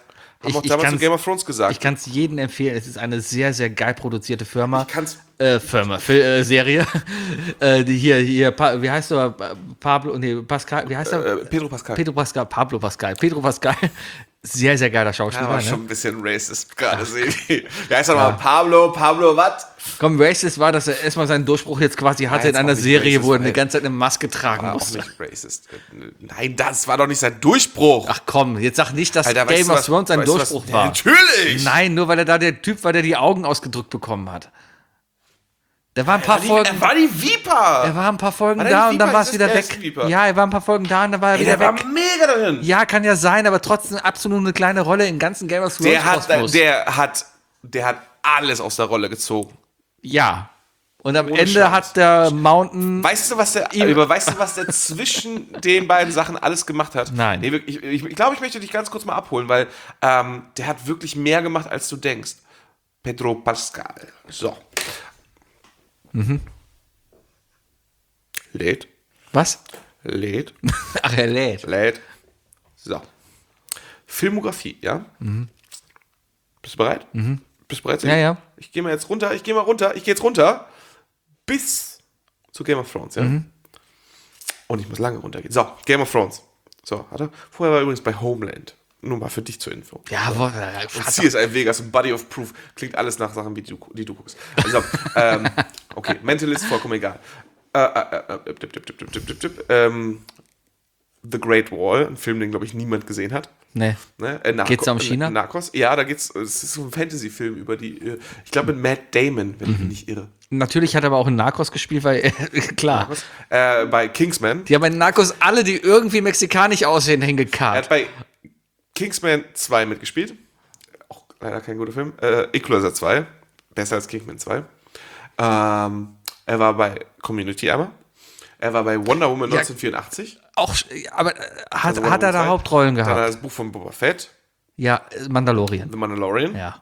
Haben
Ich-
auch
ich
damals zu
kann's-
Game of Thrones gesagt.
Ich kann es jedem empfehlen. Es ist eine sehr, sehr geil produzierte Firma.
Ich kann's-
Äh, Firma, Fil äh, Serie. äh, die hier, hier, pa wie heißt er? Pablo, nee, Pascal, wie heißt er?
äh, Pedro Pascal.
Pedro Pascal, Pablo Pascal, Pedro Pascal. Sehr, sehr geiler
Ja,
Schauspieler.
war
ne?
schon ein bisschen racist gerade, Sebi. Wie heißt er mal? Pablo, Pablo, was?
Komm, racist war, dass er erstmal seinen Durchbruch jetzt quasi hatte
jetzt
in einer
auch nicht
Serie, wo er
racist,
eine
weil-
ganze Zeit eine Maske tragen
War auch
musste.
nicht racist. Nein, das war doch nicht sein Durchbruch.
Ach komm, jetzt sag nicht, dass
Alter, weißt
Game
du
of
was-
Thrones sein
weißt du was-
Durchbruch
Ja,
war.
natürlich!
Nein, nur weil er da der Typ war, der die Augen ausgedrückt bekommen hat. Der war ein paar
Er
Folgen.
war die Viper!
Er war ein paar Folgen
War der
da
die
und dann
Viper?
war es
Ist
wieder
das- der ist
weg.
die Viper?
Ja, er war ein paar Folgen da und dann war er
Ey,
wieder
der
weg.
war mega darin.
Ja, kann ja sein, aber trotzdem absolut eine kleine Rolle im ganzen Game of Thrones.
Der hat,
Kosmos.
der hat, der hat alles aus der Rolle gezogen.
ja. Und am
Ohne
Ende
Scheiß.
hat der Mountain.
Weißt du, was der,
Ihm-
über, weißt du, was der zwischen den beiden Sachen alles gemacht hat?
Nein.
Nee, wirklich, ich, ich, ich glaube, ich möchte dich ganz kurz mal abholen, weil ähm, der hat wirklich mehr gemacht, als du denkst. Pedro Pascal. So. Mhm. Lädt.
Was?
Lädt.
Ach, er lädt.
Lädt. So. Filmografie, ja? Bist du bereit? Mhm. Bist du bereit? Sebi?
Ja, ja.
Ich gehe mal jetzt runter, ich gehe mal runter, ich gehe jetzt runter bis zu Game of Thrones, ja?
Mhm.
Und ich muss lange runtergehen. So, Game of Thrones. So, warte. Vorher war er übrigens bei Homeland. Nur mal für dich zur Info.
Ja, wo,
Und C S I Vegas und Body of Proof klingt alles nach Sachen, die du, die du guckst. Also, ähm, okay, Mentalist, vollkommen egal. Äh, äh, äh, äh, dip, dip, dip, dip, dip, dip, dip. Ähm, The Great Wall, ein Film, den, glaube ich, niemand gesehen hat.
nee.
Ne? Äh, Narco-
Geht's da um China?
äh, Narcos? Ja, da geht's, es ist so ein Fantasy-Film über die, äh, ich glaube mit Matt Damon, wenn ich mich nicht irre.
Natürlich hat er aber auch in Narcos gespielt, weil, klar.
Äh, bei Kingsman.
Die haben in Narcos alle, die irgendwie mexikanisch aussehen,
Er
hingekarrt.
hat bei Kingsman zwei mitgespielt. Auch leider kein guter Film. Äh, Equalizer zwei. Besser als Kingsman zwei. Ähm, er war bei Community einmal. Er war bei Wonder Woman
Ja.
neunzehnhundertvierundachtzig.
Auch, aber äh, hat,
Also Wonder
hat er
Woman
da
zwei.
Hauptrollen
Dann
gehabt?
hat er das Buch von Boba Fett.
Ja, äh, Mandalorian.
The Mandalorian.
Ja.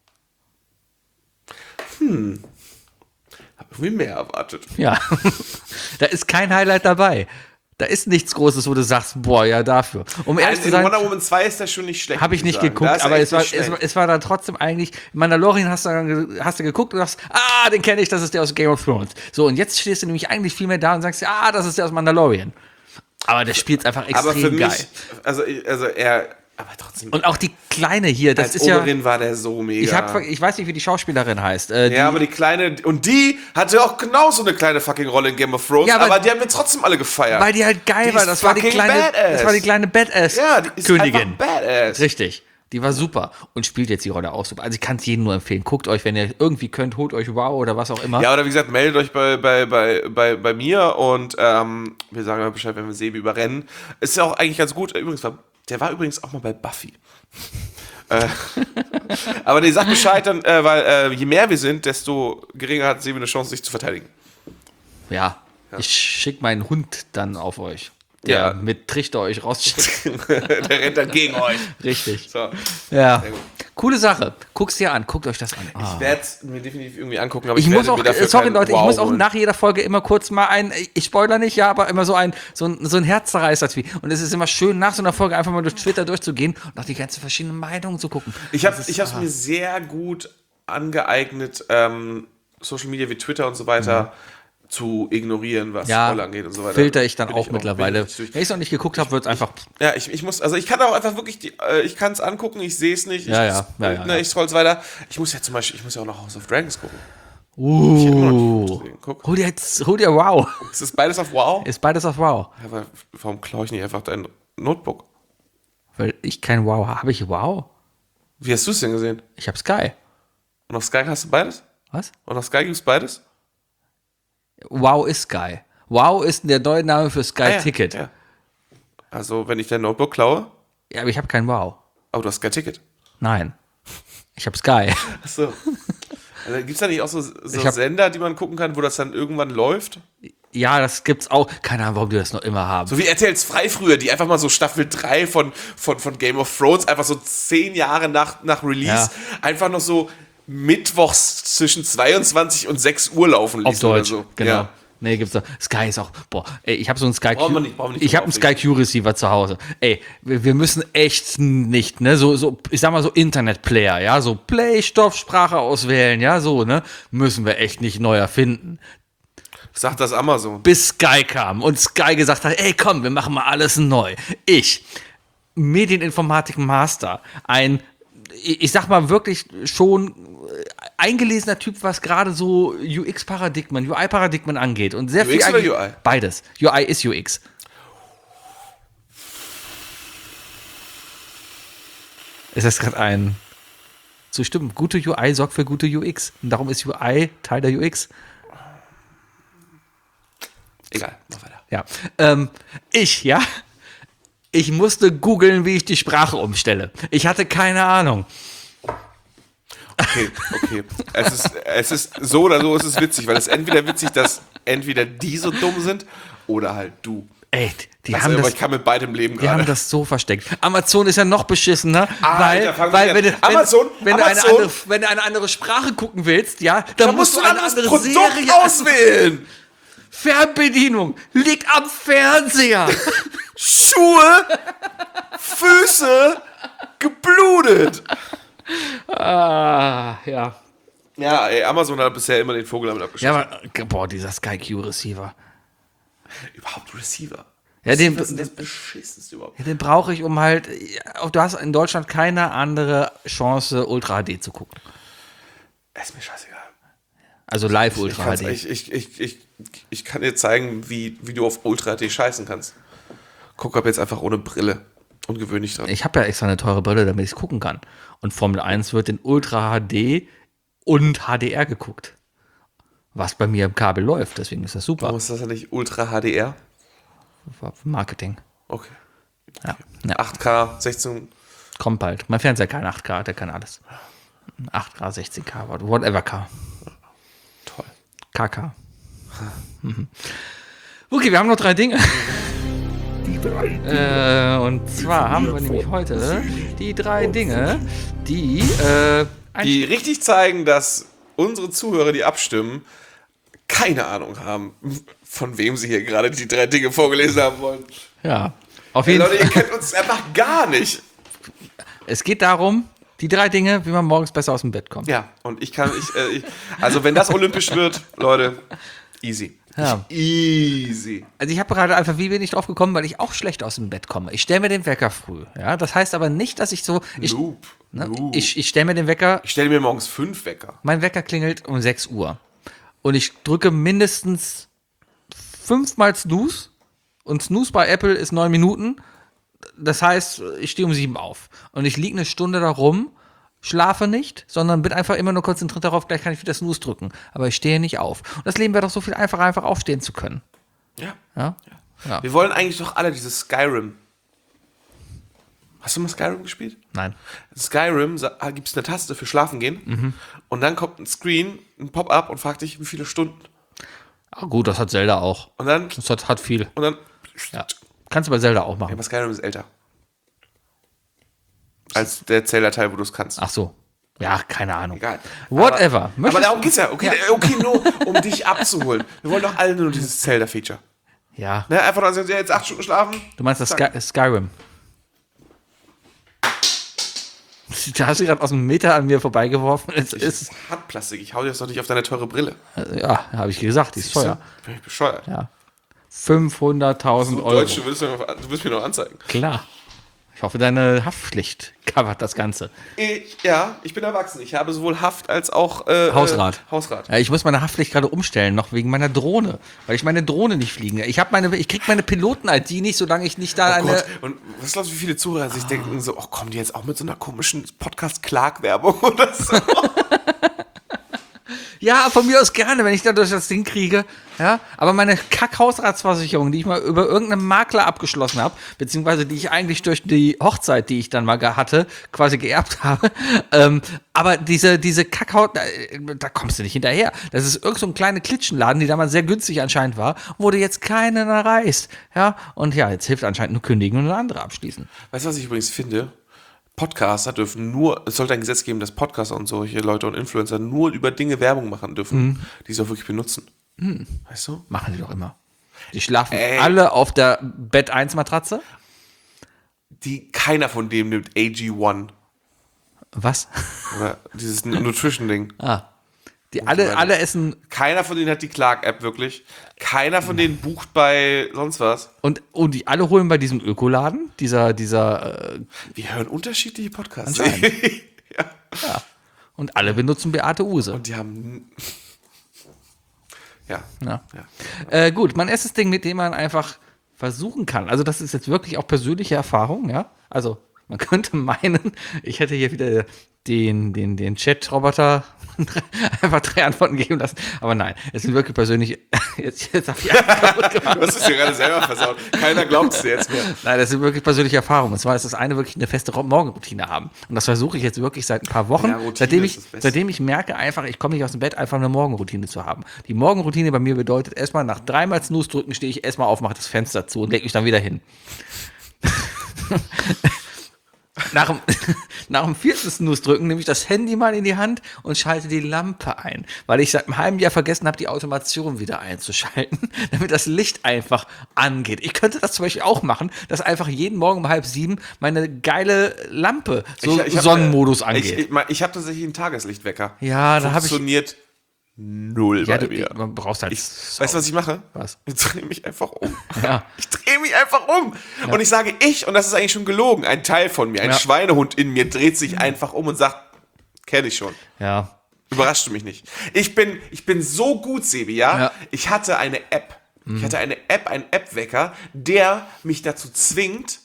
Hab irgendwie mehr erwartet.
Ja. Da ist kein Highlight dabei. Da ist nichts Großes, wo du sagst, boah, ja, dafür. Um ehrlich
Also
zu
in
sein,
Wonder Woman zwei ist der schon nicht schlecht.
habe ich
muss
nicht
sagen. Da
geguckt,
ist er
aber
echt
es war,
nicht
es,
schlecht.
war, es war dann trotzdem eigentlich, Mandalorian hast du, dann, ge- hast du geguckt und sagst, ah, den kenne ich, das ist der aus Game of Thrones. So, und jetzt stehst du nämlich eigentlich viel mehr da und sagst, ah, das ist der aus Mandalorian. Aber der spielt einfach extrem
aber für mich,
geil.
also, also er, aber trotzdem,
Und auch die Kleine hier, das
als
ist ja,
Oberin war der so mega.
ich, hab, ich weiß nicht, wie die Schauspielerin heißt. Äh, die,
Ja, aber die kleine, und die hatte auch genauso eine kleine fucking Rolle in Game of Thrones,
Ja, aber-
aber, die haben wir trotzdem alle gefeiert.
weil die halt geil
Die
war,
ist
das war die
fucking
kleine,
badass.
das war die kleine
ja, die ist
Badass-Königin.
einfach badass.
Richtig. Die war super und spielt jetzt die Rolle auch super. Also ich kann es jedem nur empfehlen. Guckt euch, wenn ihr irgendwie könnt, holt euch Wow oder was auch immer.
Ja, oder wie gesagt, meldet euch bei, bei, bei, bei, bei mir und ähm, wir sagen mal Bescheid, wenn wir Sebi überrennen. Ist ja auch eigentlich ganz gut. Übrigens, war, der war übrigens auch mal bei Buffy. äh, aber nee, sagt Bescheid dann, äh, weil äh, je mehr wir sind, desto geringer hat Sebi eine Chance, sich zu verteidigen.
Ja. Ich schicke meinen Hund dann auf euch. Der
Ja.
mit Trichter euch rausschickt.
Der rennt dann gegen euch.
Richtig.
So.
Ja.
Sehr gut.
Coole Sache. Guckt's dir an. Guckt euch das an. Ah.
Ich werde es mir definitiv irgendwie angucken, aber
Ich
ich,
muss
werde
auch,
mir dafür
sorry
kein
Leute, ich
Wow
muss auch
holen.
nach jeder Folge immer kurz mal ein, ich spoiler nicht, ja, aber immer so ein, so ein, so ein Herzzerreißer. Und es ist immer schön, nach so einer Folge einfach mal durch Twitter durchzugehen und nach die ganzen verschiedenen Meinungen zu gucken.
Ich habe
Das
ich
ist-
es mir sehr gut angeeignet, ähm, Social Media wie Twitter und so weiter zu ignorieren, was
ja,
Spoiler angeht und so weiter.
filter ich dann
Bin
auch
bin
mittlerweile.
ich durch.
Wenn ich es noch nicht geguckt habe, wird es einfach.
Ja, ich, ich muss, also ich kann auch einfach wirklich, die, äh, ich kann es angucken, ich sehe es nicht,
Ja,
ich,
ja, ja, ja,
ne,
ja.
ich scroll's weiter. Ich muss ja zum Beispiel, ich muss ja auch noch House of Dragons gucken.
Uh,
Guck,
hol dir jetzt, hol dir Wow.
ist das beides auf Wow?
Ist beides auf Wow.
Ja, aber warum klaue ich nicht einfach dein Notebook?
Weil ich kein Wow habe. Habe ich Wow?
Wie hast du es denn gesehen?
Ich habe Sky.
Und auf Sky hast du beides?
Was?
Und auf Sky gibt's beides?
Wow ist Sky. Wow ist der neue Name für Sky
Ah, ja,
Ticket. Ja,
Ja. Also, wenn ich dein Notebook klaue,
aber ich habe kein Wow.
aber du hast Sky Ticket.
Nein. Ich habe Sky.
Achso. Also, gibt es da nicht auch so, so
Ich hab-
Sender, die man gucken kann, wo das dann irgendwann läuft?
Ja, das gibt's auch. Keine Ahnung, warum die das noch immer haben.
So wie R T Ls Frei früher, die einfach mal so Staffel drei von, von, von Game of Thrones, einfach so zehn Jahre nach, nach Release,
Ja.
einfach noch so mittwochs zwischen zweiundzwanzig und sechs Uhr laufen
Auf
ließen oder
Deutsch,
so.
genau.
Ja.
Nee, gibt's doch. Sky ist auch, boah, ey, ich habe so einen Sky
Brauchen
Q.
wir nicht, brauchen wir nicht
Ich habe einen Sky Q Receiver zu Hause. Ey, wir, wir müssen echt nicht, ne, so, so, ich sag mal so Internetplayer, ja, so Play-Stoff, Sprache auswählen, ja, so, ne, müssen wir echt nicht neu erfinden.
Sagt das Amazon.
Bis Sky kam und Sky gesagt hat, ey, komm, wir machen mal alles neu. Ich, Medieninformatik-Master, ein, ich sag mal wirklich schon eingelesener Typ, was gerade so U X-Paradigmen, U I-Paradigmen angeht. Und sehr
U X
viel
oder U I?
Beides. U I ist U X. Ist das gerade ein... So stimmt, gute U I sorgt für gute U X. Und darum ist U I Teil der U X.
Egal, mach weiter.
Ja. Ähm, ich, ja... Ich musste googeln, wie ich die Sprache umstelle. Ich hatte keine Ahnung.
Okay, okay. Es ist, es ist so oder so, es ist witzig, weil es entweder witzig, dass entweder die so dumm sind oder halt du.
Ey, die
Also,
haben
aber
das,
ich kann mit beidem leben
die haben
gerade.
das so versteckt. Amazon ist ja noch beschissener,
Ah,
weil,
Alter, fangen wir
weil
an.
wenn, du- wenn,
Amazon,
wenn, du eine
Amazon.
andere, wenn du eine andere Sprache gucken willst, ja, dann
Da musst du ein
eine
anderes
andere
Produkt
Serie
auswählen.
Fernbedienung liegt am Fernseher.
Schuhe, Füße, geblutet.
ah, ja.
Ja, ey, Amazon hat bisher immer den Vogel damit
Ja,
abgeschossen.
aber, boah, dieser Sky Q Receiver.
Überhaupt Receiver.
Ja, den,
Was ist denn das
den,
Beschissenste überhaupt?
ja, den brauche ich, um halt, ja, du hast in Deutschland keine andere Chance, Ultra H D zu gucken.
Ist mir scheißegal.
Also live
Ich,
Ultra
kann's-
H D.
ich, ich, ich, ich, ich kann dir zeigen, wie, wie du auf Ultra H D scheißen kannst. Guck ab jetzt einfach ohne Brille und gewöhn dich dran.
Ich habe ja extra eine teure Brille, damit ich es gucken kann. Und Formel eins wird in Ultra H D und H D R geguckt. Was bei mir im Kabel läuft, deswegen ist das super.
Warum ist das ja nicht Ultra H D R?
Marketing.
Okay.
Ja, ja.
acht K, sechzehn.
Kommt bald. Mein Fernseher kann acht K, der kann alles. acht K, sechzehn K, whatever K.
Toll.
K K. Mhm. Okay, wir haben noch drei Dinge. Äh, und zwar haben wir nämlich heute die drei Dinge, die, äh, ein-
Die richtig zeigen, dass unsere Zuhörer, die abstimmen, keine Ahnung haben, von wem sie hier gerade die drei Dinge vorgelesen haben wollen.
ja, auf
Hey,
jeden
Leute, ihr
Fall.
kennt uns einfach gar nicht.
Es geht darum, die drei Dinge, wie man morgens besser aus dem Bett kommt.
Ja, und ich kann, ich, äh, ich, also wenn das olympisch wird, Leute, easy.
Ja.
Easy.
Also ich habe gerade einfach, wie bin ich drauf gekommen, weil ich auch schlecht aus dem Bett komme. Ich stelle mir den Wecker früh. Ja, das heißt aber nicht, dass ich so, ich,
Noob.
ne,
Noob.
ich, ich stelle mir den Wecker,
Ich stelle mir morgens fünf Wecker.
mein Wecker klingelt um sechs Uhr. Und ich drücke mindestens fünfmal Snooze. Und Snooze bei Apple ist neun Minuten. Das heißt, ich stehe um sieben auf. Und ich liege eine Stunde da rum, schlafe nicht, sondern bin einfach immer nur konzentriert darauf, gleich kann ich wieder Snooze drücken. Aber ich stehe nicht auf. Und das Leben wäre doch so viel einfacher, einfach aufstehen zu können.
Ja.
Ja? Ja.
Wir wollen eigentlich doch alle dieses Skyrim. Hast du mal Skyrim gespielt?
Nein.
Skyrim gibt es eine Taste für Schlafen gehen.
Mhm.
Und dann kommt ein Screen, ein Pop-up und fragt dich, wie viele Stunden.
Ah, gut, das hat Zelda auch.
Und dann,
Das hat, hat viel.
und dann,
Ja. Kannst du bei Zelda auch
ja,
machen.
aber Skyrim ist älter. Als der Zelda-Teil, wo du es kannst.
Ach so. Ja, keine Ahnung.
Egal.
Whatever.
Aber, aber
Möchtest-
darum geht's ja. Okay, okay, nur um dich abzuholen. Wir wollen doch alle nur dieses Zelda-Feature.
Ja.
Ne, einfach nur sagen, ja, jetzt acht Stunden schlafen.
Du meinst das Sky Skyrim. Da hast du gerade aus einem Meter an mir vorbeigeworfen. Es ist,
Hartplastik, ich hau dir das doch nicht auf deine teure Brille.
ja, habe ich gesagt, die ist teuer.
Bin ich bescheuert.
Ja. fünfhunderttausend Euro.
Deutsch, du willst, mir noch, du willst mir noch anzeigen.
Klar. Ich hoffe, deine Haftpflicht covert das Ganze.
Ich, ja, ich bin erwachsen. Ich habe sowohl Haft als auch äh,
Hausrat.
Äh, Hausrat.
Ja, ich muss meine Haftpflicht gerade umstellen, noch wegen meiner Drohne. Weil ich meine Drohne nicht fliegen. Ich, hab meine, ich krieg meine Piloten-I D nicht, solange ich nicht da
Oh
eine.
Gott. Und was glaubst du, wie viele Zuhörer sich denken so, oh, kommen die jetzt auch mit so einer komischen Podcast-Clark-Werbung oder so?
Ja, von mir aus gerne, wenn ich dadurch das Ding kriege. Ja, aber meine Kack-Hausratsversicherung, die ich mal über irgendeinen Makler abgeschlossen habe, beziehungsweise die ich eigentlich durch die Hochzeit, die ich dann mal ge- hatte, quasi geerbt habe. Ähm, aber diese, diese Kackhaut, da, da kommst du nicht hinterher. Das ist irgend so ein kleiner Klitschenladen, die damals sehr günstig anscheinend war, wo du jetzt keinen erreichst. Ja, und ja, jetzt hilft anscheinend nur kündigen und eine andere abschließen.
Weißt du, was ich übrigens finde? Podcaster dürfen nur, es sollte ein Gesetz geben, dass Podcaster und solche Leute und Influencer nur über Dinge Werbung machen dürfen,
Mhm.
die sie auch wirklich benutzen. Weißt du?
Machen die doch immer. Die schlafen
Ey.
alle auf der Bett eins Matratze.
Die, keiner von dem nimmt A G eins.
Was?
Oder dieses Nutrition-Ding.
Ah. Die alle, alle essen.
Keiner von denen hat die Clark-App wirklich. Keiner von denen bucht bei sonst was.
Und, und die alle holen bei diesem Ökoladen, dieser, dieser, äh,
Wir hören unterschiedliche Podcasts.
Anscheinend.
ja.
und alle benutzen Beate Use.
Und die haben. Ja.
Ja.
ja.
Äh, gut, mein erstes Ding, mit dem man einfach versuchen kann. Also, das ist jetzt wirklich auch persönliche Erfahrung, ja. Also, man könnte meinen, ich hätte hier wieder den, den, den Chat-Roboter einfach drei Antworten geben lassen. Aber nein, es sind wirklich persönliche. Jetzt, jetzt hab ich einfach
Du hast es dir gerade selber versaut. Keiner glaubt es dir jetzt mehr.
Nein, das sind wirklich persönliche Erfahrungen. Und zwar ist das eine wirklich eine feste Ro- Morgenroutine haben. Und das versuche ich jetzt wirklich seit ein paar Wochen,
Ja, Routine
seitdem,
ist
ich,
das Beste.
seitdem ich merke einfach, ich komme nicht aus dem Bett, einfach eine Morgenroutine zu haben. Die Morgenroutine bei mir bedeutet erstmal nach dreimal Snooze drücken, stehe ich erstmal auf, mache das Fenster zu und lege mich dann wieder hin. Nach dem, nach dem vierten Snooze drücken nehme ich das Handy mal in die Hand und schalte die Lampe ein, weil ich seit einem halben Jahr vergessen habe, die Automation wieder einzuschalten, damit das Licht einfach angeht. Ich könnte das zum Beispiel auch machen, dass einfach jeden Morgen um halb sieben meine geile Lampe so
Ich- ich hab,
Sonnenmodus
äh,
angeht.
Ich, ich, ich habe tatsächlich einen Tageslichtwecker.
Ja, da habe ich.
Funktioniert null
Ja,
bei
du,
mir.
man brauchst halt.
Ich, weißt du, was ich mache?
Was?
Ich drehe mich einfach um.
Ja.
Ich drehe mich einfach um. Und ich sage ich, und das ist eigentlich schon gelogen, ein Teil von mir, ein
Ja.
Schweinehund in mir dreht sich einfach um und sagt, kenne ich schon.
Ja.
Überrascht mich nicht. Ich bin, ich bin so gut, Sebi, ja?
Ja.
Ich hatte eine App. Ich hatte eine App, einen App-Wecker, der mich dazu zwingt,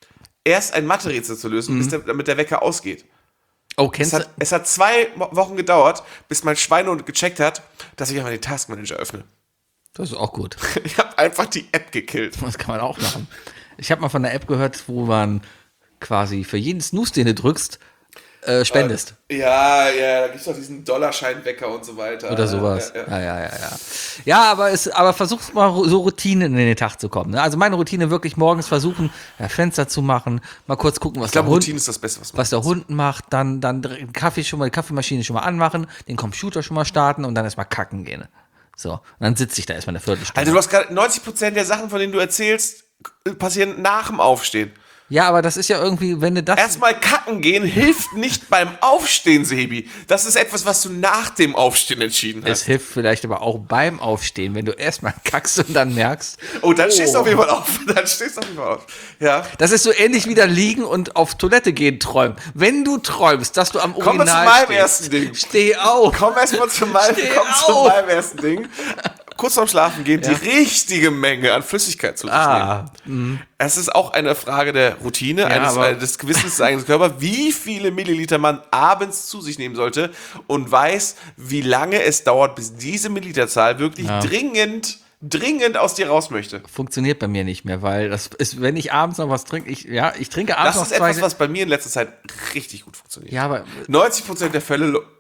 erst ein Mathe-Rätsel zu lösen, bis der, damit der Wecker ausgeht.
Oh,
Es
kennst
hat,
du?
es hat zwei Mo- Wochen gedauert, bis mein Schweinehund gecheckt hat, dass ich einfach den Taskmanager öffne.
Das ist auch gut.
Ich habe einfach die App gekillt.
Das kann man auch machen. Ich habe mal von einer App gehört, wo man quasi für jeden Snooze, den du drückst, äh, spendest.
Ja, ja, da gibt es doch diesen Dollarscheinwecker und so weiter.
Oder sowas.
Ja, ja.
Ja, ja, ja, ja. Ja, aber, es, aber versuch mal ru- so Routinen in den Tag zu kommen. Ne? Also meine Routine wirklich morgens versuchen, ja, Fenster zu machen, mal kurz gucken, was
Ich glaube,
der Hund,
Routine ist das Beste, was man
was der Hund macht, dann, dann direkt den Kaffee schon mal, die Kaffeemaschine schon mal anmachen, den Computer schon mal starten und dann erstmal kacken gehen. So, und dann sitze ich da erstmal eine Viertelstunde.
Also du hast gerade neunzig Prozent der Sachen, von denen du erzählst, passieren nach dem Aufstehen.
ja, aber das ist ja irgendwie, wenn du das...
Erstmal kacken gehen hilft nicht beim Aufstehen, Sebi. Das ist etwas, was du nach dem Aufstehen entschieden
Es
hast.
hilft vielleicht aber auch beim Aufstehen, wenn du erstmal kackst und dann merkst.
Oh, dann stehst du auf jeden Fall auf. Dann stehst du auf jeden Fall auf. Ja.
Das ist so ähnlich wie da liegen und auf Toilette gehen träumen. Wenn du träumst, dass du am Urinal
Kommen wir zu meinem
stehst,
ersten Ding.
Steh auf.
Komm erstmal zu meinem,
Steh
komm zu
auf.
meinem ersten Ding. Kurz vorm Schlafen gehen, die richtige Menge an Flüssigkeit zu sich
Ah,
nehmen. Es ist auch eine Frage der Routine, eines,
aber-
äh, des Gewissens des eigenen Körpers, wie viele Milliliter man abends zu sich nehmen sollte und weiß, wie lange es dauert, bis diese Milliliterzahl wirklich dringend, dringend aus dir raus möchte.
funktioniert bei mir nicht mehr, weil das ist, wenn ich abends noch was trinke, ich, ja, ich trinke abends
Das ist
noch zwei.
etwas, was bei mir in letzter Zeit richtig gut funktioniert.
ja, aber
neunzig Prozent der Fälle lo-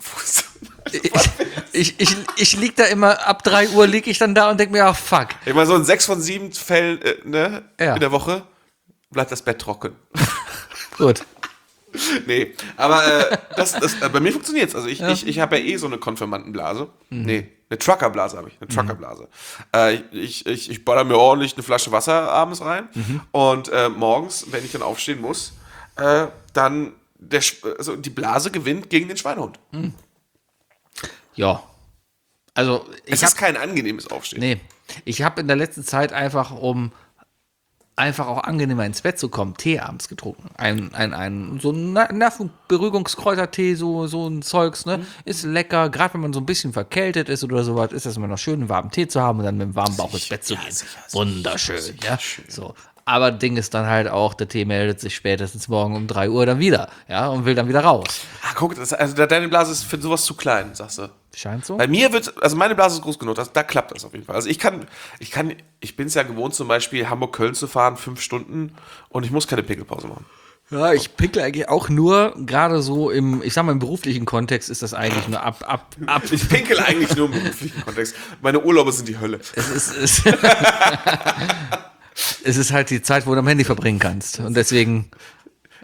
ich, ich, ich, ich lieg da immer, ab drei Uhr lieg ich dann da und denk mir, ach fuck.
Ich meine, so in sechs von sieben Fällen äh, ne,
Ja.
in der Woche bleibt das Bett trocken.
Gut.
Nee, aber äh, das, das, äh, bei mir funktioniert's. Also ich, ich, ich habe ja eh so eine Konfirmandenblase. Nee, eine Truckerblase habe ich, eine Truckerblase. Äh, ich, ich, ich baller mir ordentlich eine Flasche Wasser abends rein und äh, morgens, wenn ich dann aufstehen muss, äh, dann der, Sch- also die Blase gewinnt gegen den Schweinehund.
Ja. Also, ich
Es
hab,
ist kein angenehmes Aufstehen.
nee, ich habe in der letzten Zeit einfach, um einfach auch angenehmer ins Bett zu kommen, Tee abends getrunken. Ein, ein, ein so ein Na- Nervenberuhigungskräutertee, so, so ein Zeugs, ne? Ist lecker, gerade wenn man so ein bisschen verkältet ist oder sowas, ist das immer noch schön, einen warmen Tee zu haben und dann mit einem warmen Bauch ins Bett zu gehen. Wunderschön, ja. So. Aber Ding ist dann halt auch, der Tee meldet sich spätestens morgen um drei Uhr dann wieder, ja, und will dann wieder raus.
Ah, guck, das, also deine Blase ist für sowas zu klein, sagst du.
Scheint so.
Bei mir wird, also meine Blase ist groß genug, das, da klappt das auf jeden Fall. Also ich kann, ich kann, ich bin es ja gewohnt, zum Beispiel Hamburg-Köln zu fahren, fünf Stunden und ich muss keine Pinkelpause machen.
Ja, ich pinkle eigentlich auch nur, gerade so im, ich sag mal, im beruflichen Kontext ist das eigentlich nur ab, ab, ab.
Ich pinkel eigentlich nur im beruflichen Kontext. Meine Urlaube sind die Hölle.
Es ist, es, es ist halt die Zeit, wo du am Handy verbringen kannst. Und deswegen,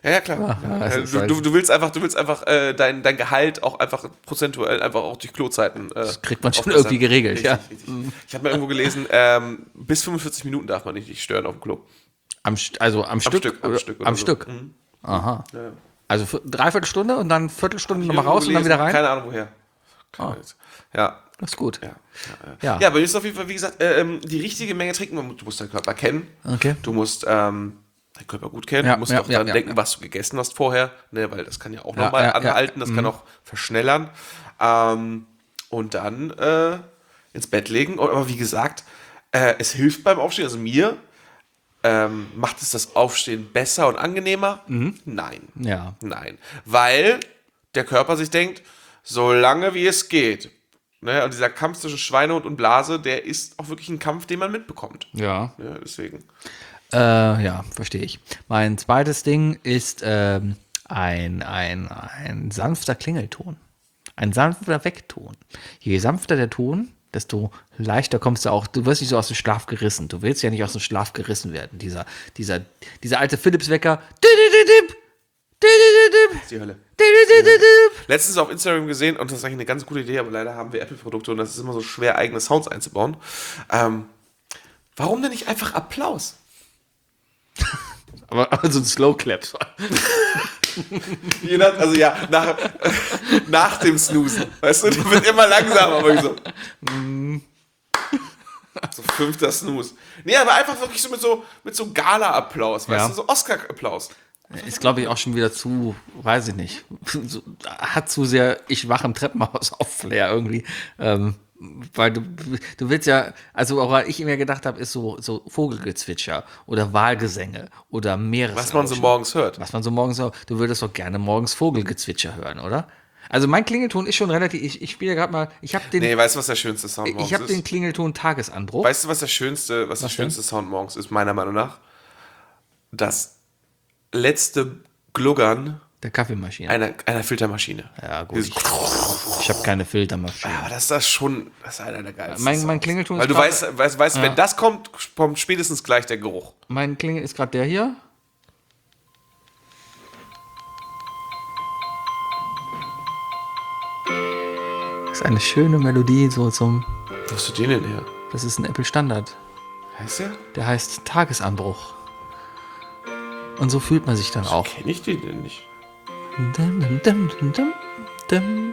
Ja, ja, klar.
Ja,
Ja,
das ist
du,
halt-
du, du willst einfach, du willst einfach äh, dein, dein Gehalt auch einfach prozentuell einfach auch durch Klozeiten. Äh, das
kriegt man schon irgendwie geregelt, ja.
Richtig. Ich habe mal irgendwo gelesen, ähm, bis fünfundvierzig Minuten darf man nicht, nicht stören auf dem Klo.
Am, St- also am, Stück?
Stück, am
oder-
Stück oder
Am
so.
Stück.
Mhm.
Aha.
Ja, ja.
Also für dreiviertel Stunde und dann Viertelstunde nochmal
Irgendwo
raus und dann
gelesen,
wieder rein?
Keine Ahnung woher.
Ah.
Ja.
Das ist gut.
Ja, ja,
Ja.
ja. ja, bei mir ist auf jeden Fall, wie gesagt, äh, ähm, die richtige Menge trinken. Du musst deinen Körper kennen.
Okay.
Du musst ähm, deinen Körper gut kennen.
Ja,
du musst
ja,
auch
ja,
daran
ja,
denken,
ja.
was du gegessen hast vorher, ne, weil das kann ja auch
Ja,
nochmal
ja, ja.
anhalten, das kann auch verschnellern. Ähm, und dann äh, ins Bett legen. Aber wie gesagt, äh, es hilft beim Aufstehen. Also mir ähm, macht es das Aufstehen besser und angenehmer? Nein.
Ja.
Nein. Weil der Körper sich denkt, so lange wie es geht. Ne, und dieser Kampf zwischen Schweinehund und Blase, der ist auch wirklich ein Kampf, den man mitbekommt.
Ja.
Ja, deswegen.
Äh, ja, verstehe ich. Mein zweites Ding ist ähm, ein, ein, ein sanfter Klingelton. Ein sanfter Weckton. Je sanfter der Ton, desto leichter kommst du auch, du wirst nicht so aus dem Schlaf gerissen. Du willst ja nicht aus dem Schlaf gerissen werden. Dieser, dieser, dieser alte Philips-Wecker.
Das ist die Hölle. Letztens auf Instagram gesehen, und das ist eigentlich eine ganz gute Idee, aber leider haben wir Apple-Produkte und das ist immer so schwer, eigene Sounds einzubauen. Ähm, warum denn nicht einfach Applaus?
Aber also ein Slow Clap.
Je nach, also ja, nach, nach dem Snoozen. Weißt du, der wird immer langsamer, aber ich so. So fünfter Snooze. Nee, aber einfach wirklich so mit so, mit so Gala-Applaus, weißt
Ja.
du, so Oscar-Applaus.
Ist, glaube ich, auch schon wieder zu, weiß ich nicht, so, hat zu sehr ich wach im Treppenhaus auf Flair irgendwie. Ähm, weil du, du willst ja, also auch was ich mir gedacht habe, ist so, so Vogelgezwitscher oder Walgesänge oder Meeresrauschen.
Was man so morgens hört.
Was man so morgens hört. Du würdest doch gerne morgens Vogelgezwitscher hören, oder? Also mein Klingelton ist schon relativ, ich, ich spiele gerade mal, ich habe den,
Nee, weißt du, was der schönste Sound morgens
ich habe
ist?
den Klingelton Tagesanbruch.
Weißt du, was der schönste, was, der
denn?
schönste Sound morgens ist, meiner Meinung nach? Das letzte Gluggern
Der Kaffeemaschine.
einer, einer Filtermaschine.
Ja, gut.
Dieses-
Ich, ich habe keine Filtermaschine.
Aber das ist das schon, das ist einer der geilsten
Mein- mein
Sounds.
Klingelton ist
Weil du
gerade-
weißt, weißt, weißt wenn das kommt, kommt spätestens gleich der Geruch.
Mein Klingel ist gerade der hier. Das ist eine schöne Melodie, so zum.
Wo hast du den denn her?
Das ist ein Apple Standard.
Heißt der?
Der heißt Tagesanbruch. Und so fühlt man sich dann auch.
Kenn ich den denn nicht?
Dum, dum, dum, dum, dum, dum.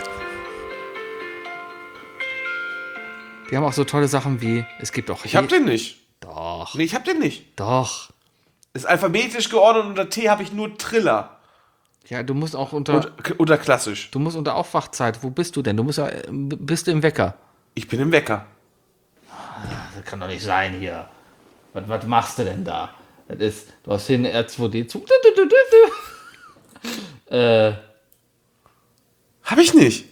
Die haben auch so tolle Sachen wie, es gibt auch.
Ich hab den nicht.
Doch,
Nee, ich hab den nicht.
doch.
Ist alphabetisch geordnet und unter T habe ich nur Triller.
Ja, du musst auch unter.
Und, oder klassisch.
Du musst unter Aufwachzeit. Wo bist du denn? Du musst ja. äh, Bist du im Wecker?
Ich bin im Wecker.
Das kann doch nicht sein hier. Was, was machst du denn da? Das ist, du hast hier einen R zwei D Zug. äh,
Hab ich nicht.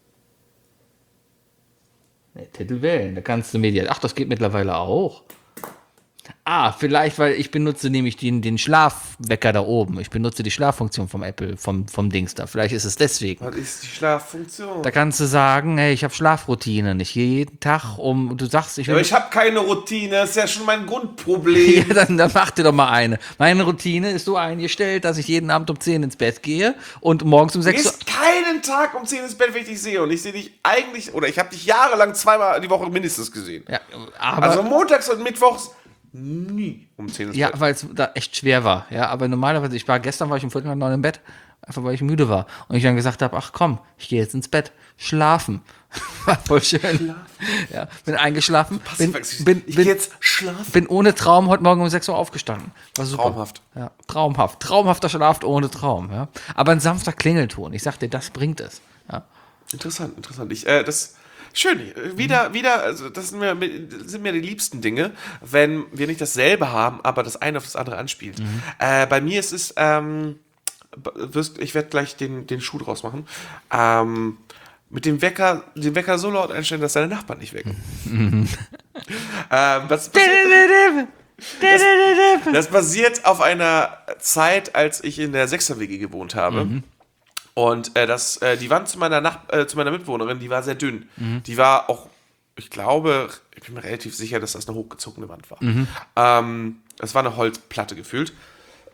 nee, Titel wählen, da kannst du Media. Ach, das geht mittlerweile auch. Ah, vielleicht, weil ich benutze nämlich den, den Schlafwecker da oben. Ich benutze die Schlaffunktion vom Apple, vom, vom Dings da. Vielleicht ist es deswegen.
Was ist die Schlaffunktion?
Da kannst du sagen, hey, ich habe Schlafroutinen. Ich gehe jeden Tag um, du sagst, ich
Ja,
will.
aber ich habe keine Routine, das ist ja schon mein Grundproblem.
Ja, dann, dann mach dir doch mal eine. Meine Routine ist so eingestellt, dass ich jeden Abend um zehn ins Bett gehe und morgens um
Du
sechs Uhr.
gehst keinen Tag um zehn ins Bett, wenn ich dich sehe. Und ich sehe dich eigentlich, oder ich habe dich jahrelang zweimal die Woche mindestens gesehen.
Ja, aber.
Also montags und mittwochs nie um zehn ins
ja,
Bett.
weil es da echt schwer war. Ja, aber normalerweise, ich war gestern war ich um Viertel nach neun im Bett, einfach weil ich müde war. Und ich dann gesagt habe, ach komm, ich gehe jetzt ins Bett. Schlafen. War voll schön. Ja, bin eingeschlafen. Bin, bin,
ich
bin,
gehe jetzt schlafen.
bin ohne Traum heute Morgen um sechs Uhr aufgestanden. War super.
Traumhaft.
Ja, traumhaft. Traumhafter Schlaf ohne Traum. Ja. Aber ein sanfter Klingelton. Ich sag dir, das bringt es. Ja.
Interessant, interessant. Ich, äh, das schön. Wieder, wieder, also das sind mir, sind mir die liebsten Dinge, wenn wir nicht dasselbe haben, aber das eine auf das andere anspielt.
Mhm.
Äh, bei mir ist es, ähm, wirst, ich werde gleich den, den Schuh draus machen. Ähm, mit dem Wecker, den Wecker so laut einstellen, dass deine Nachbarn nicht wecken. ähm, was passiert, das, das basiert auf einer Zeit, als ich in der Sechser-W G gewohnt habe.
Mhm.
Und äh, das, äh, die Wand zu meiner, Nach äh, zu meiner Mitbewohnerin, die war sehr dünn.
Mhm.
Die war auch, ich glaube, ich bin mir relativ sicher, dass das eine hochgezogene Wand war.
Mhm.
Ähm, das war eine Holzplatte gefühlt.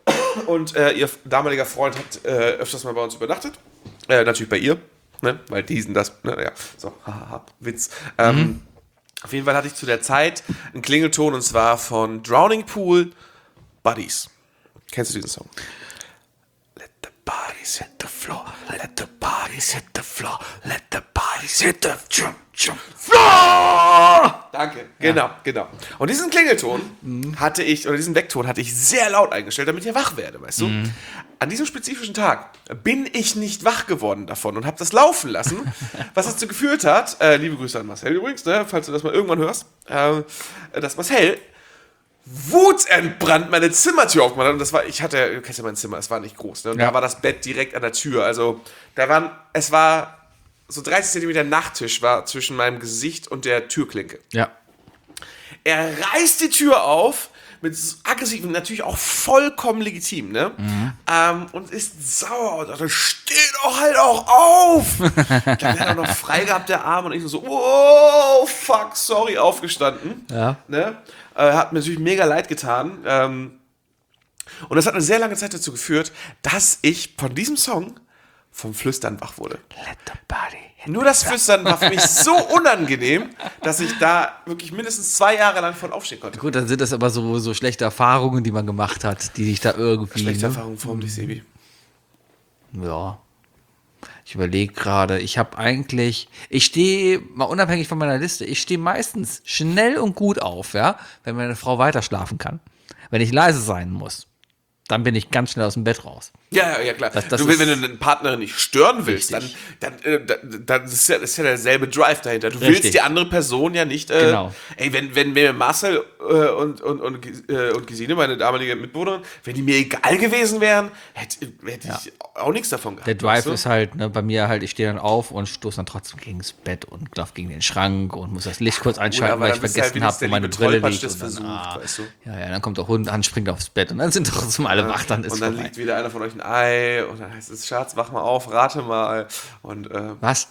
Und äh, ihr damaliger Freund hat äh, öfters mal bei uns übernachtet. Äh, natürlich bei ihr, ne? Weil diesen, das, ne? Ja, so, haha, Witz. Ähm,
Mhm.
Auf jeden Fall hatte ich zu der Zeit einen Klingelton und zwar von Drowning Pool, Buddies. Kennst du diesen Song? Let the bodies hit the floor, let the bodies hit the floor, let the bodies hit the jump, jump, floor! Danke, genau, genau. Und diesen Klingelton hatte ich, oder diesen Weckton hatte ich sehr laut eingestellt, damit ich wach werde, weißt du? An diesem spezifischen Tag bin ich nicht wach geworden davon und habe das laufen lassen, was dazu geführt hat, äh, liebe Grüße an Marcel übrigens, ne, falls du das mal irgendwann hörst, äh, dass Marcel wutentbrannt meine Zimmertür aufgemacht hat. Und das war, ich hatte, du kennst ja mein Zimmer, es war nicht groß. Ne? Und
Ja.
da war das Bett direkt an der Tür. Also, da waren, es war so dreißig Zentimeter Nachttisch war zwischen meinem Gesicht und der Türklinke.
Ja.
Er reißt die Tür auf, mit so aggressiven, natürlich auch vollkommen legitim, ne? Ähm, und ist sauer und sagt, steh doch halt auch auf! Dann hat er noch frei gehabt, der Arm, und ich so, oh, fuck, sorry, aufgestanden.
Ja.
Ne? Äh, hat mir natürlich mega leid getan. Ähm, und das hat eine sehr lange Zeit dazu geführt, dass ich von diesem Song vom Flüstern wach wurde.
Let the body.
Nur das Flüstern war für mich so unangenehm, dass ich da wirklich mindestens zwei Jahre lang von aufstehen konnte.
Gut, dann sind das aber so, so schlechte Erfahrungen, die man gemacht hat, die sich da irgendwie.
Schlechte
ne?
Erfahrung formt dich, Sebi.
Ja. Ich überlege gerade, ich habe eigentlich, ich stehe, mal unabhängig von meiner Liste, ich stehe meistens schnell und gut auf, ja, wenn meine Frau weiter schlafen kann. Wenn ich leise sein muss, dann bin ich ganz schnell aus dem Bett raus.
Ja, ja, ja, klar.
Das- das
du, wenn
ist-
du eine Partnerin nicht stören willst, dann,
Richtig.
dann, äh, dann, dann ist, ja, ist ja derselbe Drive dahinter. Du
Richtig.
willst die andere Person ja nicht. Äh,
Genau.
Ey, wenn, wenn mir Marcel äh, und, und, und, äh, und Gesine, meine damalige Mitbewohnerin, wenn die mir egal gewesen wären, hätte, hätte ich auch nichts davon gehabt.
Der Drive
weißt du?
ist halt, ne, bei mir halt, ich stehe dann auf und stoße dann trotzdem gegen das Bett und laufe gegen den Schrank und muss das Licht kurz einschalten,
aber
weil
dann
ich
bist du halt
vergessen habe,
wenigstens
wo meine
der
Brille
liebe
liegt.
Tollpatsch, das
Und dann,
versucht,
ah,
weißt du.
ja, ja, dann kommt der Hund an, springt aufs Bett und dann sind trotzdem alle wach, dann ist
Und dann
vorbei.
liegt wieder einer von euch ein Ei und dann heißt es, Schatz, wach mal auf, rate mal. Und äh,
Was?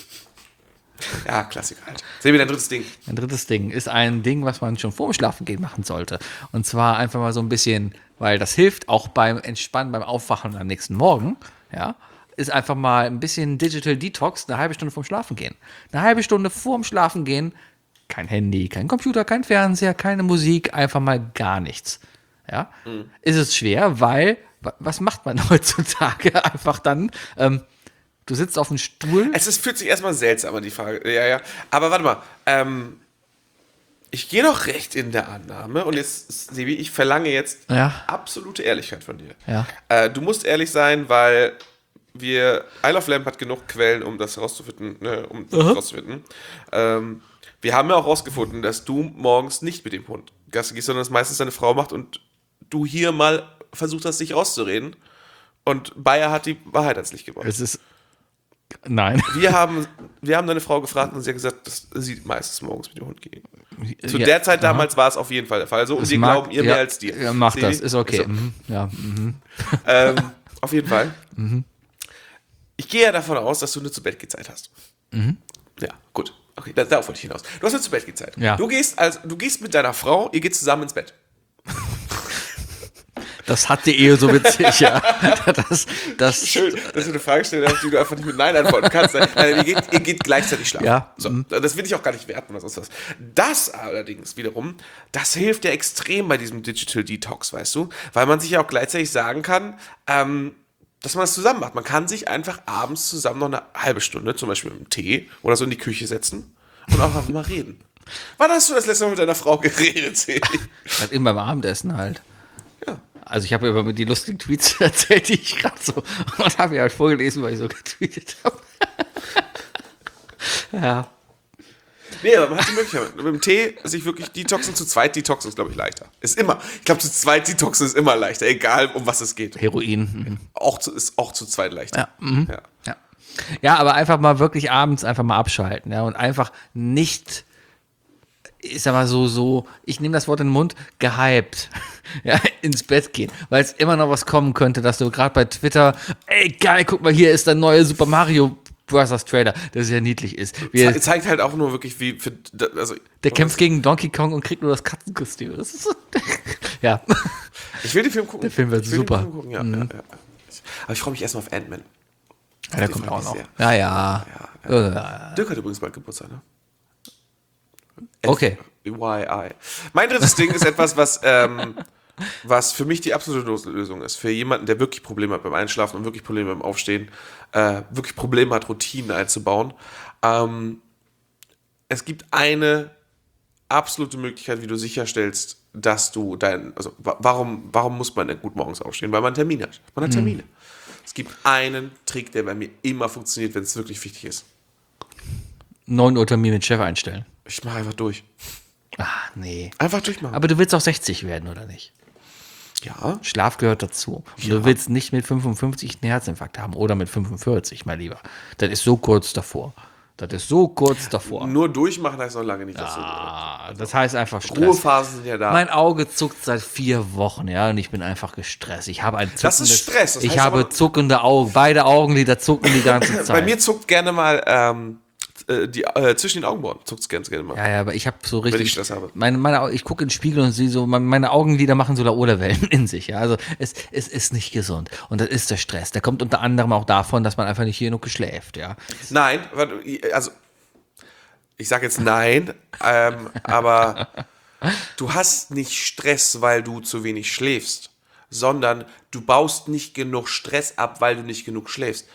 ja, Klassiker halt. Sehen wir dein drittes Ding.
Ein drittes Ding ist ein Ding, was man schon vor dem Schlafengehen machen sollte. Und zwar einfach mal so ein bisschen, weil das hilft auch beim Entspannen, beim Aufwachen am nächsten Morgen, ja, ist einfach mal ein bisschen Digital Detox, eine halbe Stunde vorm Schlafengehen. Eine halbe Stunde vorm Schlafengehen, kein Handy, kein Computer, kein Fernseher, keine Musik, einfach mal gar nichts. Ja, ist es schwer, weil, wa- was macht man heutzutage einfach dann? Ähm, du sitzt auf dem Stuhl.
Es ist, fühlt sich erstmal seltsam an, die Frage. Ja, ja. Aber warte mal. Ähm, ich gehe doch recht in der Annahme und jetzt, Sebi, ich verlange jetzt
Ja.
absolute Ehrlichkeit von dir.
Ja.
Äh, du musst ehrlich sein, weil wir, Isle of Lamp hat genug Quellen, um das rauszufinden, ne, um das rauszufinden. Ähm, wir haben ja auch rausgefunden, dass du morgens nicht mit dem Hund Gassi gehst, sondern das meistens deine Frau macht und du hier mal versucht hast, dich rauszureden. Und Bayer hat die Wahrheit ans Licht gebracht.
Es ist. Nein.
Wir haben, wir haben deine Frau gefragt und sie hat gesagt, dass sie meistens morgens mit dem Hund geht. Zu
Ja,
der Zeit
aha.
damals war es auf jeden Fall der Fall so und
Das
wir
mag-
glauben ihr
ja,
mehr als dir.
Ja, mach
Sebi?
das, ist okay.
Also,
Mhm. Ja, mhm.
ähm, auf jeden Fall. Ich gehe ja davon aus, dass du eine Zu-Bett-Geh-Zeit hast. Ja, gut. Okay, da, darauf wollte ich hinaus. Du hast eine Zu-Bett-Geh-Zeit.
Ja.
Du gehst als, du gehst mit deiner Frau, ihr geht zusammen ins Bett.
Das hat die Ehe so witzig, ja. Das, das,
Schön, dass du eine Frage stellst, auf die du einfach nicht mit Nein antworten kannst. Nein, ihr, geht, ihr geht gleichzeitig schlafen.
Ja.
So, das will ich auch gar nicht werten oder sonst was. Das allerdings wiederum, das hilft ja extrem bei diesem Digital Detox, weißt du? Weil man sich ja auch gleichzeitig sagen kann, ähm, dass man das zusammen macht. Man kann sich einfach abends zusammen noch eine halbe Stunde, zum Beispiel mit einem Tee oder so in die Küche setzen und auch einfach mal reden. Wann hast du das letzte Mal mit deiner Frau geredet, Sebi?
halt immer beim Abendessen halt.
Ja.
Also ich habe über die lustigen Tweets erzählt, die ich gerade so, und habe ja halt vorgelesen, weil ich so getweetet habe. Ja.
Nee, aber man hat die Möglichkeit. Mit dem Tee sich wirklich detoxen, zu zweit detoxen ist, glaube ich, leichter. Ist immer. Ich glaube, zu zweit detoxen ist immer leichter, egal um was es geht.
Heroin. Mhm.
Auch zu, ist auch zu zweit leichter.
Ja. Mhm.
Ja.
Ja. Ja, aber einfach mal wirklich abends einfach mal abschalten, ja, und einfach nicht, ich sag mal so, so, ich nehme das Wort in den Mund, gehypt, ja, ins Bett gehen, weil es immer noch was kommen könnte, dass du gerade bei Twitter, ey, geil, guck mal, hier ist der neue Super Mario Bros. Trailer, der sehr niedlich ist. Wie
Ze
er,
zeigt halt auch nur wirklich, wie. Für, also,
der kämpft gegen Donkey Kong und kriegt nur das Katzenkostüm. Das ist so, ja.
Ich will den Film gucken.
Der Film wird
ich will
super.
Den Film gucken, ja,
Mhm.
ja, ja. Aber ich freue mich erstmal auf Ant-Man.
Ja, der
Die
kommt
freue
auch
ich
noch.
sehr.
Ja, ja.
Ja, ja. Dirk hat übrigens bald Geburtstag, ne?
Okay.
Y I. Mein drittes Ding ist etwas, was, ähm, was für mich die absolute Lösung ist. Für jemanden, der wirklich Probleme hat beim Einschlafen und wirklich Probleme beim Aufstehen, äh, wirklich Probleme hat, Routinen einzubauen. Ähm, es gibt eine absolute Möglichkeit, wie du sicherstellst, dass du dein, also wa- warum, warum muss man denn gut morgens aufstehen? Weil man einen Termin hat. Man hat Termine. Es gibt einen Trick, der bei mir immer funktioniert, wenn es wirklich wichtig ist.
neun Uhr Termin mit Chef einstellen.
Ich mache einfach durch.
Ah, nee.
Einfach durchmachen.
Aber du willst auch sechzig werden, oder nicht?
ja.
Schlaf gehört dazu. Und
Ja.
du willst nicht mit fünfundfünfzig einen Herzinfarkt haben oder mit fünfundvierzig, mein Lieber. Das ist so kurz davor. Das ist so kurz davor.
Nur durchmachen heißt noch lange nicht, dass
Ah, das heißt einfach
du.
Stress.
Ruhephasen sind ja da.
Mein Auge zuckt seit vier Wochen, ja, und ich bin einfach gestresst. Ich habe ein zuckendes,
Das ist Stress, das
ich
heißt
habe
aber-
zuckende Augen, beide Augenlider zucken die ganze Zeit.
Bei mir zuckt gerne mal ähm, äh, die, äh, zwischen den Augenbrauen. Zuckt es ganz gerne mal.
Ja, ja, aber ich habe so richtig.
ich Stress habe.
Meine, meine, Au- ich gucke in den Spiegel und sehe so, meine, meine Augenlider machen so Laola-Wellen in sich. Ja, also es, es ist nicht gesund. Und das ist der Stress. Der kommt unter anderem auch davon, dass man einfach nicht genug geschläft. Ja,
Nein, warte, also ich sage jetzt nein, ähm, aber du hast nicht Stress, weil du zu wenig schläfst, sondern du baust nicht genug Stress ab, weil du nicht genug schläfst.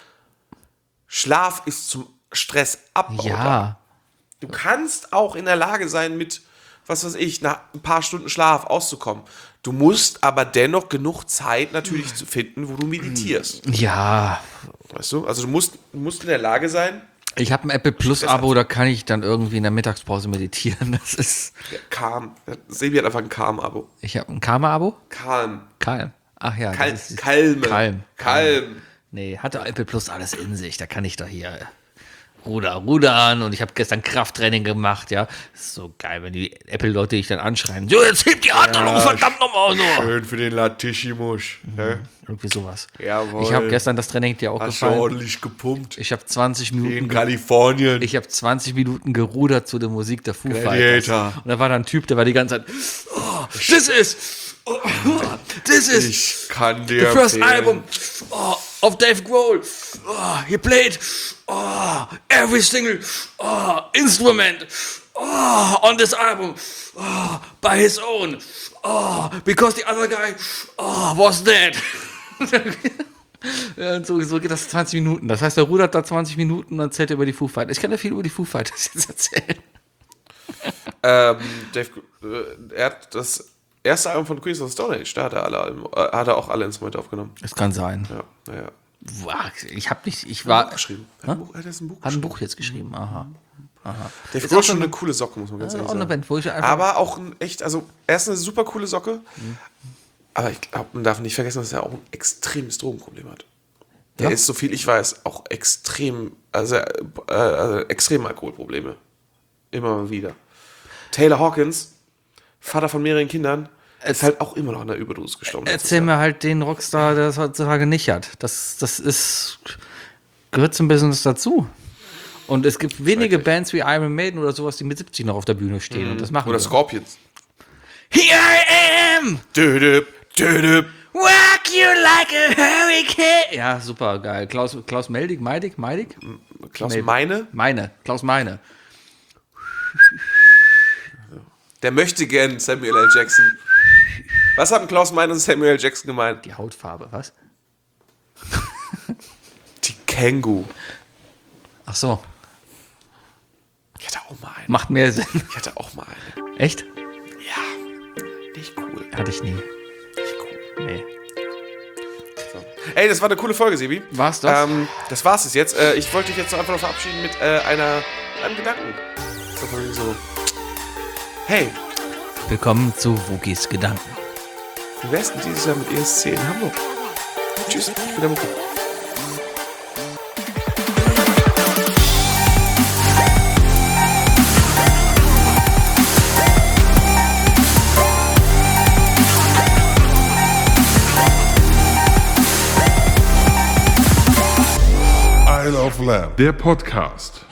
Schlaf ist zum Stressabbau da.
ja.
Du kannst auch in der Lage sein, mit, was weiß ich, nach ein paar Stunden Schlaf auszukommen. Du musst aber dennoch genug Zeit natürlich zu finden, wo du meditierst.
ja.
Weißt du? Also du musst, du musst in der Lage sein,
Ich habe ein Apple Plus Abo, da kann ich dann irgendwie in der Mittagspause meditieren. Das ist.
ja, Calm. Sebi hat einfach ein Calm-Abo.
Ich habe ein Karma-Abo?
Calm.
Kalm. Ach ja.
Kal
das ist-
Kalme.
Kalm.
Kalm.
Nee, hat doch Apple Plus alles in sich. Da kann ich doch hier Ruder, rudern und ich habe gestern Krafttraining gemacht, ja. Das ist so geil, wenn die Apple-Leute dich dann anschreien. So, jetzt hebt die Hand hoch, verdammt nochmal so.
Schön für den Latissimus. Ne?
Irgendwie sowas.
Jawohl.
Ich habe gestern das Training dir auch
Hast du
gefallen.
ordentlich gepumpt.
Ich habe zwanzig
In
Minuten ge-
Kalifornien.
ich habe zwanzig Minuten gerudert zu der Musik der Foo Fighters.
Gladiator.
Und da war da ein Typ, der war die ganze Zeit, oh, this is, oh, this is
ich kann
the
dir
first
empfehlen.
album oh, of Dave Grohl. Oh, he played oh, every single oh, instrument oh, on this album oh, by his own. Oh, because the other guy oh, was dead. Ja, und so, so geht das zwanzig Minuten. Das heißt, er rudert da zwanzig Minuten und erzählt über die Foo Fighters. Ich kann ja viel über die Foo Fighters jetzt erzählen.
Ähm, Dave, äh, er hat das erste Album von Queens of the Stone Age, da hat er, alle, Alben- äh, hat er auch alle Instrumente aufgenommen.
Das kann sein.
Ja, naja.
Boah, ich habe nicht, ich war,
Geschrieben. Er hat, ein Buch, er hat jetzt ein Buch
hat ein
geschrieben.
Buch jetzt geschrieben. Aha.
Dave
Ist
Grohl
auch
ist schon
so
eine coole Socke, muss man ganz
Das ist
ehrlich
auch eine
sagen.
Band, wo ich einfach.
Aber auch ein echt, also er ist eine super coole Socke, aber ich glaube, man darf nicht vergessen, dass er auch ein extremes Drogenproblem hat. Der
Ja.
ist, so viel ich weiß, auch extrem, also, äh, also extrem Alkoholprobleme. Immer mal wieder. Taylor Hawkins, Vater von mehreren Kindern, ist halt auch immer noch an der Überdosis gestorben.
Erzähl mir halt den Rockstar, der das heutzutage nicht hat. Das, das ist, gehört zum Business dazu. Und es gibt wenige Bands wie Iron Maiden oder sowas, die mit siebzig noch auf der Bühne stehen und das machen.
Oder
wir.
Scorpions.
Here I am!
Dödöp, dödöp.
Rock you like a hurricane! Ja, super, geil. Klaus, Klaus Meldig, Meidig, Meidig?
Klaus
Nee.
Meine,
Meine, Klaus Meine.
der möchte gern Samuel L. Jackson. Was haben Klaus Meine und Samuel L. Jackson gemeint?
Die Hautfarbe, was?
Die Känguru.
Ach so,
Ich hatte auch mal eine.
macht mehr Sinn.
Ich hatte auch mal eine.
Echt?
Ja, nicht cool.
Hatte ich nie.
Nicht cool.
Nee.
Ey, das war eine coole Folge, Sebi.
War's das?
Ähm, das war's es jetzt. Äh, ich wollte dich jetzt einfach noch verabschieden mit äh, einer, einem Gedanken. So von wegen so, hey,
Willkommen zu Wookies Gedanken.
wie wär's denn dieses Jahr mit E S C in Hamburg? Tschüss, ich bin der Mucke.
Isle of Lamb, der Podcast.